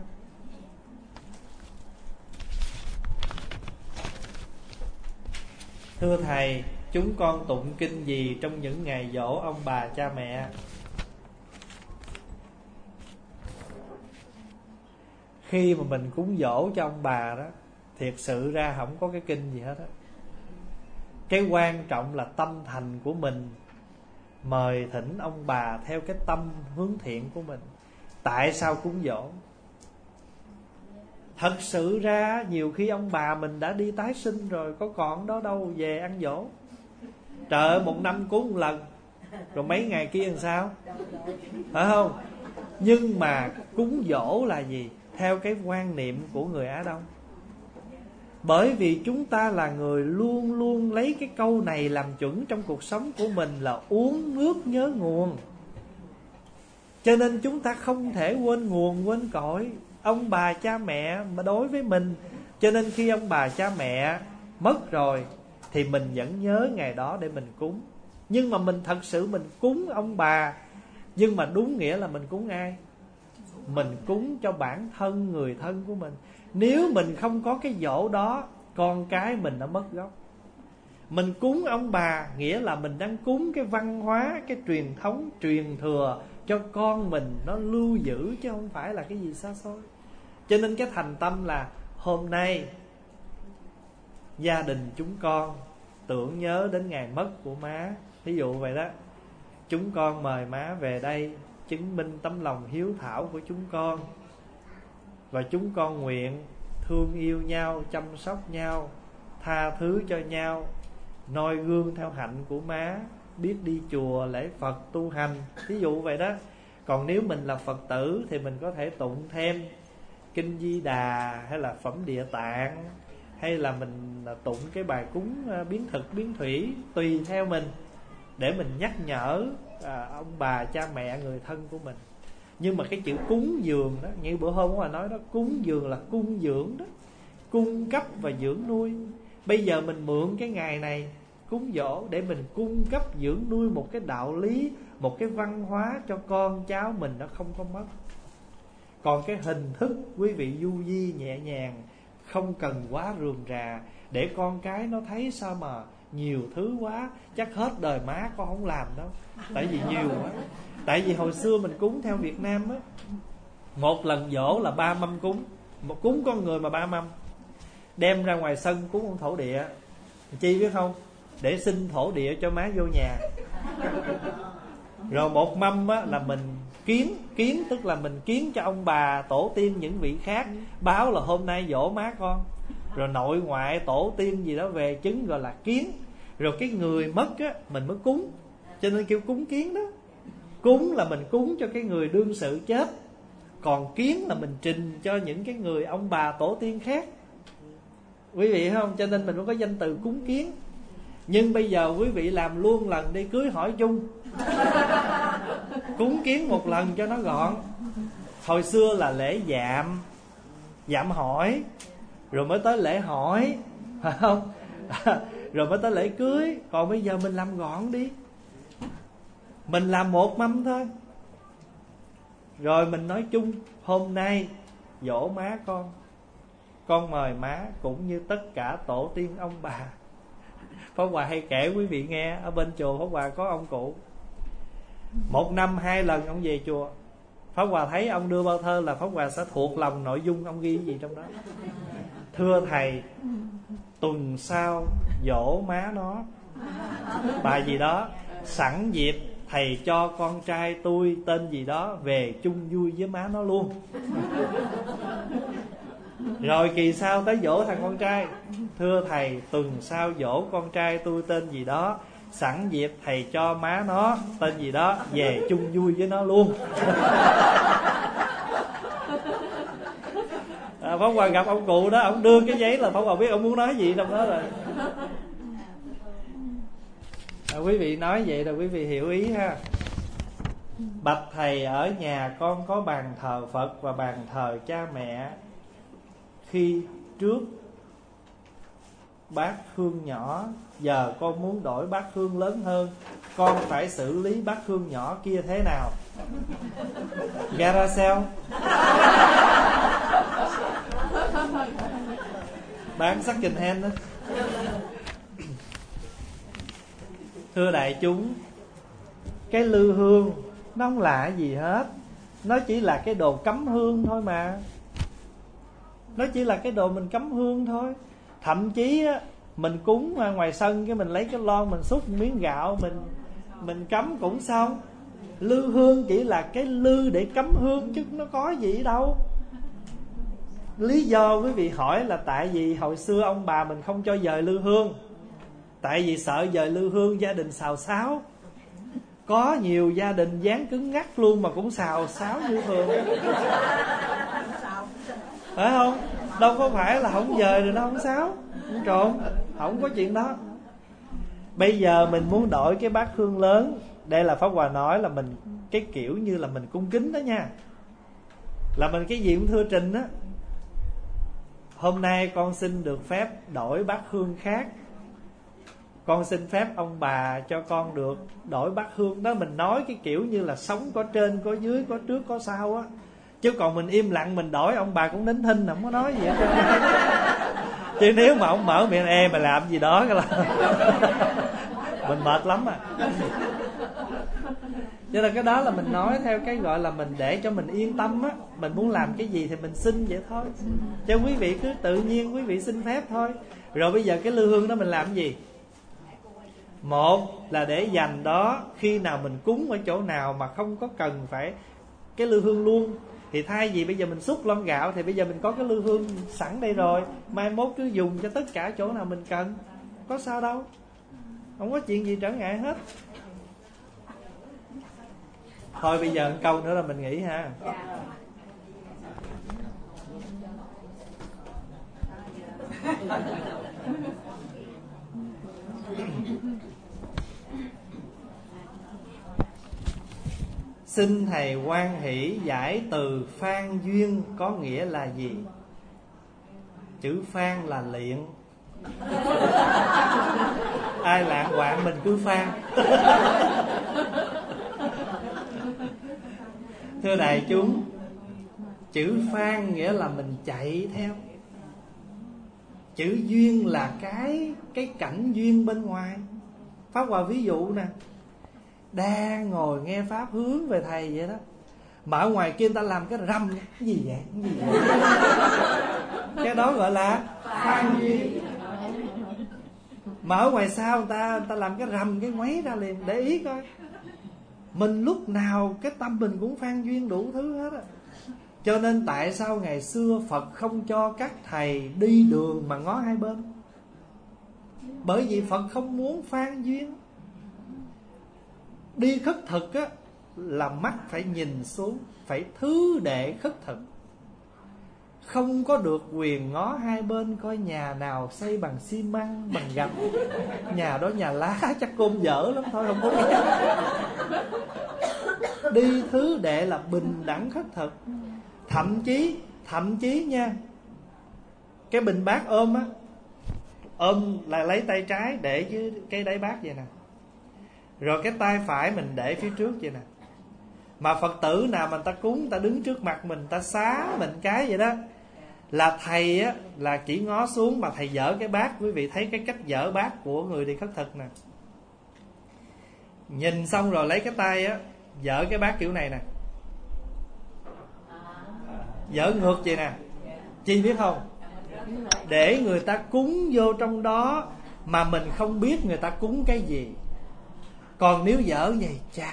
Thưa Thầy, chúng con tụng kinh gì trong những ngày giỗ ông bà cha mẹ? Khi mà mình cúng giỗ cho ông bà đó, thiệt sự ra không có cái kinh gì hết á. Cái quan trọng là tâm thành của mình, mời thỉnh ông bà theo cái tâm hướng thiện của mình. Tại sao cúng giỗ? Thật sự ra nhiều khi ông bà mình đã đi tái sinh rồi, có còn đó đâu về ăn giỗ. Trời ơi, một năm cúng một lần, rồi mấy ngày kia làm sao? Phải không? Nhưng mà cúng giỗ là gì? Theo cái quan niệm của người Á Đông. Bởi vì chúng ta là người luôn luôn lấy cái câu này làm chuẩn trong cuộc sống của mình, là uống nước nhớ nguồn. Cho nên chúng ta không thể quên nguồn quên cội. Ông bà cha mẹ mà đối với mình, cho nên khi ông bà cha mẹ mất rồi thì mình vẫn nhớ ngày đó để mình cúng. Nhưng mà mình thật sự mình cúng ông bà, nhưng mà đúng nghĩa là mình cúng ai? Mình cúng cho bản thân, người thân của mình. Nếu mình không có cái giỗ đó, con cái mình đã mất gốc. Mình cúng ông bà nghĩa là mình đang cúng cái văn hóa, cái truyền thống, truyền thừa cho con mình nó lưu giữ, chứ không phải là cái gì xa xôi. Cho nên cái thành tâm là hôm nay gia đình chúng con tưởng nhớ đến ngày mất của má, ví dụ vậy đó. Chúng con mời má về đây chứng minh tấm lòng hiếu thảo của chúng con, và chúng con nguyện thương yêu nhau, chăm sóc nhau, tha thứ cho nhau, noi gương theo hạnh của má, biết đi chùa lễ Phật tu hành, ví dụ vậy đó. Còn nếu mình là Phật tử thì mình có thể tụng thêm Kinh Di Đà, hay là Phẩm Địa Tạng, hay là mình tụng cái bài cúng biến thực biến thủy, tùy theo mình, để mình nhắc nhở ông bà cha mẹ người thân của mình. Nhưng mà cái chữ cúng dường đó, như bữa hôm mà nói đó, cúng dường là cung dưỡng đó, cung cấp và dưỡng nuôi. Bây giờ mình mượn cái ngày này cúng dỗ để mình cung cấp dưỡng nuôi một cái đạo lý, một cái văn hóa cho con cháu mình nó không có mất. Còn cái hình thức quý vị du di nhẹ nhàng, không cần quá rườm rà, để con cái nó thấy sao mà nhiều thứ quá, chắc hết đời má con không làm đâu. Tại vì nhiều quá. Tại vì hồi xưa mình cúng theo Việt Nam á, một lần dỗ là 3 mâm cúng, một cúng con người mà 3 mâm, đem ra ngoài sân cúng ông thổ địa. Chi biết không? Để xin thổ địa cho má vô nhà. Rồi một mâm á, là mình kiến, tức là mình kiến cho ông bà tổ tiên những vị khác, báo là hôm nay dỗ má con. Rồi nội ngoại tổ tiên gì đó về chứng, gọi là kiến. Rồi cái người mất á, mình mới cúng. Cho nên kêu cúng kiến đó. Cúng là mình cúng cho cái người đương sự chết, còn kiến là mình trình cho những cái người ông bà tổ tiên khác, quý vị thấy không? Cho nên mình mới có danh từ cúng kiến. Nhưng bây giờ quý vị làm luôn lần đi, cưới hỏi chung, cúng kiến một lần cho nó gọn. Hồi xưa là lễ dạm hỏi, rồi mới tới lễ hỏi, phải không? Rồi mới tới lễ cưới. Còn bây giờ mình làm gọn đi, mình làm một mâm thôi. Rồi mình nói chung, hôm nay dỗ má con mời má cũng như tất cả tổ tiên ông bà. Pháp Hòa hay kể quý vị nghe, ở bên chùa Pháp Hòa có ông cụ, 1 năm 2 lần ông về chùa. Pháp Hòa thấy ông đưa bao thơ là Pháp Hòa sẽ thuộc lòng nội dung ông ghi gì trong đó. Thưa thầy, tuần sau dỗ má nó, bài gì đó, sẵn dịp thầy cho con trai tôi tên gì đó về chung vui với má nó luôn. Rồi kỳ sau tới dỗ thằng con trai, thưa thầy, tuần sau dỗ con trai tôi tên gì đó, sẵn dịp thầy cho má nó tên gì đó về chung vui với nó luôn. Pháp Hòa gặp ông cụ đó, ông đưa cái giấy là Pháp Hòa biết ông muốn nói gì trong đó rồi. Quý vị nói vậy là quý vị hiểu ý ha. Bạch thầy, ở nhà con có bàn thờ Phật và bàn thờ cha mẹ. Khi trước bát hương nhỏ, giờ con muốn đổi bát hương lớn hơn, con phải xử lý bát hương nhỏ kia thế nào? Gara sale, bán second hand đó. Thưa đại chúng, cái lư hương nó không là gì hết, nó chỉ là cái đồ cắm hương thôi mà. Nó chỉ là cái đồ mình cắm hương thôi. Thậm chí á, mình cúng ngoài sân, cái mình lấy cái lon mình xúc miếng gạo, mình cắm cũng xong. Lư hương chỉ là cái lư để cắm hương chứ nó có gì đâu. Lý do quý vị hỏi là tại vì hồi xưa ông bà mình không cho dời lư hương. Tại vì sợ dời lư hương gia đình xào xáo. Có nhiều gia đình dán cứng ngắc luôn mà cũng xào xáo như thường, phải không? Đâu có phải là không dời rồi nó không xáo, không trộn, không có chuyện đó. Bây giờ mình muốn đổi cái bát hương lớn. Đây là Pháp Hòa nói là mình cái kiểu như là mình cung kính đó nha, là mình cái gì cũng thưa trình á. Hôm nay con xin được phép đổi bát hương khác, con xin phép ông bà cho con được đổi bát hương đó. Mình nói cái kiểu như là sống có trên có dưới, có trước có sau á. Chứ còn mình im lặng mình đổi, ông bà cũng nín thinh, không có nói gì hết trơn. Chứ nếu mà ông mở miệng ê mà làm gì đó cái là mình mệt lắm à. Cho nên cái đó là mình nói theo cái gọi là mình để cho mình yên tâm á. Mình muốn làm cái gì thì mình xin vậy thôi. Cho quý vị cứ tự nhiên quý vị xin phép thôi. Rồi bây giờ cái lư hương đó mình làm gì? Một là để dành đó, khi nào mình cúng ở chỗ nào mà không có cần phải cái lư hương luôn, thì thay vì bây giờ mình xúc lon gạo, thì bây giờ mình có cái lư hương sẵn đây rồi, mai mốt cứ dùng cho tất cả chỗ nào mình cần, có sao đâu, không có chuyện gì trở ngại hết. Thôi bây giờ một câu nữa là mình nghỉ ha. Xin thầy hoan hỷ giải từ phan duyên có nghĩa là gì? Chữ phan là liện. Ai lạng quạng mình cứ phan. Thưa đại chúng, chữ phan nghĩa là mình chạy theo. Chữ duyên là cái cảnh duyên bên ngoài. Pháp Hòa ví dụ nè, đang ngồi nghe pháp hướng về thầy vậy đó, mà ở ngoài kia người ta làm cái rầm, cái gì vậy, cái gì vậy? Cái đó gọi là phan duyên. Mà ở ngoài sau người ta làm cái rầm, cái ngoáy ra liền. Để ý coi, mình lúc nào cái tâm mình cũng phan duyên đủ thứ hết á. Cho nên tại sao ngày xưa Phật không cho các thầy đi đường mà ngó hai bên? Bởi vì Phật không muốn phan duyên. Đi khất thực á, là mắt phải nhìn xuống, phải thứ để khất thực. Không có được quyền ngó hai bên coi nhà nào xây bằng xi măng, bằng gạch. Nhà đó nhà lá chắc côn dở lắm thôi, không có nghe. Đi thứ đệ là bình đẳng khất thực. Thậm chí nha, cái bình bát ôm á, ôm là lấy tay trái để dưới cái đáy bát vậy nè, rồi cái tay phải mình để phía trước vậy nè. Mà Phật tử nào mà ta cúng, ta đứng trước mặt mình, ta xá mình cái vậy đó, là thầy á, là chỉ ngó xuống mà thầy dở cái bát. Quý vị thấy cái cách dở bát của người đi khất thực nè. Nhìn xong rồi lấy cái tay á, dở cái bát kiểu này nè, dở ngược vậy nè. Chi biết không? Để người ta cúng vô trong đó mà mình không biết người ta cúng cái gì. Còn nếu dở vậy, chà,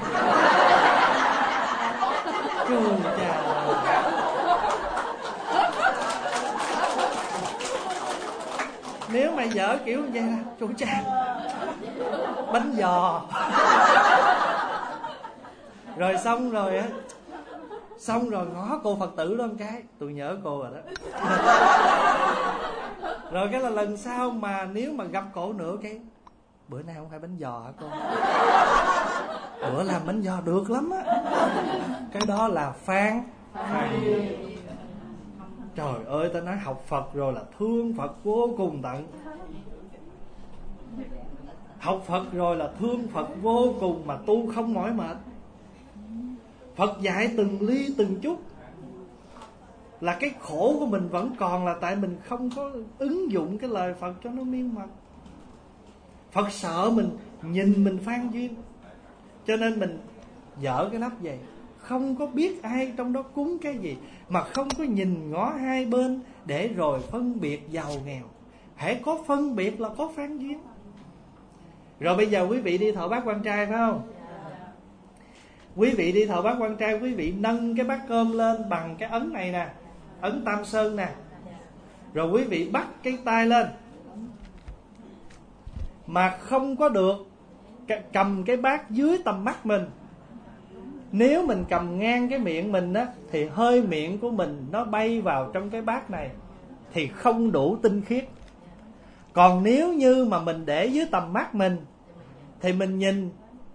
nếu mà dở kiểu vậy là chú cha bánh giò. Rồi xong rồi á, xong rồi ngó cô Phật tử đó một cái, tôi nhớ cô rồi đó. Rồi cái là lần sau mà nếu mà gặp cổ nữa, cái bữa nay không phải bánh giò hả cô? Bữa làm bánh giò được lắm á. Cái đó là phán. Trời ơi, ta nói học Phật rồi là thương Phật vô cùng tận. Học Phật rồi là thương Phật vô cùng mà tu không mỏi mệt. Phật dạy từng ly từng chút. Là cái khổ của mình vẫn còn là tại mình không có ứng dụng cái lời Phật cho nó miên mật. Phật sợ mình nhìn mình phan duyên, cho nên mình dở cái nắp vậy. Không có biết ai trong đó cúng cái gì, mà không có nhìn ngó hai bên để rồi phân biệt giàu nghèo. Hễ có phân biệt là có phan duyên. Rồi bây giờ quý vị đi thọ bát quan trai phải không? Quý vị đi thọ bát quan trai, quý vị nâng cái bát cơm lên bằng cái ấn này nè, ấn Tam Sơn nè. Rồi quý vị bắt cái tay lên, mà không có được cầm cái bát dưới tầm mắt mình. Nếu mình cầm ngang cái miệng mình á, thì hơi miệng của mình nó bay vào trong cái bát này thì không đủ tinh khiết. Còn nếu như mà mình để dưới tầm mắt mình thì mình nhìn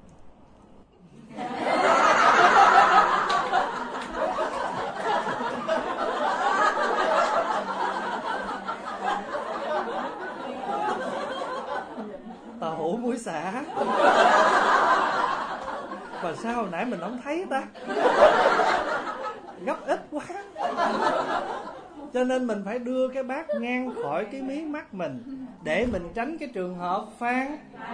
tàu hũ muối xả. Mà sao hồi nãy mình không thấy ta? Gấp ít quá. Cho nên mình phải đưa cái bát ngang khỏi cái mí mắt mình, để mình tránh cái trường hợp phan.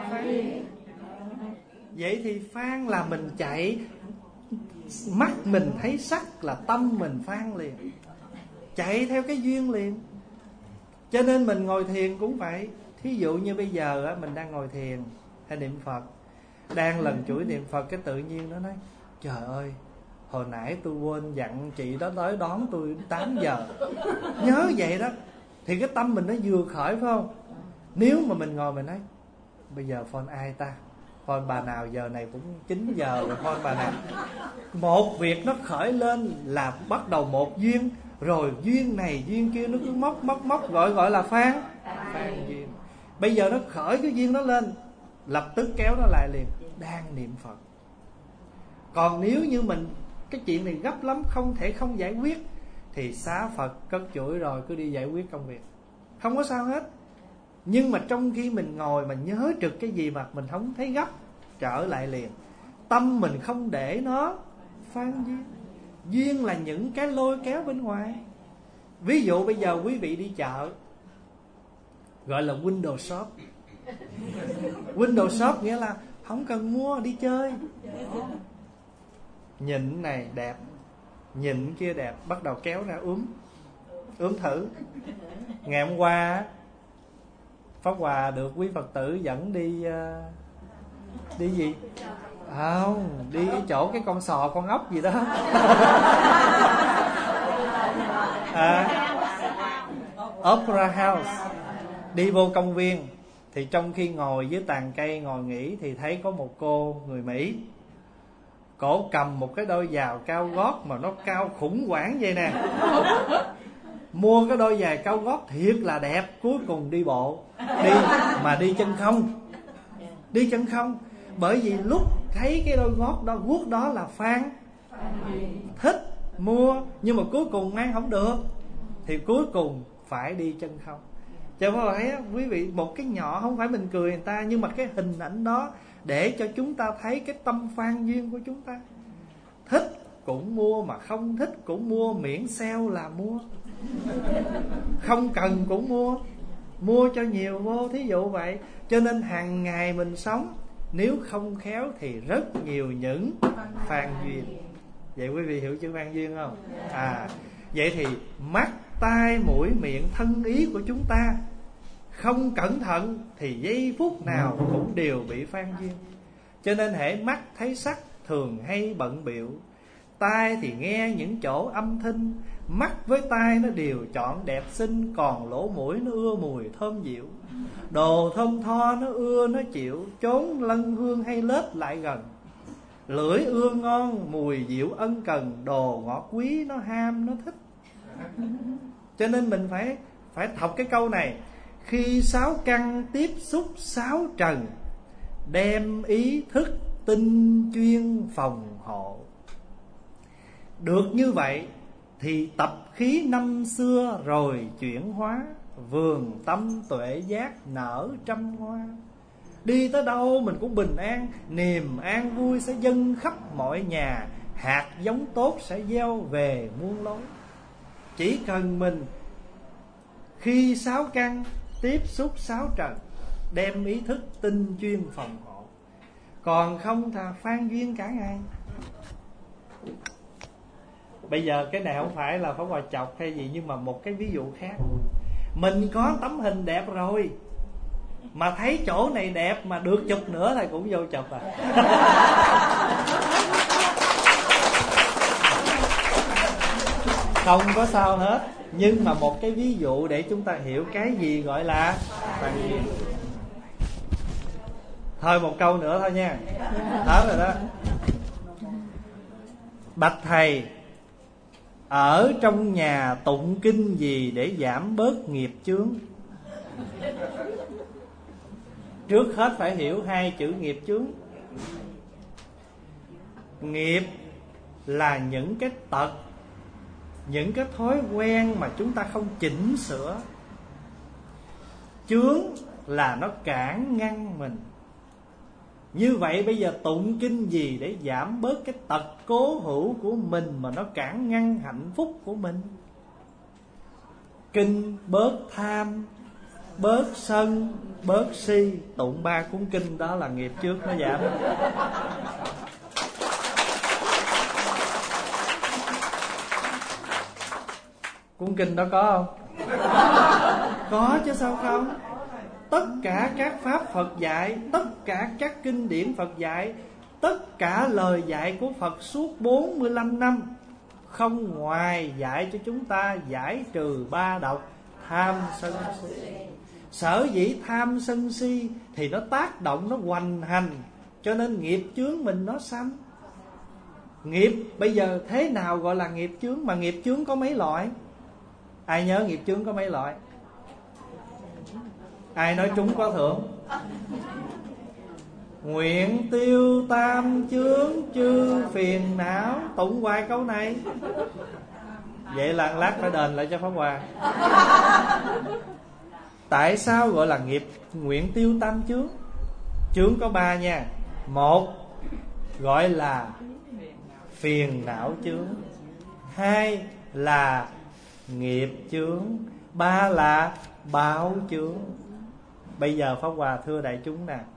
Vậy thì phan là mình chạy, mắt mình thấy sắc là tâm mình phan liền, chạy theo cái duyên liền. Cho nên mình ngồi thiền cũng vậy. Thí dụ như bây giờ á, mình đang ngồi thiền hay niệm Phật, đang lần chuỗi niệm Phật, cái tự nhiên nó nói trời ơi, hồi nãy tôi quên dặn chị đó tới đón tôi 8 giờ. Nhớ vậy đó. Thì cái tâm mình nó vừa khởi phải không? Nếu mà mình ngồi mình nói bây giờ phone ai ta? Phone bà nào giờ này cũng 9 giờ rồi, phone bà nào? Một việc nó khởi lên là bắt đầu một duyên, rồi duyên này duyên kia nó cứ móc gọi là phan duyên. Bây giờ nó khởi cái duyên đó lên, lập tức kéo nó lại liền, đang niệm Phật. Còn nếu như mình cái chuyện này gấp lắm, không thể không giải quyết, thì xá Phật cất chuỗi rồi cứ đi giải quyết công việc, không có sao hết. Nhưng mà trong khi mình ngồi mà nhớ trực cái gì mà mình không thấy gấp, trở lại liền. Tâm mình không để nó phan duyên. Duyên là những cái lôi kéo bên ngoài. Ví dụ bây giờ quý vị đi chợ, gọi là window shop. Window shop nghĩa là không cần mua, đi chơi. Nhìn này đẹp, nhìn kia đẹp, bắt đầu kéo ra ướm thử. Ngày hôm qua Pháp Hòa được quý Phật tử dẫn đi gì? Không, đi chỗ cái con sò con ốc gì đó. Opera House. Đi vô công viên Thì trong khi ngồi dưới tàn cây ngồi nghỉ, thì thấy có một cô người Mỹ, cổ cầm một cái đôi giày cao gót mà nó cao khủng hoảng vậy nè. Mua cái đôi giày cao gót thiệt là đẹp, cuối cùng đi bộ, đi chân không. Đi chân không. Bởi vì lúc thấy cái đôi guốc đó là Phan thích mua, nhưng mà cuối cùng mang không được, thì cuối cùng phải đi chân không. Cho nên thấy quý vị, một cái nhỏ không phải mình cười người ta, nhưng mà cái hình ảnh đó để cho chúng ta thấy cái tâm phan duyên của chúng ta. Thích cũng mua, mà không thích cũng mua, miễn sale là mua. Không cần cũng mua cho nhiều vô, thí dụ vậy. Cho nên hàng ngày mình sống, nếu không khéo thì rất nhiều những phan duyên. Vậy quý vị hiểu chữ phan duyên không? Vậy thì mắt, tai, mũi, miệng, thân ý của chúng ta không cẩn thận thì giây phút nào cũng đều bị phan duyên. Cho nên hễ mắt thấy sắc thường hay bận bịu, tai thì nghe những chỗ âm thanh. Mắt với tai nó đều chọn đẹp xinh, còn lỗ mũi nó ưa mùi thơm dịu. Đồ thơm tho nó ưa nó chịu, trốn lân hương hay lết lại gần. Lưỡi ưa ngon mùi dịu ân cần, đồ ngọt quý nó ham nó thích. Cho nên mình phải học cái câu này. Khi sáu căn tiếp xúc sáu trần, đem ý thức tinh chuyên phòng hộ. Được như vậy thì tập khí năm xưa rồi chuyển hóa, vườn tâm tuệ giác nở trăm hoa. Đi tới đâu mình cũng bình an, niềm an vui sẽ dâng khắp mọi nhà, hạt giống tốt sẽ gieo về muôn lối. Chỉ cần mình khi sáu căn tiếp xúc sáu trần, đem ý thức tinh chuyên phòng hộ. Còn không thà phan duyên cả ngày. Bây giờ cái này không phải là Pháp Hòa chọc hay gì, nhưng mà một cái ví dụ khác. Mình có tấm hình đẹp rồi, mà thấy chỗ này đẹp mà được chụp nữa là cũng vô chụp à. Không có sao hết. Nhưng mà một cái ví dụ để chúng ta hiểu cái gì gọi là phan duyên. Thôi một câu nữa thôi nha. Đó rồi đó. Bạch thầy, ở trong nhà tụng kinh gì để giảm bớt nghiệp chướng? Trước hết phải hiểu hai chữ nghiệp chướng. Nghiệp là những cái tật, những cái thói quen mà chúng ta không chỉnh sửa. Chướng là nó cản ngăn mình. Như vậy bây giờ tụng kinh gì để giảm bớt cái tật cố hữu của mình mà nó cản ngăn hạnh phúc của mình? Kinh bớt tham, bớt sân, bớt si. Tụng 3 cuốn kinh đó là nghiệp trước nó giảm. Cuốn kinh đó có không? Có chứ sao không? Tất cả các pháp Phật dạy, tất cả các kinh điển Phật dạy, tất cả lời dạy của Phật suốt 45 năm, không ngoài dạy cho chúng ta giải trừ 3 độc tham sân si. Sở dĩ tham sân si thì nó tác động, nó hoành hành, cho nên nghiệp chướng mình nó sanh. Nghiệp bây giờ thế nào gọi là nghiệp chướng? Mà nghiệp chướng có mấy loại? Ai nhớ nghiệp chướng có mấy loại? Ai nói trúng có thưởng? Nguyện tiêu tam chướng chư phiền não. Tụng hoài câu này. Vậy là lát phải đền lại cho Pháp Hòa. Tại sao gọi là nghiệp nguyện tiêu tam chướng? Chướng có 3 nha. 1 gọi là phiền não chướng, 2 là nghiệp chướng, 3 là báo chướng. Bây giờ Pháp Hòa thưa đại chúng nè,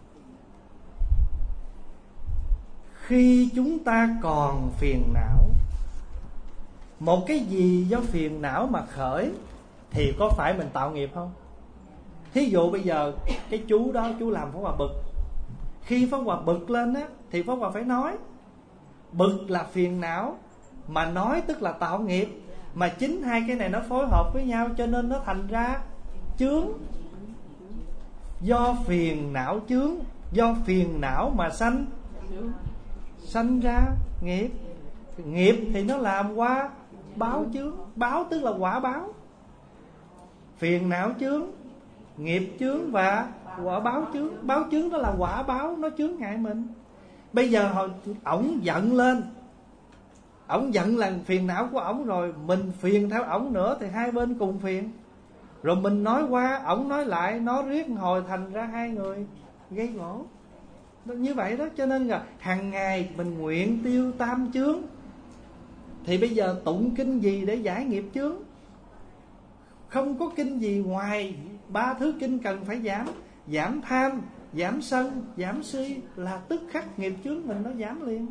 khi chúng ta còn phiền não, một cái gì do phiền não mà khởi thì có phải mình tạo nghiệp không? Thí dụ bây giờ cái chú đó chú làm Pháp Hòa bực. Khi Pháp Hòa bực lên á thì Pháp Hòa phải nói. Bực là phiền não, mà nói tức là tạo nghiệp. Mà chính hai cái này nó phối hợp với nhau cho nên nó thành ra chướng. Do phiền não chướng, do phiền não mà sanh ra nghiệp. Nghiệp thì nó làm qua báo chướng. Báo tức là quả báo. Phiền não chướng, nghiệp chướng và quả báo chướng. Báo chướng đó là quả báo, nó chướng ngại mình. Bây giờ ổng giận lên, ổng giận là phiền não của ổng rồi, mình phiền theo ổng nữa thì hai bên cùng phiền. Rồi mình nói qua, ổng nói lại, nó riết hồi thành ra hai người gây gỗ. Như vậy đó. Cho nên là hàng ngày mình nguyện tiêu tam chướng. Thì bây giờ tụng kinh gì để giải nghiệp chướng? Không có kinh gì ngoài 3 thứ kinh cần phải giảm. Giảm tham, giảm sân, giảm si là tức khắc nghiệp chướng mình nó giảm liền.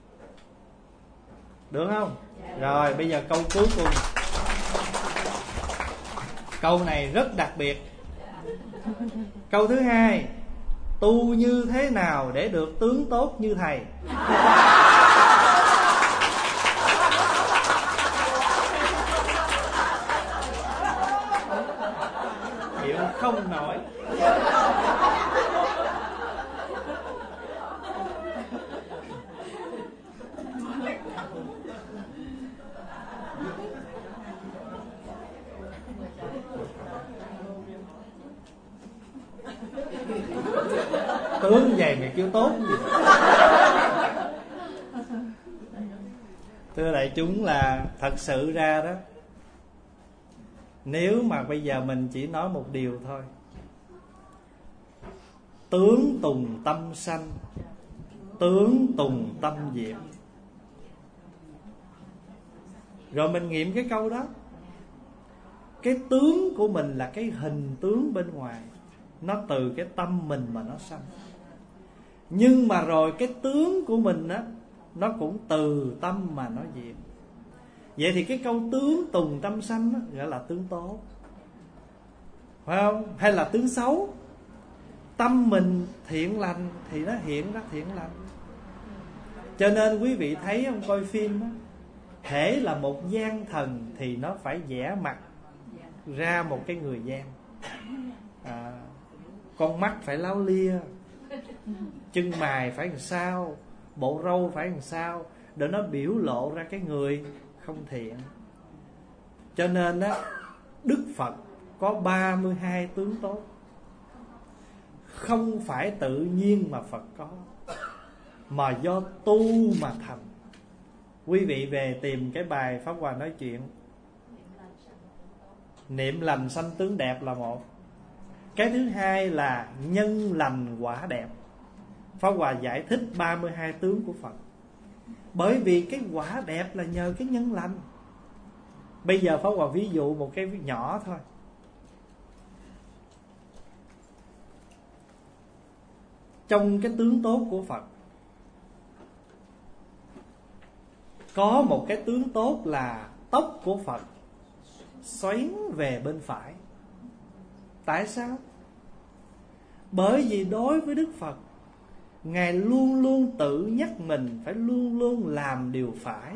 Được không? Rồi bây giờ câu cuối cùng. Câu này rất đặc biệt. Câu thứ hai: tu như thế nào để được tướng tốt như thầy? Hiểu không nổi. Tướng vậy mày kêu tốt gì? Thưa đại chúng, là thật sự ra đó, nếu mà bây giờ mình chỉ nói một điều thôi: tướng tùng tâm sanh, tướng tùng tâm diệt. Rồi mình nghiệm cái câu đó. Cái tướng của mình là cái hình tướng bên ngoài, nó từ cái tâm mình mà nó sanh. Nhưng mà rồi cái tướng của mình á, nó cũng từ tâm mà nó diệt. Vậy thì cái câu tướng tùng tâm sanh á, gọi là tướng tốt, phải không? Hay là tướng xấu? Tâm mình thiện lành thì nó hiện ra thiện lành. Cho nên quý vị thấy không, coi phim á, hễ là một gian thần thì nó phải vẽ mặt ra một cái người gian. Con mắt phải láo lia, chân mày phải làm sao, bộ râu phải làm sao, để nó biểu lộ ra cái người không thiện. Cho nên á, Đức Phật có 32 tướng tốt. Không phải tự nhiên mà Phật có, mà do tu mà thành. Quý vị về tìm cái bài Pháp Hòa nói chuyện. Niệm lành sanh tướng đẹp là một. Cái thứ hai là nhân lành quả đẹp. Pháp Hòa giải thích 32 tướng của Phật. Bởi vì cái quả đẹp là nhờ cái nhân lành. Bây giờ Pháp Hòa ví dụ một cái nhỏ thôi. Trong cái tướng tốt của Phật có một cái tướng tốt là tóc của Phật xoắn về bên phải. Tại sao? Bởi vì đối với Đức Phật, Ngài luôn luôn tự nhắc mình phải luôn luôn làm điều phải.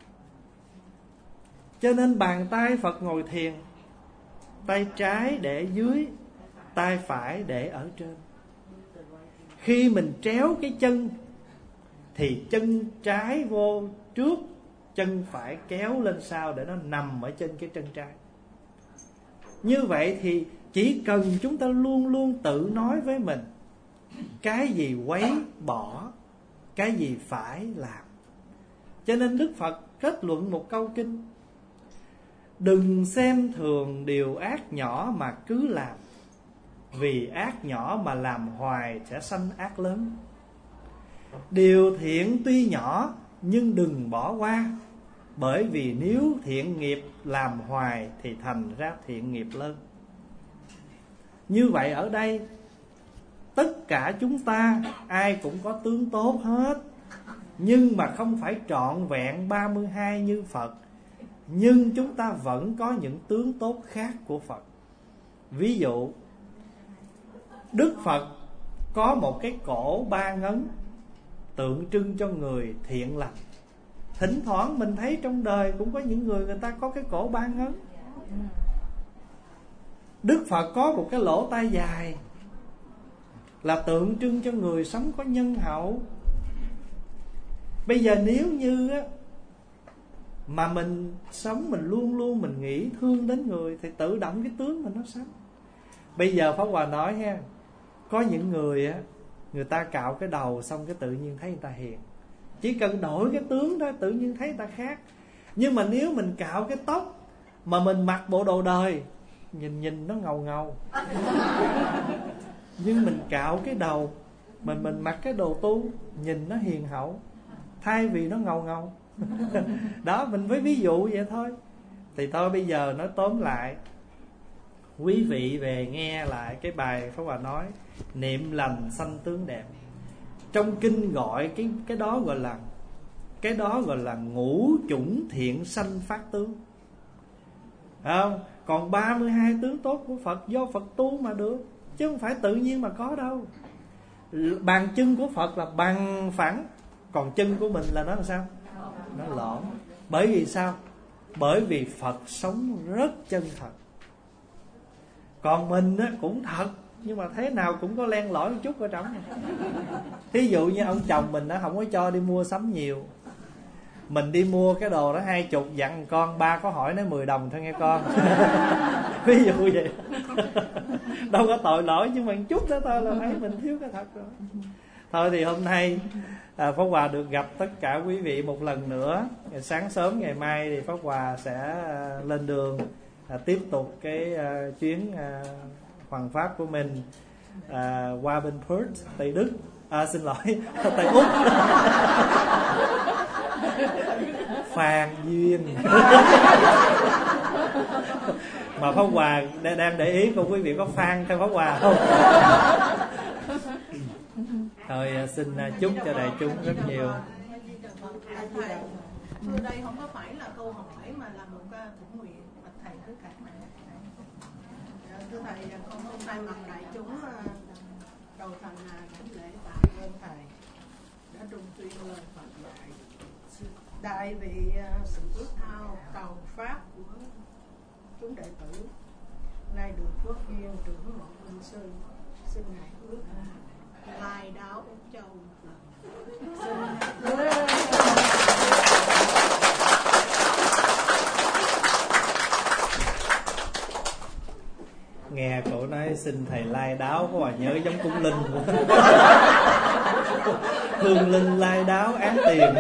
Cho nên bàn tay Phật ngồi thiền, tay trái để dưới, tay phải để ở trên. Khi mình tréo cái chân thì chân trái vô trước, chân phải kéo lên sau để nó nằm ở trên cái chân trái. Như vậy thì chỉ cần chúng ta luôn luôn tự nói với mình cái gì quấy bỏ, cái gì phải làm. Cho nên Đức Phật kết luận một câu kinh: đừng xem thường điều ác nhỏ mà cứ làm, vì ác nhỏ mà làm hoài sẽ sanh ác lớn. Điều thiện tuy nhỏ nhưng đừng bỏ qua, bởi vì nếu thiện nghiệp làm hoài thì thành ra thiện nghiệp lớn. Như vậy ở đây tất cả chúng ta ai cũng có tướng tốt hết, nhưng mà không phải trọn vẹn 32 như Phật. Nhưng chúng ta vẫn có những tướng tốt khác của Phật. Ví dụ Đức Phật có một cái cổ ba ngấn, tượng trưng cho người thiện lành. Thỉnh thoảng mình thấy trong đời cũng có những người ta có cái cổ ba ngấn. Đức Phật có một cái lỗ tai dài, là tượng trưng cho người sống có nhân hậu. Bây giờ nếu như á, mà mình sống mình luôn luôn mình nghĩ thương đến người, thì tự động cái tướng mình nó xấu. Bây giờ Pháp Hòa nói ha, có những người á, người ta cạo cái đầu xong cái tự nhiên thấy người ta hiền. Chỉ cần đổi cái tướng đó tự nhiên thấy người ta khác. Nhưng mà nếu mình cạo cái tóc mà mình mặc bộ đồ đời, nhìn nó ngầu ngầu. Nhưng mình cạo cái đầu mà mình mặc cái đồ tu, nhìn nó hiền hậu, thay vì nó ngầu ngầu. Đó, mình với ví dụ vậy thôi. Thì thôi bây giờ nói tóm lại, quý vị về nghe lại cái bài Pháp Hòa nói niệm lành sanh tướng đẹp. Trong kinh gọi cái đó gọi là ngũ chủng thiện sanh phát tướng. Không? Còn 32 tướng tốt của Phật do Phật tu mà được, chứ không phải tự nhiên mà có đâu. Bàn chân của Phật là bằng phẳng, còn chân của mình là nó làm sao? Nó lõm. Bởi vì sao? Bởi vì Phật sống rất chân thật. Còn mình á, cũng thật, nhưng mà thế nào cũng có len lỏi một chút ở trong. Thí dụ như ông chồng mình nó không có cho đi mua sắm nhiều, mình đi mua cái đồ đó 20, dặn con 3 có hỏi nói 10 đồng thôi nghe con. Ví dụ vậy. Đâu có tội lỗi, nhưng mà một chút đó thôi là thấy mình thiếu cái thật rồi. Thôi thì hôm nay Pháp Hòa được gặp tất cả quý vị một lần nữa. Sáng sớm ngày mai thì Pháp Hòa sẽ lên đường tiếp tục cái chuyến hoàng pháp của mình qua bên Perth, Tây Đức. Xin lỗi, Tây Úc. Phan duyên. Mà Pháp Hòa đang để ý cô quý vị có Phan theo Pháp Hòa không? Thôi xin chúc cho đại chúng rất nhiều. Thưa đây không có phải là câu hỏi mà là một thỉnh nguyện mà thầy tất cả này. Thưa thầy, con hôm nay mặt đại chúng đầu thành đảnh lễ tạ ơn thầy đã trung tuyên lời Phật dạy. Đại vì sự ước ao cầu pháp của chúng đệ tử nay được quốc duyên trưởng một minh sư, xin ngài ước lai đáo Úc Châu một lần. Nghe cậu nói xin thầy lai đáo có mà nhớ giống cúng linh. Hương linh lai đáo án tiền.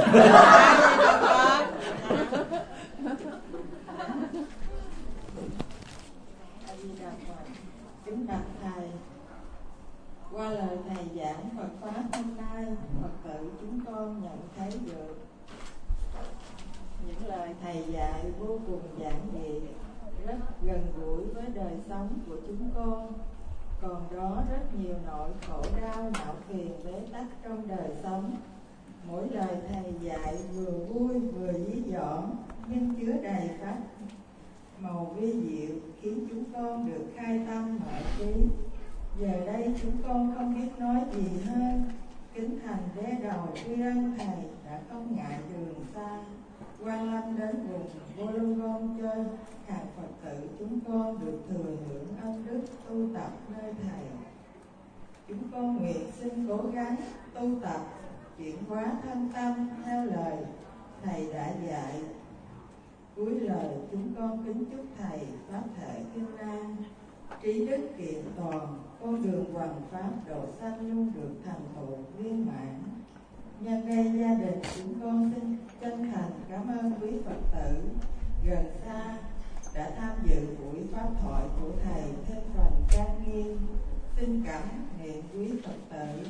Kính bạch thầy, qua lời thầy giảng Phật pháp hôm nay, Phật tử chúng con nhận thấy được những lời thầy dạy vô cùng giản dị, rất gần gũi với đời sống của chúng con. Còn đó rất nhiều nỗi khổ đau, não phiền bế tắc trong đời sống. Mỗi lời thầy dạy vừa vui vừa dí dỏm, nhưng chứa đầy pháp màu vi diệu, khiến chúng con được khai tâm mở trí. Giờ đây chúng con không biết nói gì hơn, kính thành đế đầu quy ân thầy đã không ngại đường xa quan lâm đến vùng Wollongong cho hàng Phật tử chúng con được thừa hưởng ân đức tu tập nơi thầy. Chúng con nguyện xin cố gắng tu tập chuyển hóa thân tâm theo lời thầy đã dạy. Cuối lời chúng con kính chúc thầy pháp thể kinh an, trí đức kiện toàn, con đường hoằng pháp độ sanh luôn được thành tựu viên mãn. Nhân đây gia đình chúng con xin chân thành cảm ơn quý Phật tử gần xa đã tham dự buổi pháp thoại của thầy thêm phần trang nghiêm. Xin cảm niệm quý Phật tử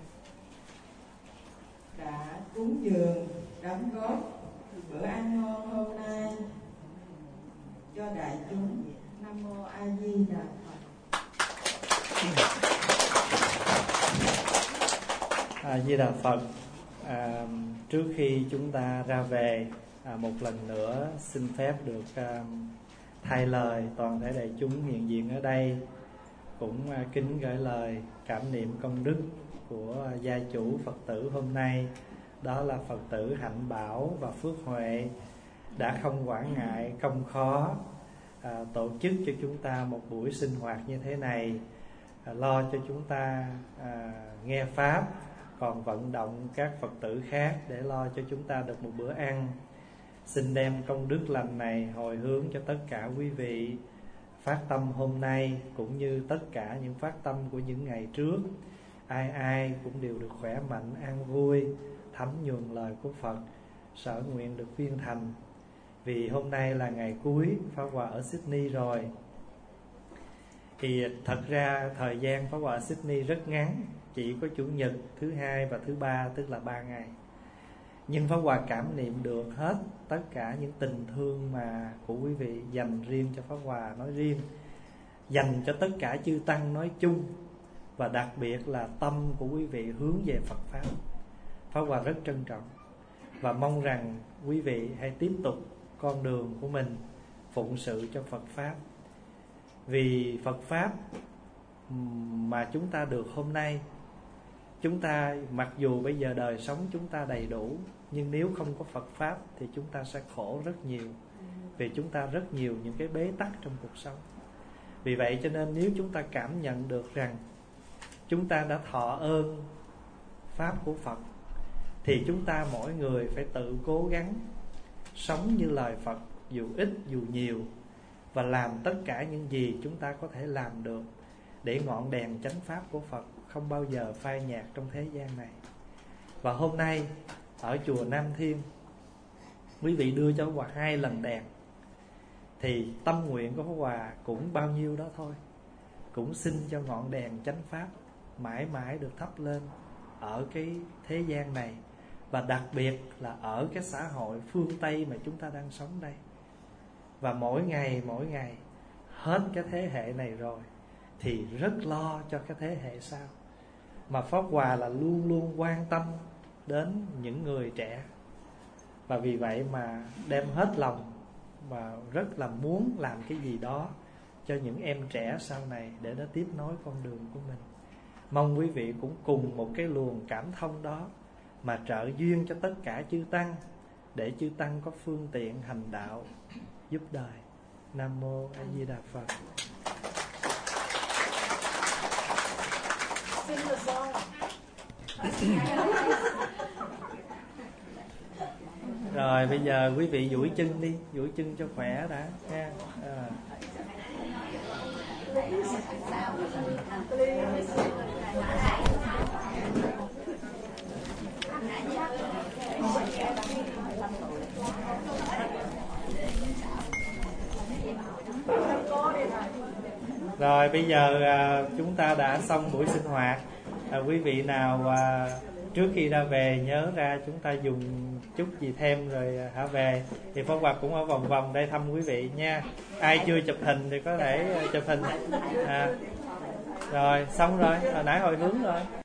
đã cúng dường đóng góp bữa ăn ngon hôm nay cho đại chúng. Nam mô A Di Đà Phật. A Di Đà Phật. Trước khi chúng ta ra về, một lần nữa xin phép được thay lời toàn thể đại chúng hiện diện ở đây cũng kính gửi lời cảm niệm công đức của gia chủ Phật tử hôm nay, đó là Phật tử Hạnh Bảo và Phước Huệ, đã không quản ngại công khó tổ chức cho chúng ta một buổi sinh hoạt như thế này. lo cho chúng ta nghe pháp, còn vận động các Phật tử khác để lo cho chúng ta được một bữa ăn. Xin đem công đức lành này hồi hướng cho tất cả quý vị phát tâm hôm nay, cũng như tất cả những phát tâm của những ngày trước. Ai ai cũng đều được khỏe mạnh, an vui, thấm nhuần lời của Phật, sở nguyện được viên thành. Vì hôm nay là ngày cuối Pháp Hòa ở Sydney rồi. Thì thật ra thời gian Pháp Hòa ở Sydney rất ngắn, chỉ có Chủ nhật, thứ hai và thứ ba, tức là 3 ngày. Nhưng Pháp Hòa cảm niệm được hết tất cả những tình thương mà của quý vị dành riêng cho Pháp Hòa nói riêng, dành cho tất cả chư tăng nói chung, và đặc biệt là tâm của quý vị hướng về Phật Pháp. Pháp Hòa rất trân trọng và mong rằng quý vị hãy tiếp tục con đường của mình phụng sự cho Phật Pháp. Vì Phật Pháp mà chúng ta được hôm nay, chúng ta mặc dù bây giờ đời sống chúng ta đầy đủ, nhưng nếu không có Phật Pháp thì chúng ta sẽ khổ rất nhiều. Vì chúng ta rất nhiều những cái bế tắc trong cuộc sống. Vì vậy cho nên nếu chúng ta cảm nhận được rằng chúng ta đã thọ ơn Pháp của Phật, thì chúng ta mỗi người phải tự cố gắng sống như lời Phật, dù ít dù nhiều, và làm tất cả những gì chúng ta có thể làm được để ngọn đèn chánh Pháp của Phật không bao giờ phai nhạt trong thế gian này. Và hôm nay ở chùa Nam Thiên, quý vị đưa cho Pháp Hòa 2 lần đèn, thì tâm nguyện của Pháp Hòa cũng bao nhiêu đó thôi. Cũng xin cho ngọn đèn chánh Pháp mãi mãi được thắp lên ở cái thế gian này, và đặc biệt là ở cái xã hội phương Tây mà chúng ta đang sống đây. Và mỗi ngày hết cái thế hệ này rồi thì rất lo cho cái thế hệ sau. Mà Pháp Hòa là luôn luôn quan tâm đến những người trẻ, và vì vậy mà đem hết lòng và rất là muốn làm cái gì đó cho những em trẻ sau này để nó tiếp nối con đường của mình. Mong quý vị cũng cùng một cái luồng cảm thông đó mà trợ duyên cho tất cả chư tăng, để chư tăng có phương tiện hành đạo giúp đời. Nam mô A Di Đà Phật. Rồi bây giờ quý vị duỗi chân đi, duỗi chân cho khỏe đã nha. Rồi bây giờ chúng ta đã xong buổi sinh hoạt. Quý vị nào trước khi ra về nhớ ra chúng ta dùng chút gì thêm rồi hả về. Thì Pháp Hòa cũng ở vòng vòng đây thăm quý vị nha. Ai chưa chụp hình thì có thể chụp hình. Rồi xong rồi, hồi nãy hồi hướng rồi.